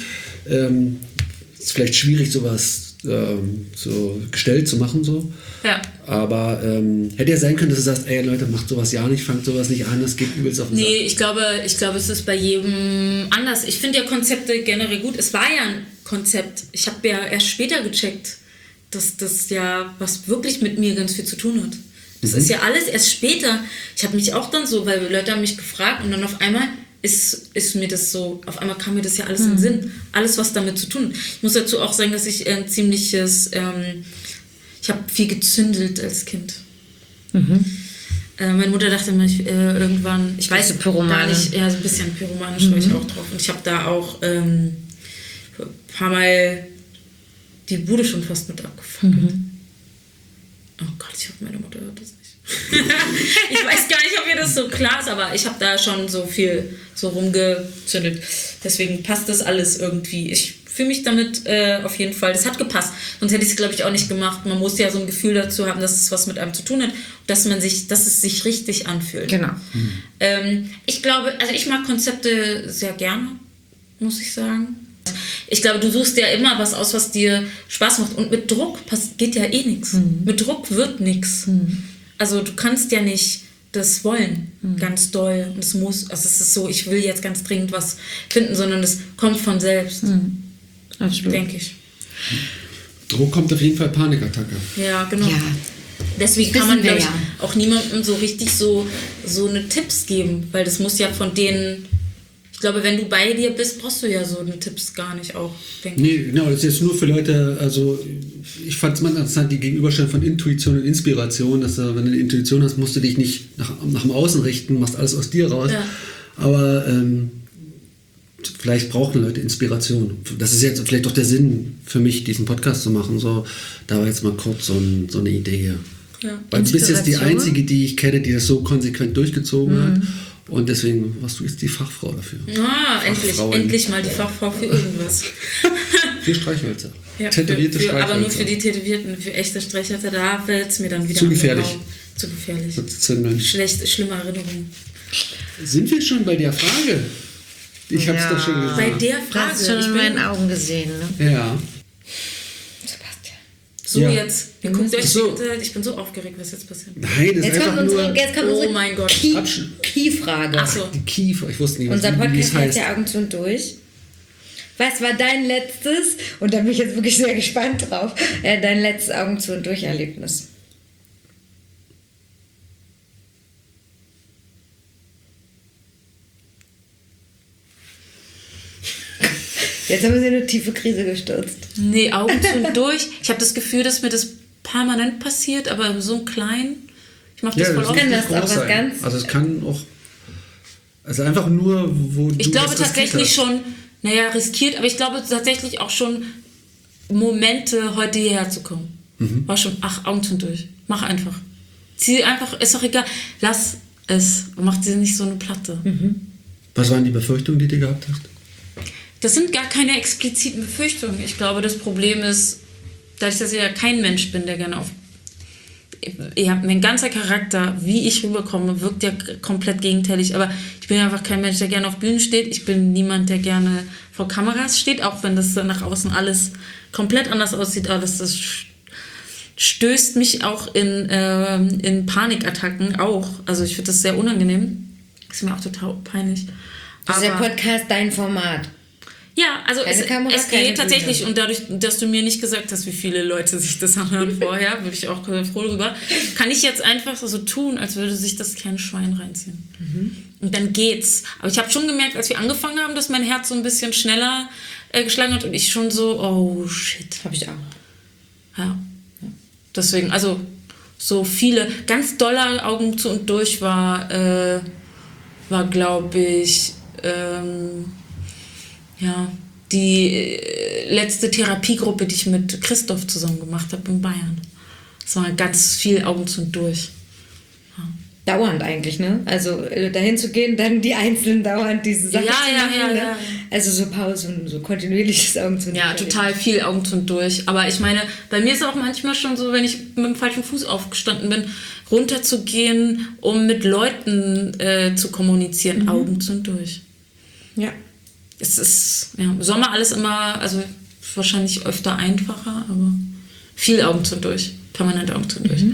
Ist vielleicht schwierig, sowas so gestellt zu machen, so. Ja. Aber hätte ja sein können, dass du sagst, ey Leute, macht sowas ja nicht, fangt sowas nicht an, das geht übelst auf den Sack. Nee, ich glaube, es ist bei jedem anders. Ich finde ja Konzepte generell gut. Es war ja ein Konzept. Ich habe ja erst später gecheckt, dass das ja was wirklich mit mir ganz viel zu tun hat. Das ist ja alles erst später. Ich habe mich auch dann so, weil Leute haben mich gefragt und dann auf einmal ist mir das so, auf einmal kam mir das ja alles in den Sinn. Alles, was damit zu tun hat. Ich muss dazu auch sagen, dass ich ein ziemliches, ich habe viel gezündelt als Kind. Meine Mutter dachte immer, irgendwann, ich weiß gar nicht, ja, so ein bisschen pyromanisch war ich auch drauf. Und ich habe da auch ein paar Mal die Bude schon fast mit abgefackelt. Oh Gott, ich hoffe, meine Mutter hört das nicht. Ich weiß gar nicht, ob ihr das so klar ist, aber ich habe da schon so viel so rumgezündelt. Deswegen passt das alles irgendwie. Ich fühle mich damit auf jeden Fall, das hat gepasst. Sonst hätte ich es, glaube ich, auch nicht gemacht. Man muss ja so ein Gefühl dazu haben, dass es was mit einem zu tun hat, dass es sich richtig anfühlt. Genau. Ich glaube, also ich mag Konzepte sehr gerne, muss ich sagen. Ich glaube, du suchst ja immer was aus, was dir Spaß macht. Und mit Druck geht ja eh nichts. Mit Druck wird nichts. Also du kannst ja nicht das wollen, ganz doll. Und es muss, also es ist so, ich will jetzt ganz dringend was finden, sondern es kommt von selbst. Absolut. Denke ich. Druck kommt auf jeden Fall Panikattacke. Ja, genau. Ja. Deswegen kann man, glaube ich, auch niemandem so richtig so eine Tipps geben, weil das muss ja von denen, ich Ich glaube, wenn du bei dir bist, brauchst du ja so eine Tipps gar nicht auch, denke ich. Nee, genau, das ist jetzt nur für Leute, also ich fand es mal interessant, die Gegenüberstellung von Intuition und Inspiration, dass du, wenn du eine Intuition hast, musst du dich nicht nach dem Außen richten, machst alles aus dir raus. Ja. Aber vielleicht brauchen Leute Inspiration. Das ist jetzt vielleicht doch der Sinn für mich, diesen Podcast zu machen. So, da war jetzt mal kurz so eine Idee hier. Ja. Weil du bist jetzt die Inspiration? Einzige, die ich kenne, die das so konsequent durchgezogen hat. Und deswegen warst du jetzt die Fachfrau dafür. Ah, Fachfrauen. endlich mal die Fachfrau für irgendwas. Für Streichhölzer. Ja, Tätowierte Streichhölzer. aber nur für die Tätowierten, für echte Streichhölzer, da fällt es mir dann wieder Zu an den gefährlich. Raum. Zu gefährlich. So zu zündeln. Schlimme Erinnerungen. Sind wir schon bei der Frage? Ich habe es Ja. doch schon gesagt. Bei der Du hast Frage, schon in meinen Augen gesehen, ne? Ja. Sebastian. so Ja. jetzt, ihr guckt euch So. bitte, ich bin so aufgeregt, was jetzt passiert. Nein, das ist Jetzt kommt einfach unsere, nur jetzt kommt Oh unsere mein Gott. Key-Frage. Ach so. die Kiefer. Ich wusste nicht, Unser wie es Podcast heißt heißt. ja Augen zu und durch. Was war dein letztes, und da bin ich jetzt wirklich sehr gespannt drauf, dein letztes Augen zu und durch Erlebnis? Jetzt haben wir sie in eine tiefe Krise gestürzt. Nee, Augen zu und durch. Ich habe das Gefühl, dass mir das permanent passiert, aber so klein. Ich mache das Ja, voll das oft. kann muss das nicht auch groß was sein. ganz- Also es kann auch... Also einfach nur, wo du Ich glaube das riskiert tatsächlich hast. schon, naja, riskiert, aber ich glaube tatsächlich auch schon Momente, heute hierher zu kommen. War schon, Augen zu und durch. Mach einfach. Zieh einfach, ist doch egal. Lass es und mach dir nicht so eine Platte. Was waren die Befürchtungen, die du gehabt hast? Das sind gar keine expliziten Befürchtungen. Ich glaube, das Problem ist, dadurch, dass ich ja kein Mensch bin, der gerne auf... Ja, mein ganzer Charakter, wie ich rüberkomme, wirkt ja komplett gegenteilig. Aber ich bin einfach kein Mensch, der gerne auf Bühnen steht. Ich bin niemand, der gerne vor Kameras steht, auch wenn das nach außen alles komplett anders aussieht. Alles, das stößt mich auch in Panikattacken auch. Also ich finde das sehr unangenehm. Ist mir auch total peinlich. Ist der Podcast dein Format? Ja, also Keine Kamera, es keine geht tatsächlich, Bühne. und dadurch, dass du mir nicht gesagt hast, wie viele Leute sich das anhören vorher, bin ich auch froh drüber, kann ich jetzt einfach so tun, als würde sich das kleine Schwein reinziehen. Und dann geht's. Aber ich habe schon gemerkt, als wir angefangen haben, dass mein Herz so ein bisschen schneller geschlagen hat und ich schon so, oh shit. Habe ich auch. Ja. Deswegen, also so viele, ganz doller Augen zu und durch war glaube ich, ja, die letzte Therapiegruppe, die ich mit Christoph zusammen gemacht habe in Bayern. Das war ganz viel Augen zu und durch. Dauernd eigentlich, ne? Also dahin zu gehen, dann die Einzelnen dauernd diese Sachen Ja, zu ja, machen. ja, ne? ja. Also so Pausen, so kontinuierliches Augen zu und Ja, durch. total viel Augen zu und durch. Aber ich meine, bei mir ist es auch manchmal schon so, wenn ich mit dem falschen Fuß aufgestanden bin, runterzugehen, um mit Leuten zu kommunizieren, Augen zu und durch. Ja. Es ist ja, im Sommer alles immer, also wahrscheinlich öfter einfacher, aber viel Augen zu und durch. Permanent Augen zu und durch.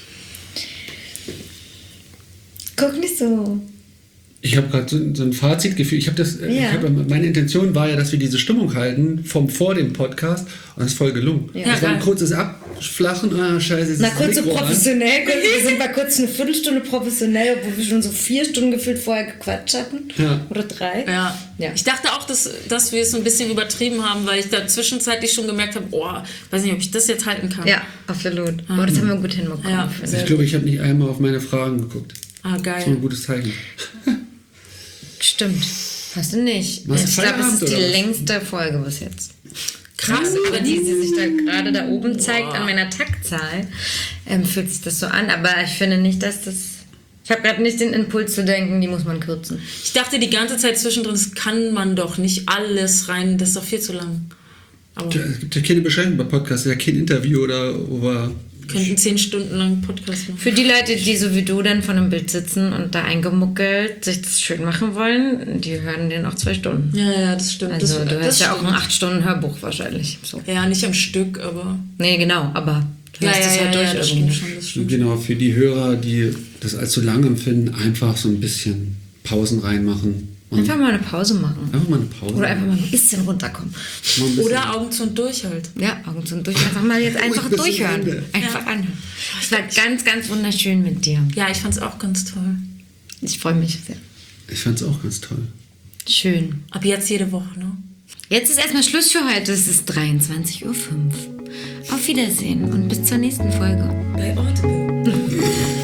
Guck nicht so. Ich habe gerade so ein Fazitgefühl. Meine Intention war ja, dass wir diese Stimmung halten vor dem Podcast, und das ist voll gelungen. Ja. Das war ein geil. kurzes Abflachen. Scheiße, jetzt Na, ist das kurz so Mikro an. professionell. Wir sind mal kurz eine Viertelstunde professionell, obwohl wir schon so 4 Stunden gefühlt vorher gequatscht hatten. Ja. Oder 3. Ja. Ja. Ich dachte auch, dass wir es so ein bisschen übertrieben haben, weil ich da zwischenzeitlich schon gemerkt habe, weiß nicht, ob ich das jetzt halten kann. Ja, absolut. Aber das haben wir gut hinbekommen. Ja. finde Ich glaube, ich habe nicht einmal auf meine Fragen geguckt. Ah, Das war ein geil. gutes Zeichen. Stimmt. Hast du nicht. Machst du Ich glaube, es Feierabend ist die oder was? längste Folge bis jetzt. Krass, Aber die sich da gerade da oben zeigt an meiner Taktzahl, fühlt sich das so an. Aber ich finde nicht, dass das... Ich habe gerade nicht den Impuls zu denken, die muss man kürzen. Ich dachte die ganze Zeit zwischendrin, das kann man doch nicht alles rein, das ist doch viel zu lang. Aber Es gibt ja keine Beschränkung bei Podcasts, ja kein Interview oder wir könnten 10 Stunden lang einen Podcast machen. Für die Leute, die so wie du dann vor einem Bild sitzen und da eingemuckelt sich das schön machen wollen, die hören den auch 2 Stunden. Ja, das stimmt. Also das, du hörst ja auch stimmt. ein 8-Stunden-Hörbuch wahrscheinlich. So. Ja, nicht am Stück, aber... Nee, genau, aber du hörst es halt durch das irgendwie. stimmt schon, das stimmt. Genau, für die Hörer, die das als zu lang empfinden, einfach so ein bisschen Pausen reinmachen. Und Einfach mal eine Pause machen. einfach mal eine Pause. Oder einfach mal ein bisschen runterkommen. Mal ein bisschen- Oder Augen zu und durch halt. Ja, Augen zu und durch. Einfach mal jetzt einfach bis zum durchhören. Ende. Einfach Ja. anhören. Es war ganz, ganz wunderschön mit dir. Ja, ich fand's auch ganz toll. Ich freue mich sehr. Ich fand es auch ganz toll. Schön. Ab jetzt jede Woche, ne? Jetzt ist erstmal Schluss für heute. Es ist 23:05 Uhr. Auf Wiedersehen und bis zur nächsten Folge. Bei Audible.